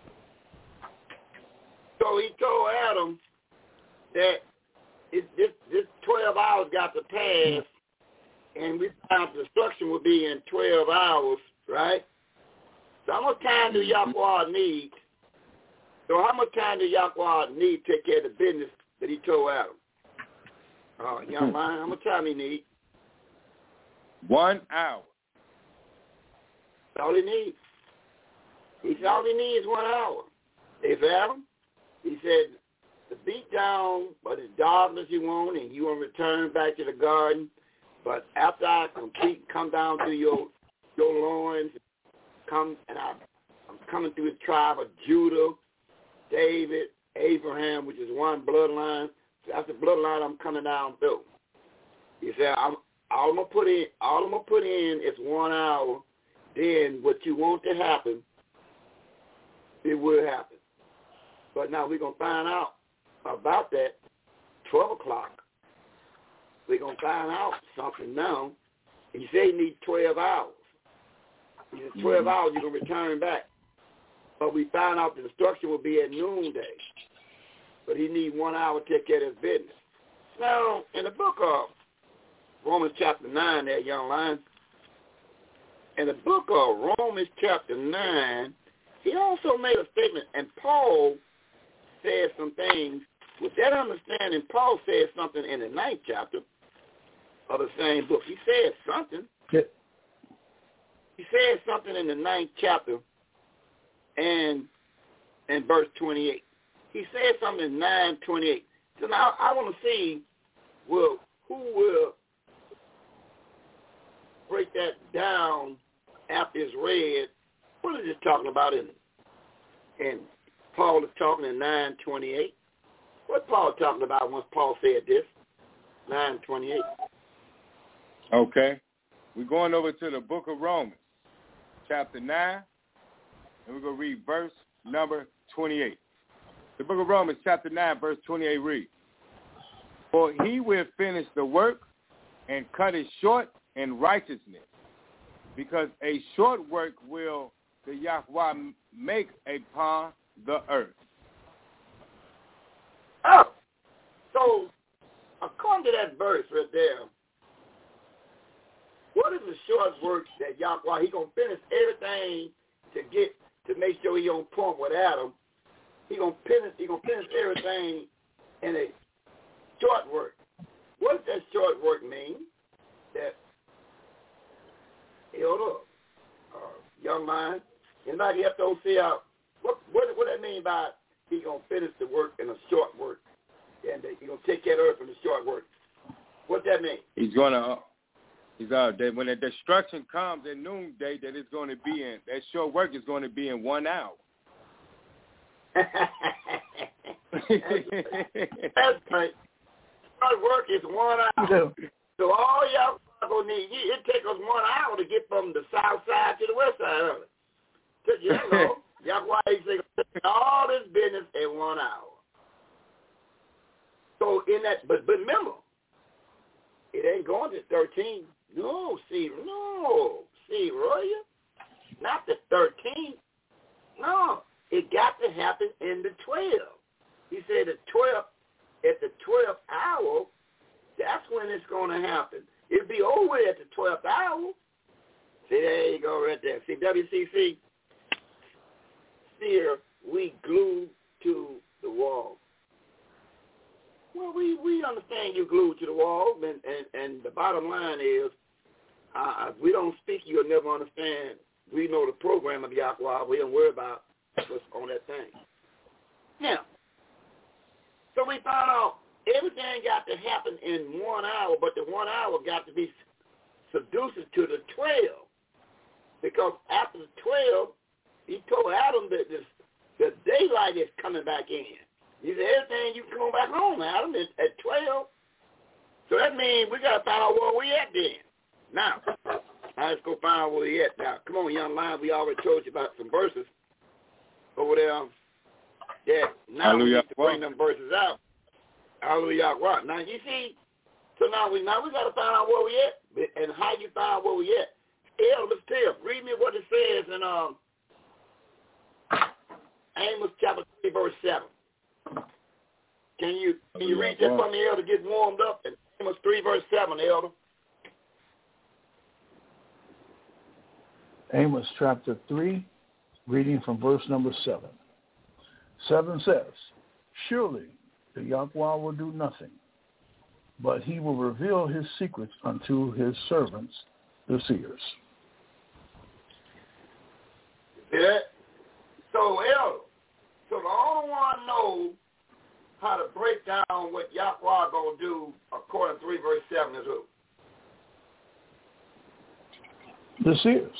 So he told Adam that this 12 hours got to pass, and we found destruction would be in 12 hours, right? So how much time do Yahweh need? So how much time do Yahweh need to take care of the business that he told Adam? Young man, how much time he need? 1 hour. That's all he needs. He said all he needs is 1 hour. If Adam, he said, the beat down, but it's darkness you want, and you want to return back to the garden. But after I come down through your loins, I'm coming through the tribe of Judah, David, Abraham, which is one bloodline. So that's the bloodline I'm coming down through. He said, all I'm gonna put in is 1 hour. Then what you want to happen, it will happen. But now we're gonna find out about that 12 o'clock. We're gonna find out something now. He said he needs 12 hours. He said 12 hours you're gonna return back. But we found out the destruction will be at noonday. But he needs 1 hour to take care of his business. Now, in the book of Romans chapter 9 there, young lion, in the book of Romans chapter 9, he also made a statement, and Paul said some things. With that understanding, Paul said something in the 9th chapter of the same book. He said something. Yeah. He said something in the 9th chapter and in verse 28. He said something in 9:28. So now I want to see who will break that down after it's read. What is it talking about in Paul is talking in 9:28. What Paul talking about once Paul said this? 9:28. Okay. We're going over to the book of Romans, chapter 9, and we're going to read verse number 28. The book of Romans, chapter 9, verse 28 reads, for he will finish the work and cut it short in righteousness, because a short work will the Yahweh make upon the earth. Oh, so according to that verse right there, what is the short work that Yahweh, he going to finish everything to make sure he on point with Adam. He gonna finish everything in a short work. What does that short work mean? That, hold up, young man, anybody have to see out what that mean by he gonna finish the work in a short work, and he gonna take care of earth in a short work? What that mean? When the destruction comes at noonday, that it's going to be in that short work is going to be in 1 hour. That's right. Short work is 1 hour. So all y'all gonna need, it take us 1 hour to get from the south side to the west side of it. Yahweh is taking all this business in 1 hour. So in that, but remember, it ain't going to 13. No, Roy, not the 13. No, it got to happen in the 12. He said at the 12th hour, that's when it's going to happen. It'll be over at the 12th hour. See, there you go right there. See, WCC, here we glued to the wall. you glued to the wall, and the bottom line is, if we don't speak, you'll never understand. We know the program of Yahweh. We don't worry about what's on that thing. Now, so we found out everything got to happen in 1 hour, but the 1 hour got to be seduced to the 12. Because after the 12, he told Adam that the daylight is coming back in. He said, everything, you come back home, Adam, at 12. So that means we got to find out where we at then. Now, let's go find out where we at. Now, come on, young lion, we already told you about some verses over there. Yeah, now we need to bring them verses out. Hallelujah. Now, you see, so now we got to find out where we at. And how you find where we at. Let's tell. Read me what it says in Amos chapter 3, verse 7. Can you read that for me, Elder, get warmed up? In Amos 3, verse 7, Elder. Amos chapter 3, reading from verse number 7. 7 says, surely the Yahweh will do nothing, but he will reveal his secrets unto his servants, the seers. Yeah. So, Elder, so the only one knows how to break down what Yahweh going to do according to 3 verse 7 is who? The seers.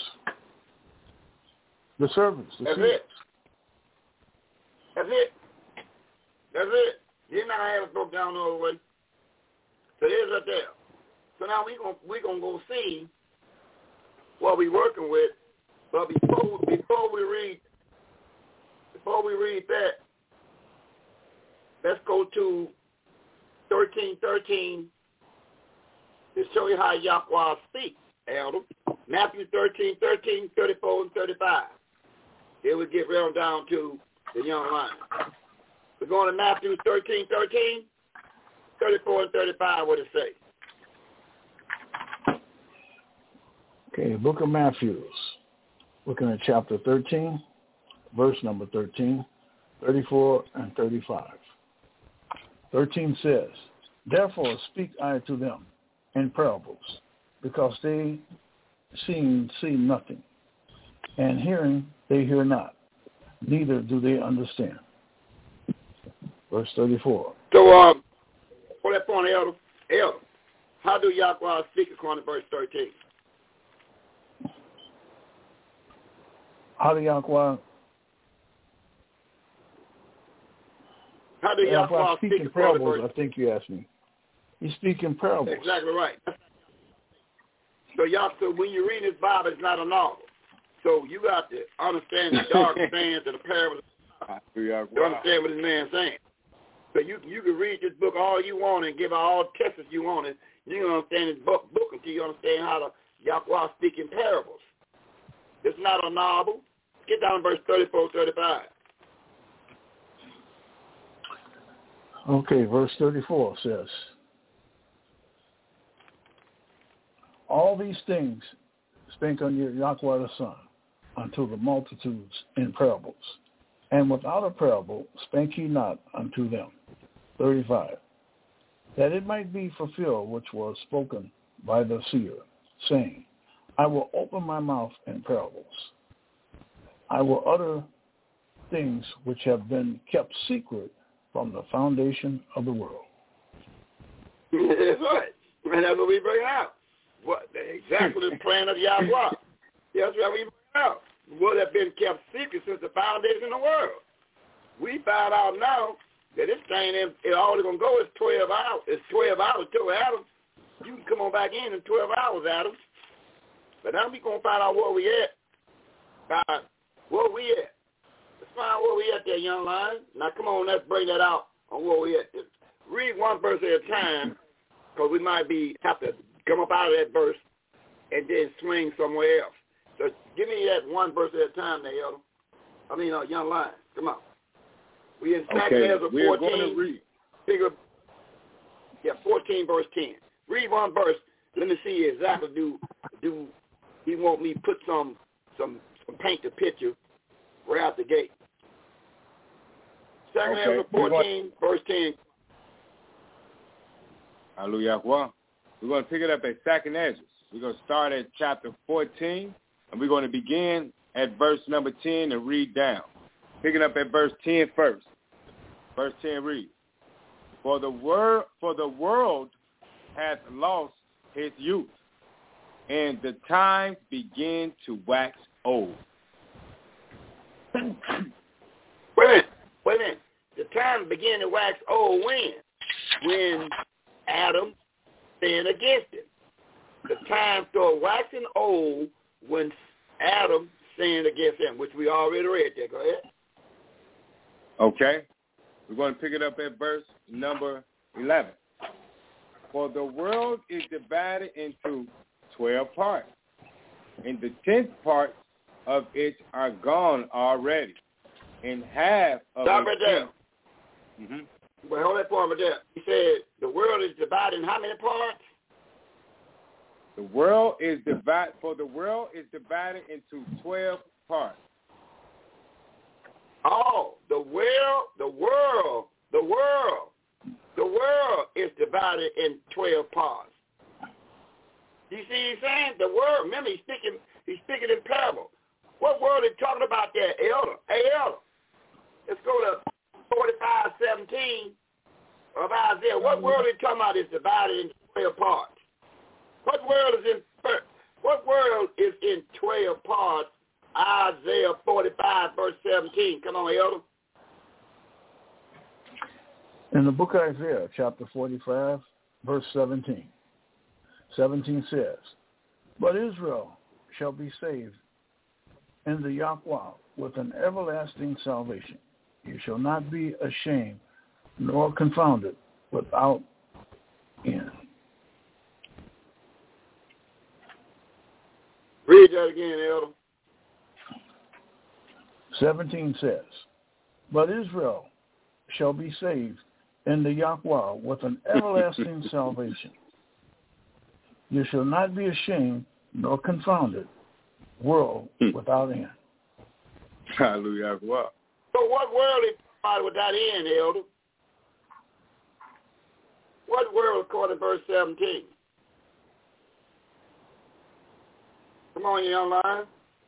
The servants. The That's seers. it. That's it. That's it. You're not have it broke down all the way. So here's right there. So now we're gonna go see what we're working with. But before we read that, let's go to 13:13 to show you how Yahweh speaks, Elder. Matthew 13:13, 34 and 35. Here we get round down to the young lion. We're going to Matthew 13:13, 34 and 35. What it say? Okay, Book of Matthew. Looking at chapter 13, verse number 13, 34 and 35. 13 says, therefore speak I to them in parables, because they see nothing, and hearing they hear not, neither do they understand. Verse 34. So, for that point, Elder, how do Yahweh speak according to verse 13? How do Yahweh speak in parables? I think you asked me. You speak in parables. Exactly right. So when you read this Bible, it's not a novel. So you got to understand the dark sayings of the parables to understand what this man's saying. So you can read this book all you want and give all the tests you want, and you don't understand this book until you understand how to Yahweh speak in parables. It's not a novel. Get down to verse 34, 35. Okay, verse 34 says, all these things spake unto Yahweh the Son, unto the multitudes in parables, and without a parable spake he not unto them. 35. That it might be fulfilled which was spoken by the seer, saying, I will open my mouth in parables. I will utter things which have been kept secret from the foundation of the world. That's right. And that's what we bring out. Exactly the plan of Yahweh. That's what we bring out. What have been kept secret since the foundation of the world. We found out now that this thing is only going to go is 12 hours. It's 12 hours till Adam. You can come on back in 12 hours, Adam. But now we're going to find out where we at. Where we at? Let's find out where we at there, young lion. Now, come on, let's bring that out on where we at. Read one verse at a time, because we might have to come up out of that verse and then swing somewhere else. So give me that one verse at a time there, Elder. I mean, young lion. Come on. We in Ezra 14. We're going to read. 14 verse 10. Read one verse. Let me see exactly do he want me to put some paint the picture right out the gate. Second Ezra 14, verse 10. Hallelujah. We're going to pick it up at 2nd Ezra. We're going to start at chapter 14, and we're going to begin at verse number 10 and read down. Picking up at verse 10 first. Verse 10 reads, For the world hath lost his youth, and the times begin to wax old. Wait a minute. The time began to wax old when? When Adam sinned against him. The time started waxing old when Adam sinned against him, which we already read there. Go ahead. Okay. We're going to pick it up at verse number 11. For the world is divided into 12 parts, and the 10th part of it are gone already, and half of Stop right there. Mm-hmm. Well, hold that part right there. He said the world is divided in how many parts? The world is divided into 12 parts. Oh, the world is divided in 12 parts. You see he's saying? The world, remember he's speaking in parable. What world is talking about there, Elder? Hey, Elder, let's go to 45:17 of Isaiah. What world is talking about is divided into 12 parts? What world is in 12 parts? Isaiah 45, verse 17. Come on, Elder. In the book of Isaiah, chapter 45, verse 17. 17 says, But Israel shall be saved in the Yahweh with an everlasting salvation. You shall not be ashamed nor confounded without end. Read that again, Elder. 17 says, But Israel shall be saved in the Yahweh with an everlasting salvation. You shall not be ashamed nor confounded, world without end. Hallelujah. So what world is divided without end, Elder? What world according to verse 17? Come on, you online.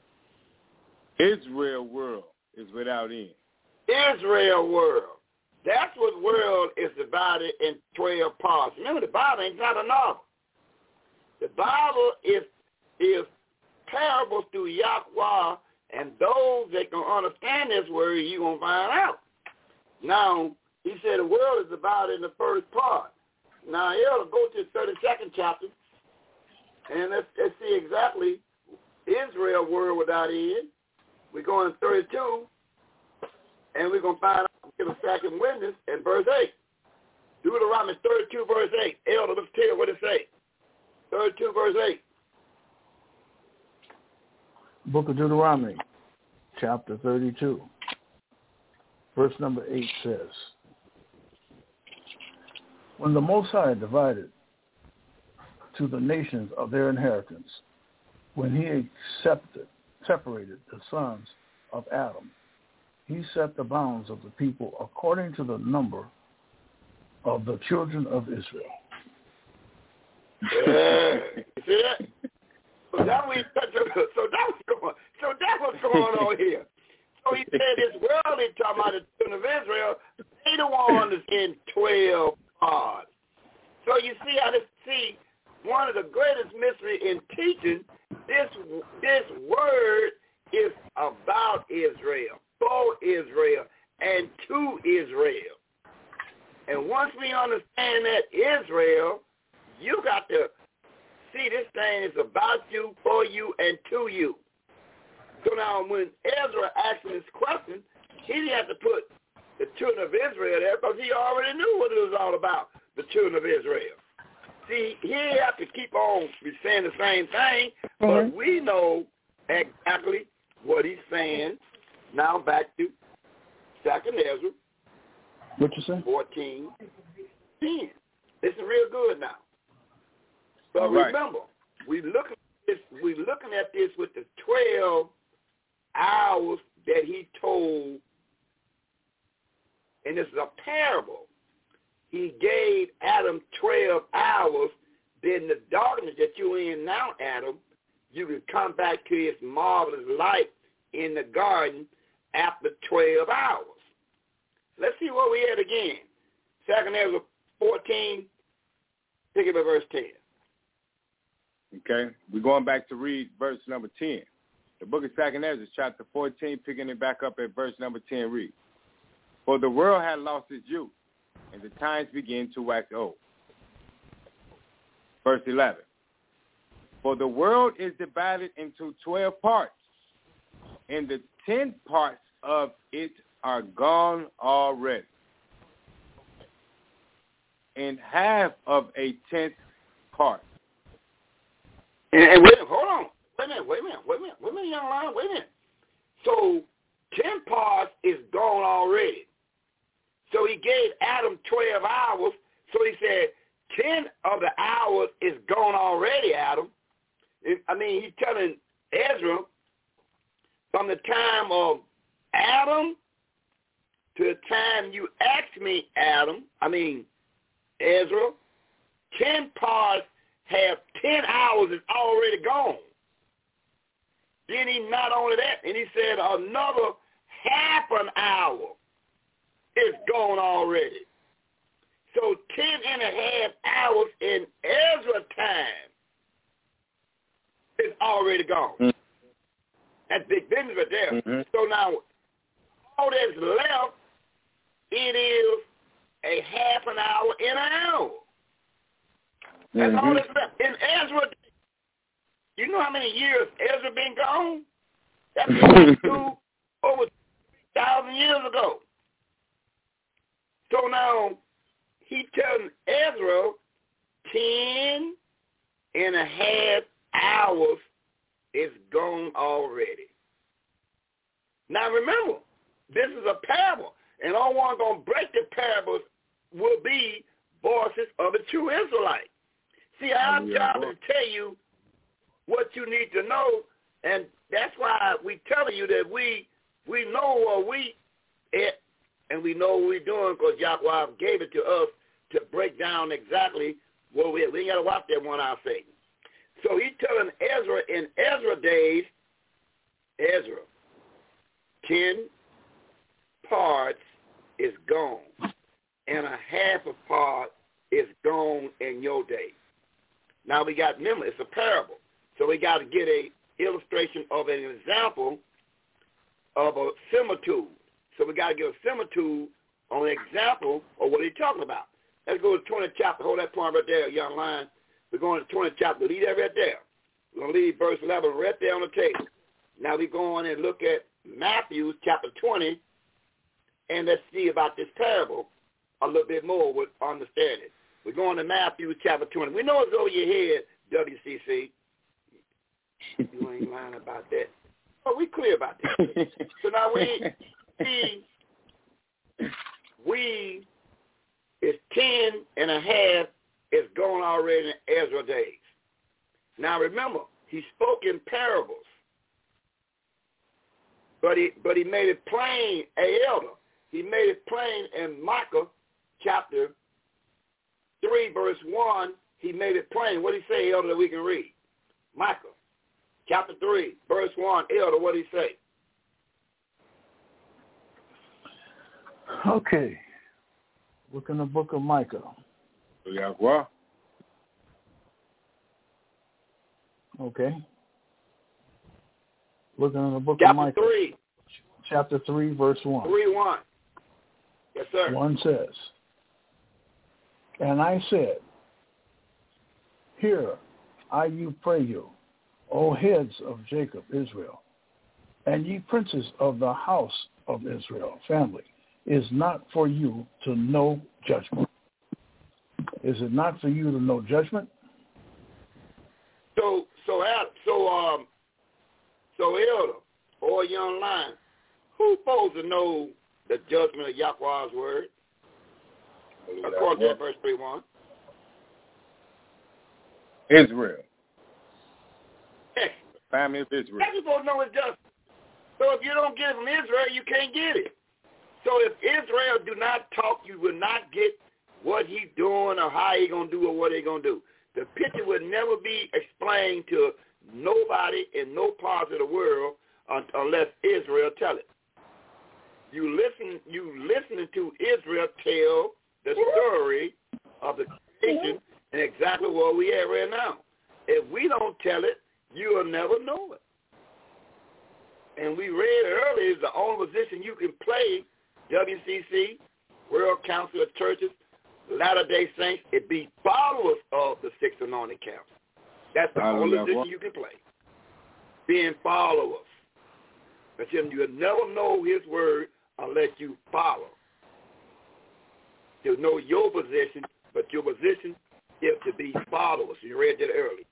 Israel world is without end. Israel world. That's what world is divided in 12 parts. Remember, the Bible ain't not a novel. The Bible is parables through Yahweh, and those that can understand this word, you're going to find out. Now, he said the world is divided in the first part. Now, Elder, go to the 32nd chapter, and let's see exactly Israel world without end. We're going to 32, and we're going to find out, get a second witness in verse 8. Deuteronomy 32, verse 8. Elder, let's tell you what it says. 32, verse 8. Book of Deuteronomy, chapter 32, verse number 8 says, When the Most High divided to the nations of their inheritance, when he separated the sons of Adam, he set the bounds of the people according to the number of the children of Israel. Yeah. You see that? So that was going on here. So he said this world is talking about the children of Israel. They the ones in 12 parts. So you see how one of the greatest mystery in teaching, this word is about Israel, for Israel, and to Israel. And once we understand that Israel, you got to see this thing is about you, for you, and to you. So now when Ezra asked him this question, he didn't have to put the children of Israel there because he already knew what it was all about, the children of Israel. See, he didn't have to keep on saying the same thing, but we know exactly what he's saying. Now back to 2nd Ezra. What you say? 14:10. Listen real good now. So remember, we're looking at this with the 12 hours that he told, and this is a parable. he gave Adam 12 hours, then the darkness that you're in now, Adam, you can come back to his marvelous light in the garden after 12 hours. Let's see what we had again. 2 Ezra 14, pick up at verse 10. Okay, we're going back to read verse number 10. The book of 2 Ezra, chapter 14, picking it back up at verse number 10, read. For the world had lost its youth, and the times begin to wax old. Verse 11. For the world is divided into 12 parts, and the 10 parts of it are gone already. And half of a 10th part. And wait, hold on. Wait a minute, young lion, wait a minute. So 10 parts is gone already. So he gave Adam 12 hours. So he said 10 of the hours is gone already, Adam. I mean, he's telling Ezra from the time of Adam to the time you asked me, Ezra, 10 parts have 10 hours is already gone. Then he not only that, and he said another half an hour is gone already. So 10 and a half hours in Ezra time is already gone. Mm-hmm. That's big business right there. Mm-hmm. So now all that's left, it is a half an hour in an hour. That's all that's left. In Ezra, you know how many years Ezra been gone? That's been over 1,000 years ago. So now he telling Ezra 10 and a half hours is gone already. Now remember, this is a parable, and all one going to break the parables will be voices of the true Israelite. See, our job is to tell you what you need to know, and that's why we telling you that we know what we at, and we know what we're doing because Yahweh gave it to us to break down exactly what we at. We ain't got to watch that 1 hour Satan. So he's telling Ezra in Ezra days, Ezra, 10 parts is gone, and a half a part is gone in your day. Now we got, remember, it's a parable. So we got to get a illustration of an example of a similitude. So we got to get a similitude on an example of what he's talking about. Let's go to the 20th chapter. Hold that point right there, young lion. We're going to the 20th chapter. Leave that right there. We're going to leave verse 11 right there on the table. Now we go on and look at Matthew chapter 20, and let's see about this parable a little bit more with understanding. We're going to Matthew chapter 20. We know it's over your head, WCC. You ain't lying about that. Oh, we clear about that. So now we is 10 and a half is gone already in Ezra days. Now remember, he spoke in parables. But he made it plain, elder. He made it plain in Micah chapter 3, verse 1. He made it plain. What did he say, elder, that we can read? Micah chapter 3, verse 1. Elder, what did he say? Okay. Look in the book of Micah. Yahweh. Okay. Looking in the book chapter of Micah. 3. Chapter 3, verse 1. 3:1. Yes, sir. 1 says, and I said, hear, I you pray you, O heads of Jacob, Israel, and ye princes of the house of Israel, family, is not for you to know judgment. Is it not for you to know judgment? So elder or young lion, who's supposed to know the judgment of Yahweh's word? According to verse 3:1. Israel. The family of Israel. That's supposed to know his judgment. So if you don't get it from Israel, you can't get it. So if Israel do not talk, you will not get what of how he going to do or what he going to do. The picture would never be explained to nobody in no part of the world unless Israel tell it. You listening to Israel tell the story of the creation and exactly where we at right now. If we don't tell it, you will never know it. And we read earlier, the only position you can play, WCC, World Council of Churches, Latter-day Saints, it be followers of the six anointed camps. That's the only position you can play, being followers. But you'll never know his word unless you follow. You'll know your position, but your position is to be followers. You read that earlier.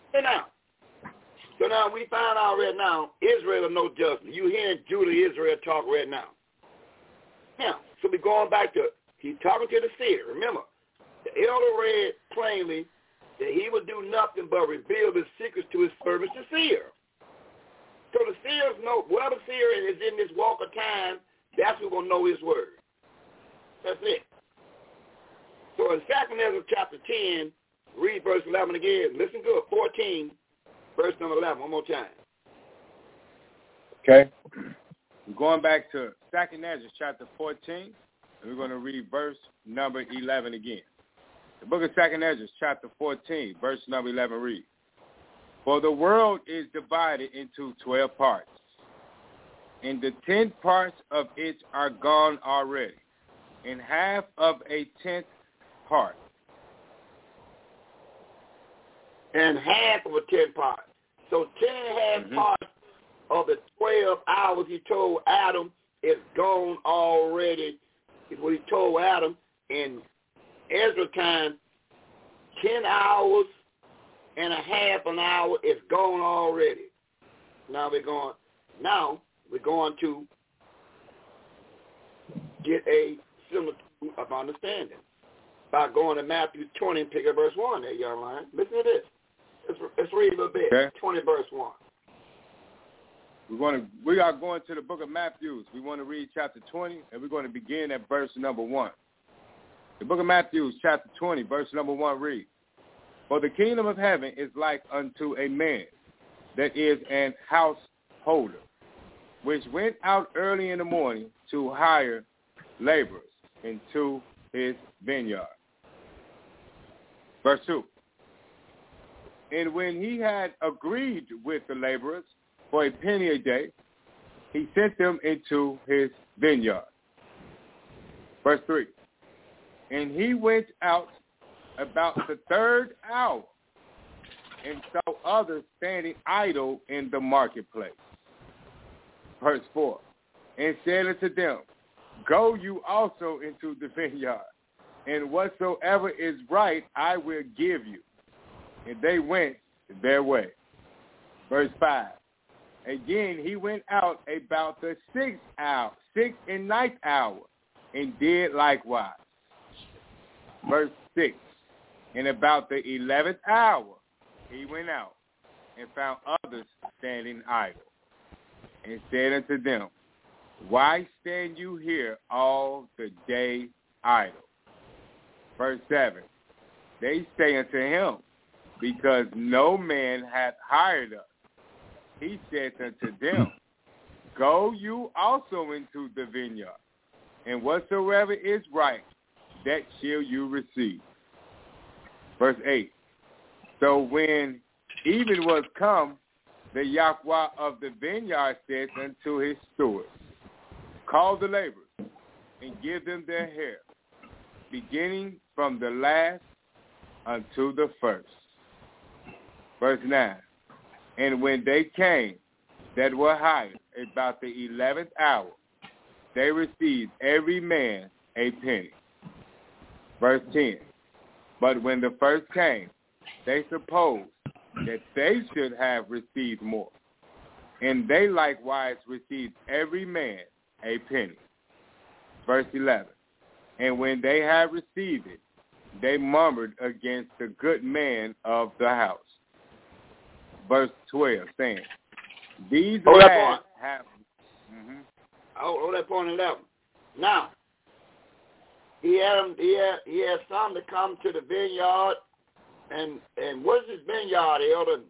So now we find out right now, Israel is no judgment. You hearing Judah Israel talk right now. Now, so we're going back to, he's talking to the seer. Remember, the elder read plainly that he would do nothing but reveal his secrets to his servants, the seer. So the seers know, whatever seer is in this walk of time, that's who's going to know his word. That's it. So in 2 Ezra chapter 10, read verse 11 again. Listen good. 14, verse number 11, one more time. Okay. We're going back to 2 Ezra chapter 14, and we're going to read verse number 11 again. The book of 2 Ezra chapter 14, verse number 11 reads, "For the world is divided into 12 parts, and the 10 parts of it are gone already, and half of a 10th part." And half of a 10 part. So 10.5 parts of the 12 hours he told Adam is gone already. Is what he told Adam in Ezra time. 10 hours and a half an hour is gone already. Now we're going to get a similitude of understanding by going to Matthew 20 and pick up verse 1 there, young line. Listen to this. Let's read a little bit. Okay. 20 verse 1. We are going to the book of Matthew. We want to read chapter 20, and we're going to begin at verse number 1. The book of Matthew, chapter 20, verse number 1 reads, "For the kingdom of heaven is like unto a man that is an householder, which went out early in the morning to hire laborers into his vineyard." Verse 2, "And when he had agreed with the laborers for a penny a day, he sent them into his vineyard." Verse 3, "And he went out about the 3rd hour and saw others standing idle in the marketplace." Verse 4, "And said unto them, Go you also into the vineyard, and whatsoever is right I will give you. And they went their way." Verse 5, "Again he went out about the 6th and 9th hour, and did likewise." Verse 6, "And about the 11th hour he went out, and found others standing idle, and said unto them, Why stand you here all the day idle?" Verse 7, "They say unto him, Because no man hath hired us. He said unto them, Go you also into the vineyard, and whatsoever is right, that shall you receive." Verse 8, "So when even was come, the Yahweh of the vineyard said unto his steward, Call the laborers, and give them their hair, beginning from the last unto the first." Verse 9, "And when they came that were hired about the 11th hour, they received every man a penny." Verse 10, "But when the first came, they supposed that they should have received more, and they likewise received every man a penny." Verse 11, "And when they had received it, they murmured against the good man of the house." Verse 12, saying, "These lads have..." Hold that point 11. Now, he had some to come to the vineyard, and what's his vineyard, Elder?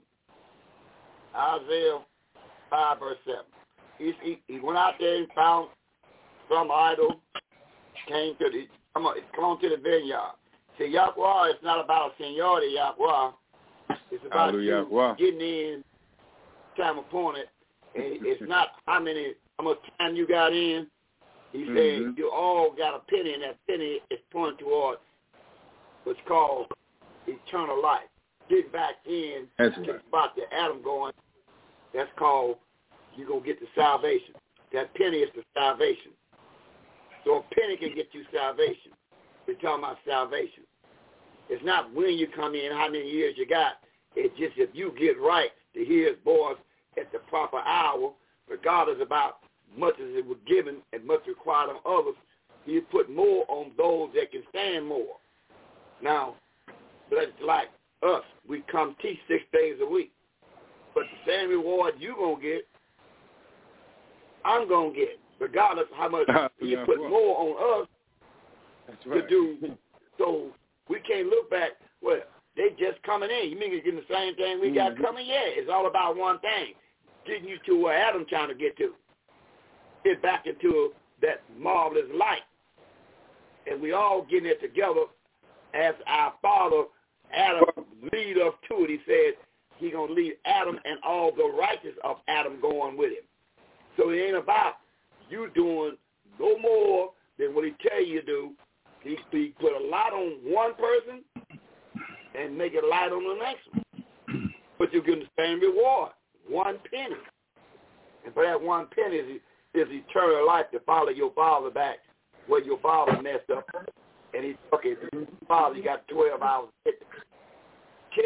Isaiah 5 verse 7. He went out there and found some idol, came on to the vineyard. See, Yahweh is not about seniority, Yahweh. It's about you getting in time appointed. And it's not how much time you got in. He said you all got a penny, and that penny is pointing toward what's called eternal life. Get back in to the spot that Adam going. That's called you're going to get the salvation. That penny is the salvation. So a penny can get you salvation. We're talking about salvation. It's not when you come in, how many years you got. It's just if you get right to hear his voice at the proper hour, regardless about much as it was given and much required of others, he put more on those that can stand more. Now, like us, we come teach 6 days a week. But the same reward you're going to get, I'm going to get, regardless of how much you put more on us to do. So we can't look back, well, they just coming in. You mean they're getting the same thing we got coming? Yeah, it's all about one thing, getting you to where Adam trying to get to. Get back into that marvelous light. And we all getting it together as our Father, Adam, lead us to it. He said he's going to lead Adam and all the righteous of Adam going with him. So it ain't about you doing no more than what he tell you to do. He put a light on one person and make it light on the next one. But you're getting the same reward, 1 penny. And for that 1 penny is eternal life to follow your father back where your father messed up. And he took it. Father, you got 12 hours. 10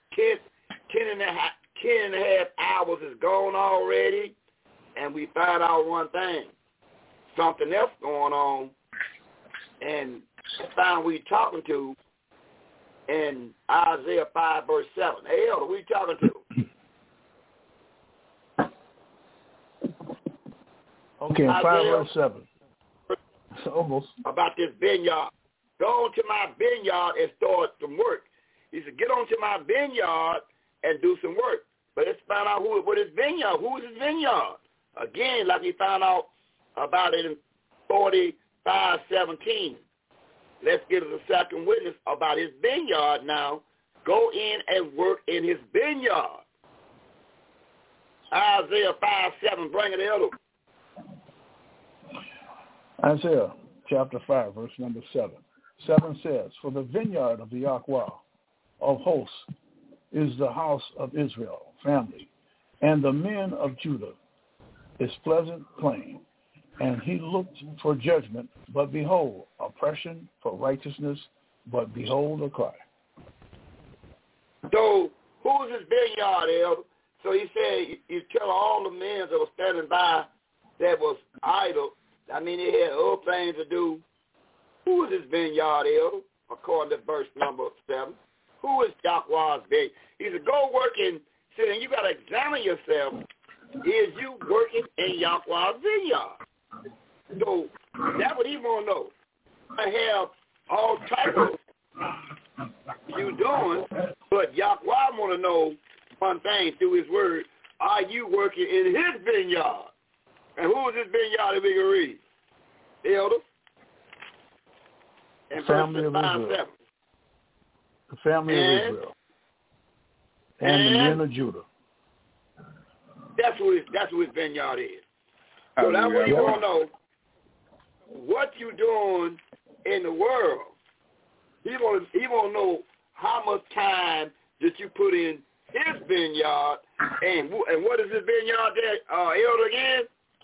and a half hours is gone already. And we find out one thing. Something else going on. And found we talking to in Isaiah 5 verse 7. Hey, Elder, who you talking to? Okay, 5 verse 7. Almost. About this vineyard. Go on to my vineyard and start some work. He said, get on to my vineyard and do some work. But let's find out what his vineyard. Who is his vineyard? Again, like we found out about it in 45:17. Let's give us a second witness about his vineyard now. Go in and work in his vineyard. Isaiah 5:7. Bring it, Elder. Isaiah chapter 5, verse number 7. 7 says, for the vineyard of the Yahweh of hosts is the house of Israel, family, and the men of Judah is pleasant plain. And he looked for judgment, but behold, oppression for righteousness, but behold a cry. So who's his vineyard, Elder? So he said, you tell all the men that were standing by that was idle, I mean, they had other things to do. Who is his vineyard, Elder? According to verse number 7. Who is Yahweh's vineyard? He said, go work in, see, and you got to examine yourself. Is you working in Yahweh's vineyard? So that's what he want to know. I have all types of you doing, but Yahweh want to know one thing through his word. Are you working in his vineyard? And who is his vineyard that we can read? Elder? And family of Israel. The family of Israel. And the men of Judah. That's who his vineyard is. So that's what he want to know. What you doing in the world? He want to know how much time did you put in his vineyard, and what is his vineyard there, Elder, again?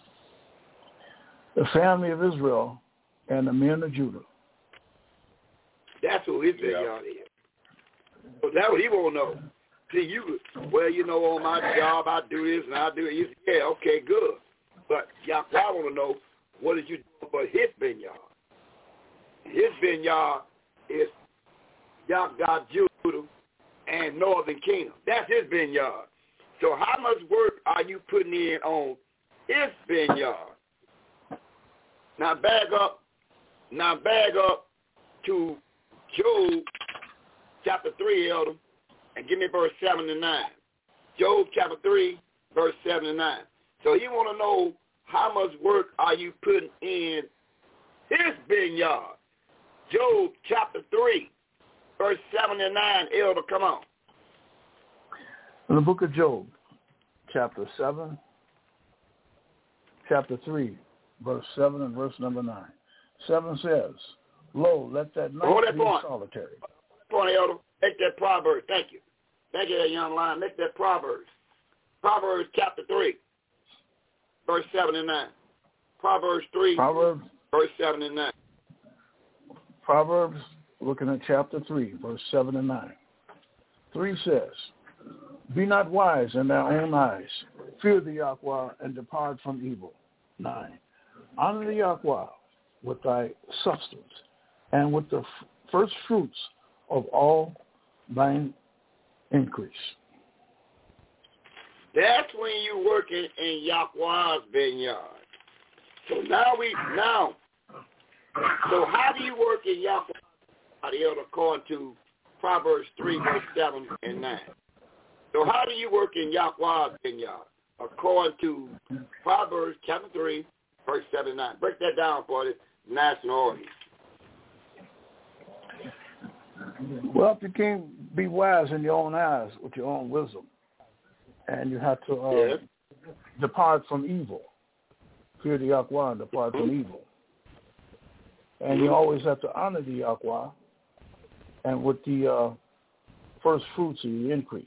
The family of Israel and the men of Judah. That's who his vineyard is. So that's what he want to know. See, on my job I do this and I do it. You say, yeah, okay, good. But Yahweh want to know, what is you doing for his vineyard? His vineyard is Yahweh, Judah, and Northern Kingdom. That's his vineyard. So how much work are you putting in on his vineyard? Now bag up to Job chapter 3, Elder, and give me verse 7 and 9. Job chapter 3, verse 7 and 9. So he want to know how much work are you putting in his vineyard. Job chapter 3, verse 7 and 9. Elder, come on. In the book of Job, chapter 3, verse 7 and verse number 9. 7 says, Lo, let that night be solitary. Point, Elder. Make that Proverbs. Thank you. Thank you, that young lion. Make that Proverbs. Proverbs chapter 3, verse 7 and 9. Proverbs 3, verse 7 and 9. Proverbs, looking at chapter 3, verse 7 and 9. 3 says, Be not wise in thy own eyes. Fear the Yahweh and depart from evil. 9. Honor the Yahweh with thy substance and with the first fruits of all thine increase. That's when you're working in Yahweh's vineyard. So so how do you work in Yahweh's vineyard according to Proverbs 3, verse 7 and 9? So how do you work in Yahweh's vineyard according to Proverbs chapter 3, verse 7 and 9? Break that down for the national audience. Well, if you can't be wise in your own eyes with your own wisdom, and you have to depart from evil, fear the Yahweh and depart from evil. And you always have to honor the Yahweh and with the first fruits of the increase.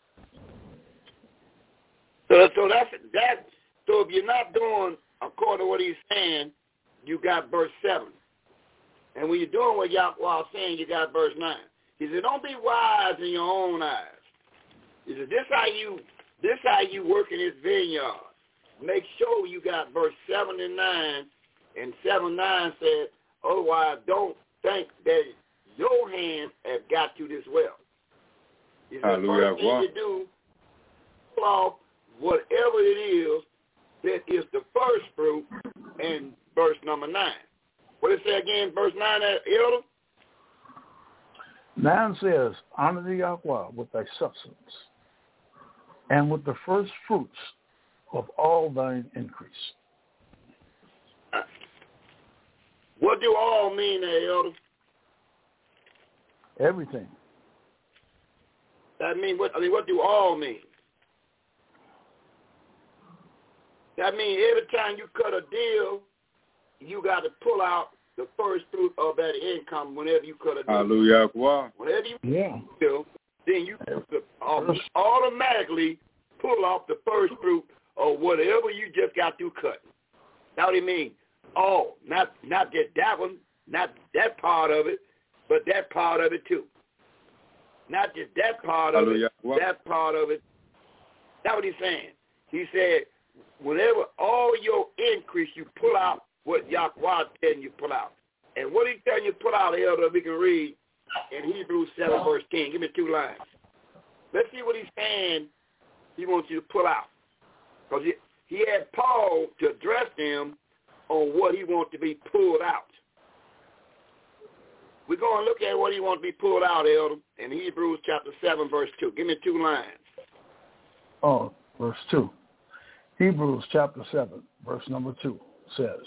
So that's that. So if you're not doing according to what he's saying, you got verse 7. And when you're doing what Yahweh is saying, you got verse 9. He said, don't be wise in your own eyes. He said, this how you work in his vineyard. Make sure you got verse 7 and 9. And 7-9 said, otherwise don't think that your hands have got you this well. He said, first thing you do, pull off whatever it is that is the first fruit in verse number 9. What did it say again, verse 9, Elder? 9 says, honor the Yahweh with thy substance and with the first fruits of all thine increase. What do all mean there, Elder? Everything. What do all mean? That means every time you cut a deal, you got to pull out the first fruit of that income whenever you cut a deal. Hallelujah. Whenever you deal, then you automatically pull off the first fruit of whatever you just got through cutting. That's what he means. Oh, not just that one, not that part of it, but that part of it too. Not just that part of it, that part of it. That's what he's saying. He said, whenever all your increase, you pull out what Yahweh telling you pull out. And what he's telling you pull out, Elder, we can read in Hebrews 7, verse 10. Give me 2 lines. Let's see what he's saying he wants you to pull out. Because he had Paul to address him on what he wants to be pulled out. We're going to look at what he wants to be pulled out, Elder, in Hebrews chapter 7, verse 2. Give me 2 lines. Oh, verse 2. Hebrews chapter 7, verse number 2 says,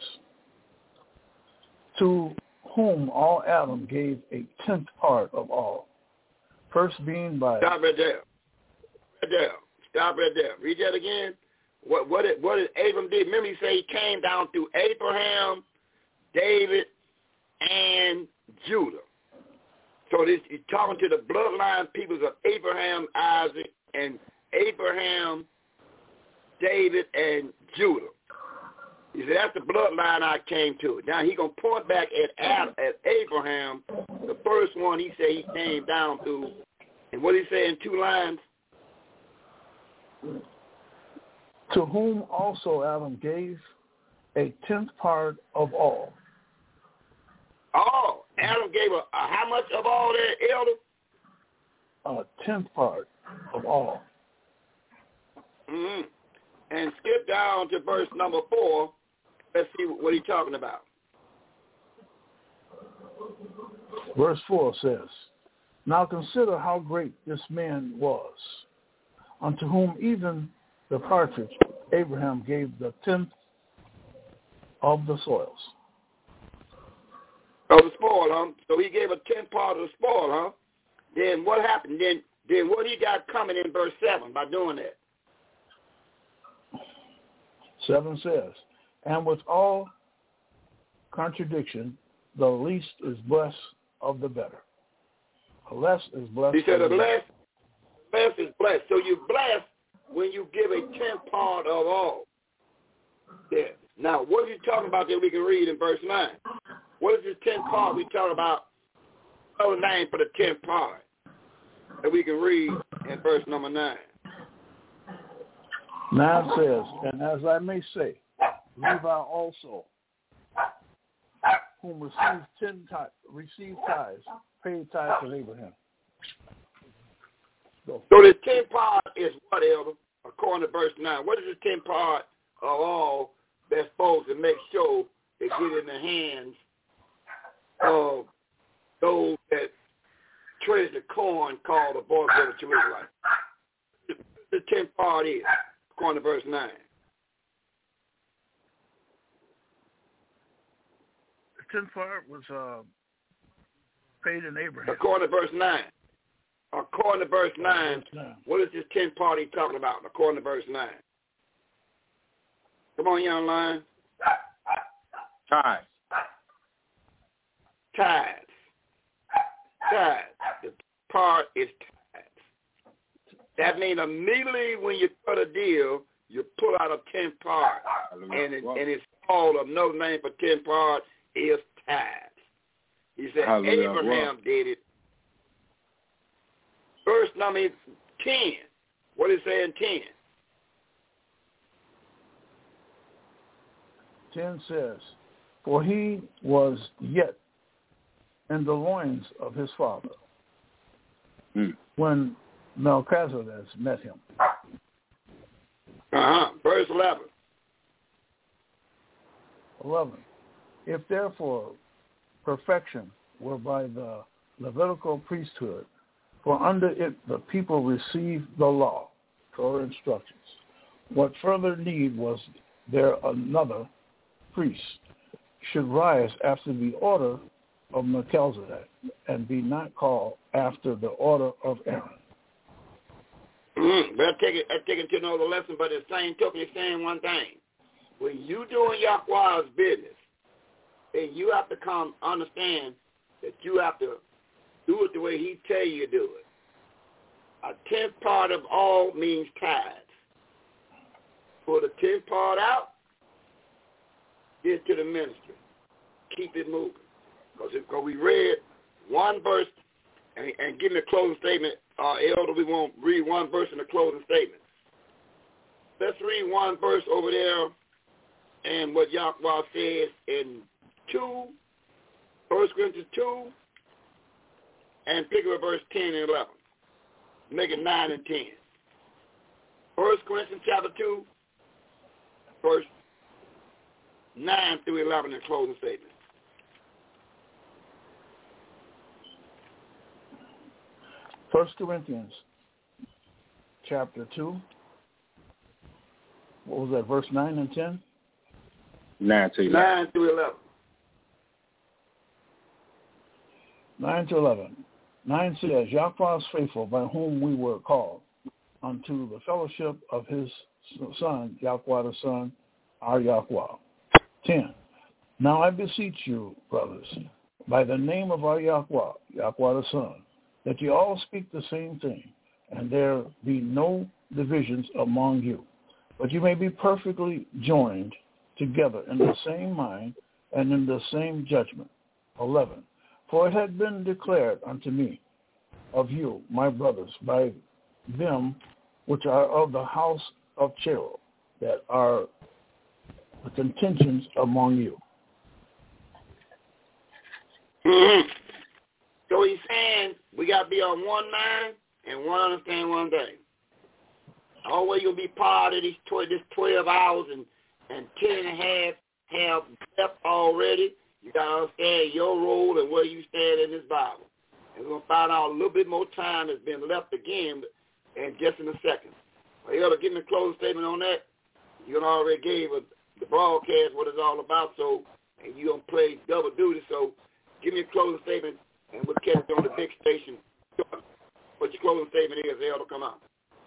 to whom all Adam gave a 10th part of all, first being by... Stop right there. Stop right there. Read that again. What did Abram did? Remember he said he came down through Abraham, David, and Judah. So he's talking to the bloodline peoples of Abraham, Isaac, and Abraham, David, and Judah. He said, that's the bloodline I came to. Now he's going to point back at Abraham, the first one he said he came down through. And what did he say in 2 lines? To whom also Adam gave a 10th part of all. Oh, Adam gave how much of all that, Elder? A 10th part of all. Mm-hmm. And skip down to verse number 4. Let's see what he's talking about. Verse 4 says, now consider how great this man was, unto whom even the partridge Abraham gave the 10th of the spoils. Of the spoil, huh? So he gave a 10th part of the spoil, huh? Then what happened? Then what he got coming in verse 7 by doing that? 7 says, and with all contradiction, the least is blessed of the better. The less is blessed. He said the less is blessed. So you're blessed when you give a 10th part of all. Yeah. Now, what are you talking about that we can read in verse 9? What is this 10th part we talk about? Another name for the 10th part that we can read in verse number 9. 9 says, and as I may say, Levi also, whom received tithes, paid tithes of Abraham. So the 10th part is what, Elder? According to verse 9. What is the 10th part of all that's supposed to make sure they get in the hands of those that treasure corn called the boys of the Jerusalem? The 10th part is, according to verse 9. The 10th part was paid in Abraham. According to verse 9. According to verse 9, what is this 10th part he's talking about? According to verse 9. Come on, young lion. Tithes. Tithes. Tithes. The part is tithes. That means immediately when you cut a deal, you pull out a 10th part. And it's called another name for 10th part is tithes. He said Abraham did it. Verse number 10. What does it say in 10? 10 says, for he was yet in the loins of his father when Melchizedek met him. Verse 11. 11. If therefore perfection were by the Levitical priesthood, for under it the people received the law, Torah instructions, what further need was there another priest should rise after the order of Melchizedek and be not called after the order of Aaron? But I take it to another lesson, but the same token is saying one thing. When you doing Yahweh's business, then you have to come understand that you have to do it the way he tell you to do it. A 10th part of all means tithes. Pull the 10th part out, get to the ministry. Keep it moving. Because we read one verse, and give me a closing statement. Elder, we won't read one verse in the closing statement. Let's read one verse over there and what Yahweh says in 1 Corinthians 2, and pick up verse 10 and 11. Make it 9 and 10. 1 Corinthians chapter 2, verse 9 through 11 in closing statement. First Corinthians chapter 2. What was that, verse 9 and 10? 9 to 11. 9 through 11. 9 to 11. 9 says, Yahweh is faithful, by whom we were called, unto the fellowship of his Son, Yahweh the Son, our Yahweh. 10. Now I beseech you, brothers, by the name of our Yahweh, Yahweh the Son, that you all speak the same thing, and there be no divisions among you, but you may be perfectly joined together in the same mind and in the same judgment. 11. For it had been declared unto me of you, my brothers, by them which are of the house of Cherub, that are the contentions among you. Mm-hmm. So he's saying we got to be on one mind and one understand one thing. Always you'll be part of this 12 hours and 10 and a half have left already. You got to understand your role and where you stand in this Bible. And we're going to find out a little bit more time has been left again and just in a second. Well, Elder, give me a closing statement on that. You already gave the broadcast what it's all about, so, and you're going to play double duty, so give me a closing statement, and we'll catch it on the big station. What your closing statement is, Elder, come on.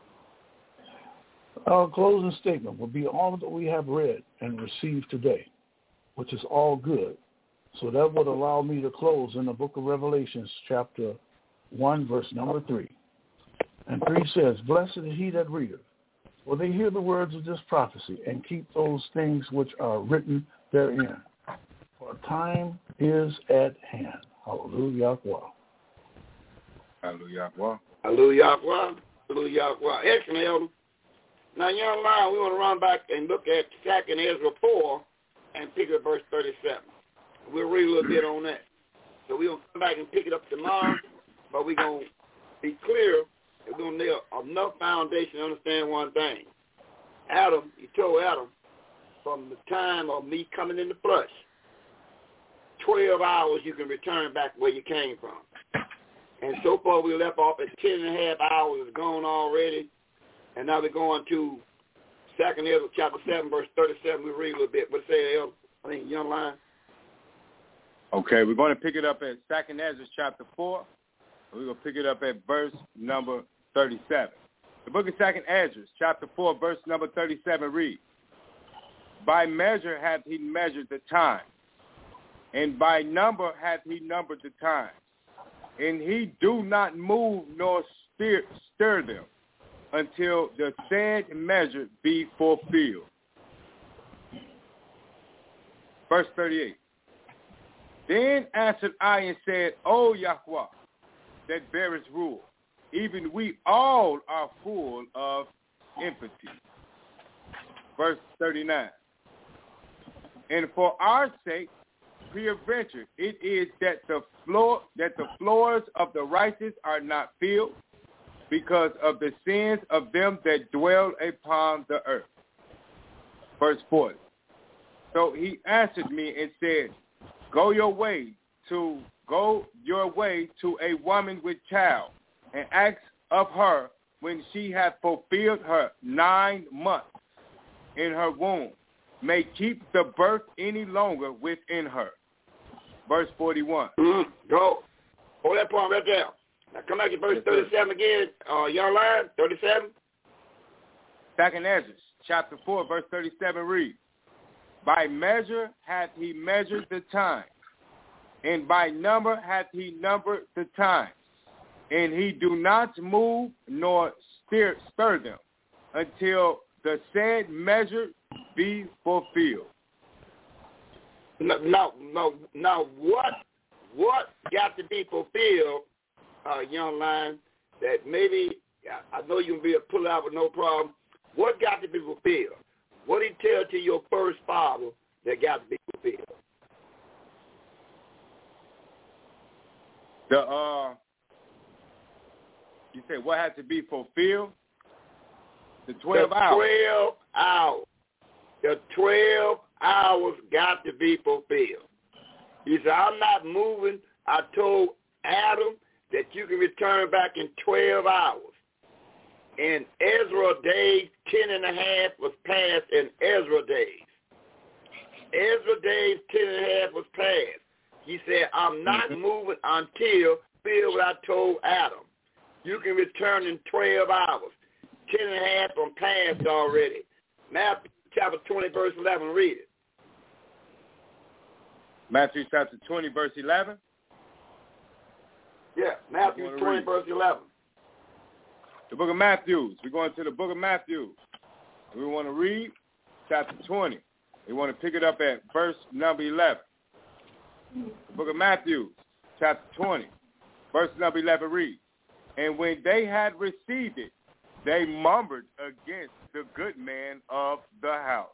Our closing statement will be all that we have read and received today, which is all good. So that would allow me to close in the book of Revelations, chapter 1, verse number 3. And 3 says, "Blessed is he that readeth, for they hear the words of this prophecy, and keep those things which are written therein. For time is at hand." Hallelujah. Hallelujah. Hallelujah. Hallelujah. Excellent, Elder. Now, young lion, we want to run back and look at 2nd Ezra 4 and pick up verse 37. We'll read a little bit on that. So we're going to come back and pick it up tomorrow, but we're going to be clear. We're going to nail enough foundation to understand one thing. Adam, he told Adam, from the time of me coming in the flesh, 12 hours you can return back where you came from. And so far we left off at 10 and a half hours. It's gone already. And now we're going to 2nd Ezra chapter 7, verse 37. We'll read a little bit. What say, Elder? I think young lion. Okay, we're going to pick it up at 2nd Ezra chapter 4. We're going to pick it up at verse number 37. The book of 2nd Ezra chapter 4, verse number 37 reads, "By measure hath he measured the time, and by number hath he numbered the times, and he do not move nor stir them, until the said measure be fulfilled." Verse 38. "Then answered I and said, O Yahweh, that bearest rule, even we all are full of empathy." Verse 39. "And for our sake, peradventure, it is that the floors of the righteous are not filled, because of the sins of them that dwell upon the earth." Verse 40. "So he answered me and said, Go your way to a woman with child, and ask of her when she hath fulfilled her 9 months in her womb, may keep the birth any longer within her." Verse 41. Go. Hold that point right there. Now come back to verse 37 again. Young lion, 37. 2nd Ezra chapter 4, verse 37 reads, "By measure hath he measured the time, and by number hath he numbered the times, and he do not move nor stir them, until the said measure be fulfilled." Now, what got to be fulfilled, young lion, that maybe, I know you can be able to pull it out with no problem. What got to be fulfilled? What did he tell to your first father that got to be fulfilled? You say what had to be fulfilled? The 12 hours. 12 hours. The 12 hours got to be fulfilled. He said, I'm not moving. I told Adam that you can return back in 12 hours. In Ezra days, 10 and a half was passed in Ezra days. Ezra days, 10 and a half was passed. He said, I'm not moving until fulfill what I told Adam. You can return in 12 hours. 10 and a half are passed already. Matthew chapter 20, verse 11, read it. Matthew chapter 20, verse 11? Yeah, Matthew 20, verse 11. The book of Matthew. We're going to the book of Matthew. We want to read chapter 20. We want to pick it up at verse number 11. The book of Matthew, chapter 20, verse number 11 reads, And when they had received it, they murmured against the good man of the house.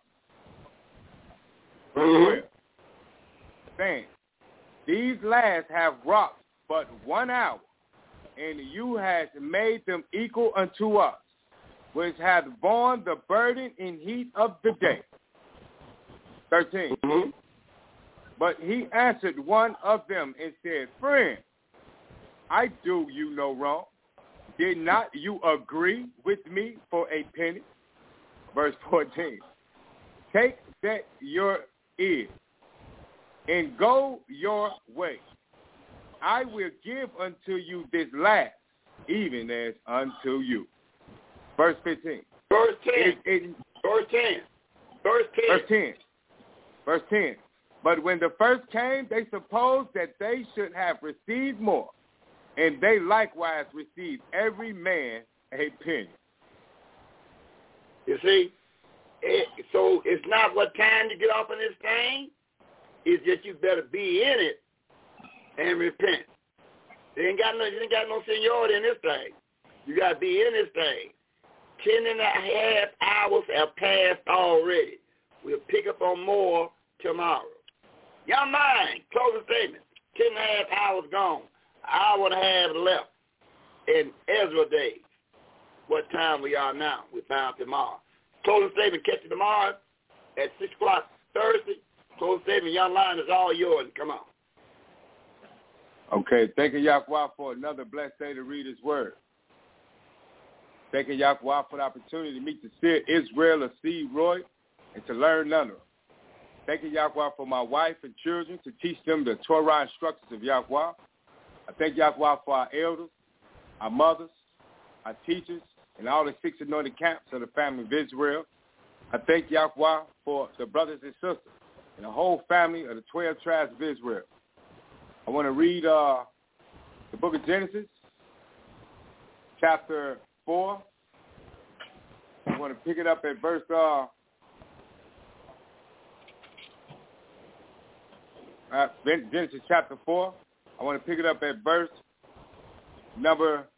Verse 12, saying, These lads have wrought but 1 hour, and you have made them equal unto us, which hath borne the burden and heat of the day. 13. But he answered one of them and said, Friend, I do you no wrong. Did not you agree with me for a penny? Verse 14. Take that your ear and go your way. I will give unto you this last, even as unto you. Verse 15. Verse 10. Verse 10. Verse 10. Verse 10. Verse 10. But when the first came, they supposed that they should have received more, and they likewise received every man a penny. You see? So it's not what time to get off of this thing. It's just you better be in it and repent. You ain't got no seniority in this thing. You got to be in this thing. 10.5 hours have passed already. We'll pick up on more tomorrow. Young mind, closing statement. 10.5 hours gone. Hour and a half left in Ezra days. What time we are now? We're bound tomorrow. Closing statement, catch you tomorrow at 6 o'clock Thursday. Closing statement, young line is all yours. Come on. Okay, thank you, Yahweh, for another blessed day to read his word. Thank you, Yahweh, for the opportunity to meet the seer Israel of Seed Roy and to learn none of them. Thank you, Yahweh, for my wife and children to teach them the Torah instructions of Yahweh. I thank Yahweh for our elders, our mothers, our teachers, and all the 6 anointed camps of the family of Israel. I thank Yahweh for the brothers and sisters and the whole family of the 12 tribes of Israel. I want to read the book of Genesis, chapter 4. I want to pick it up at verse Genesis chapter 4. I want to pick it up at verse number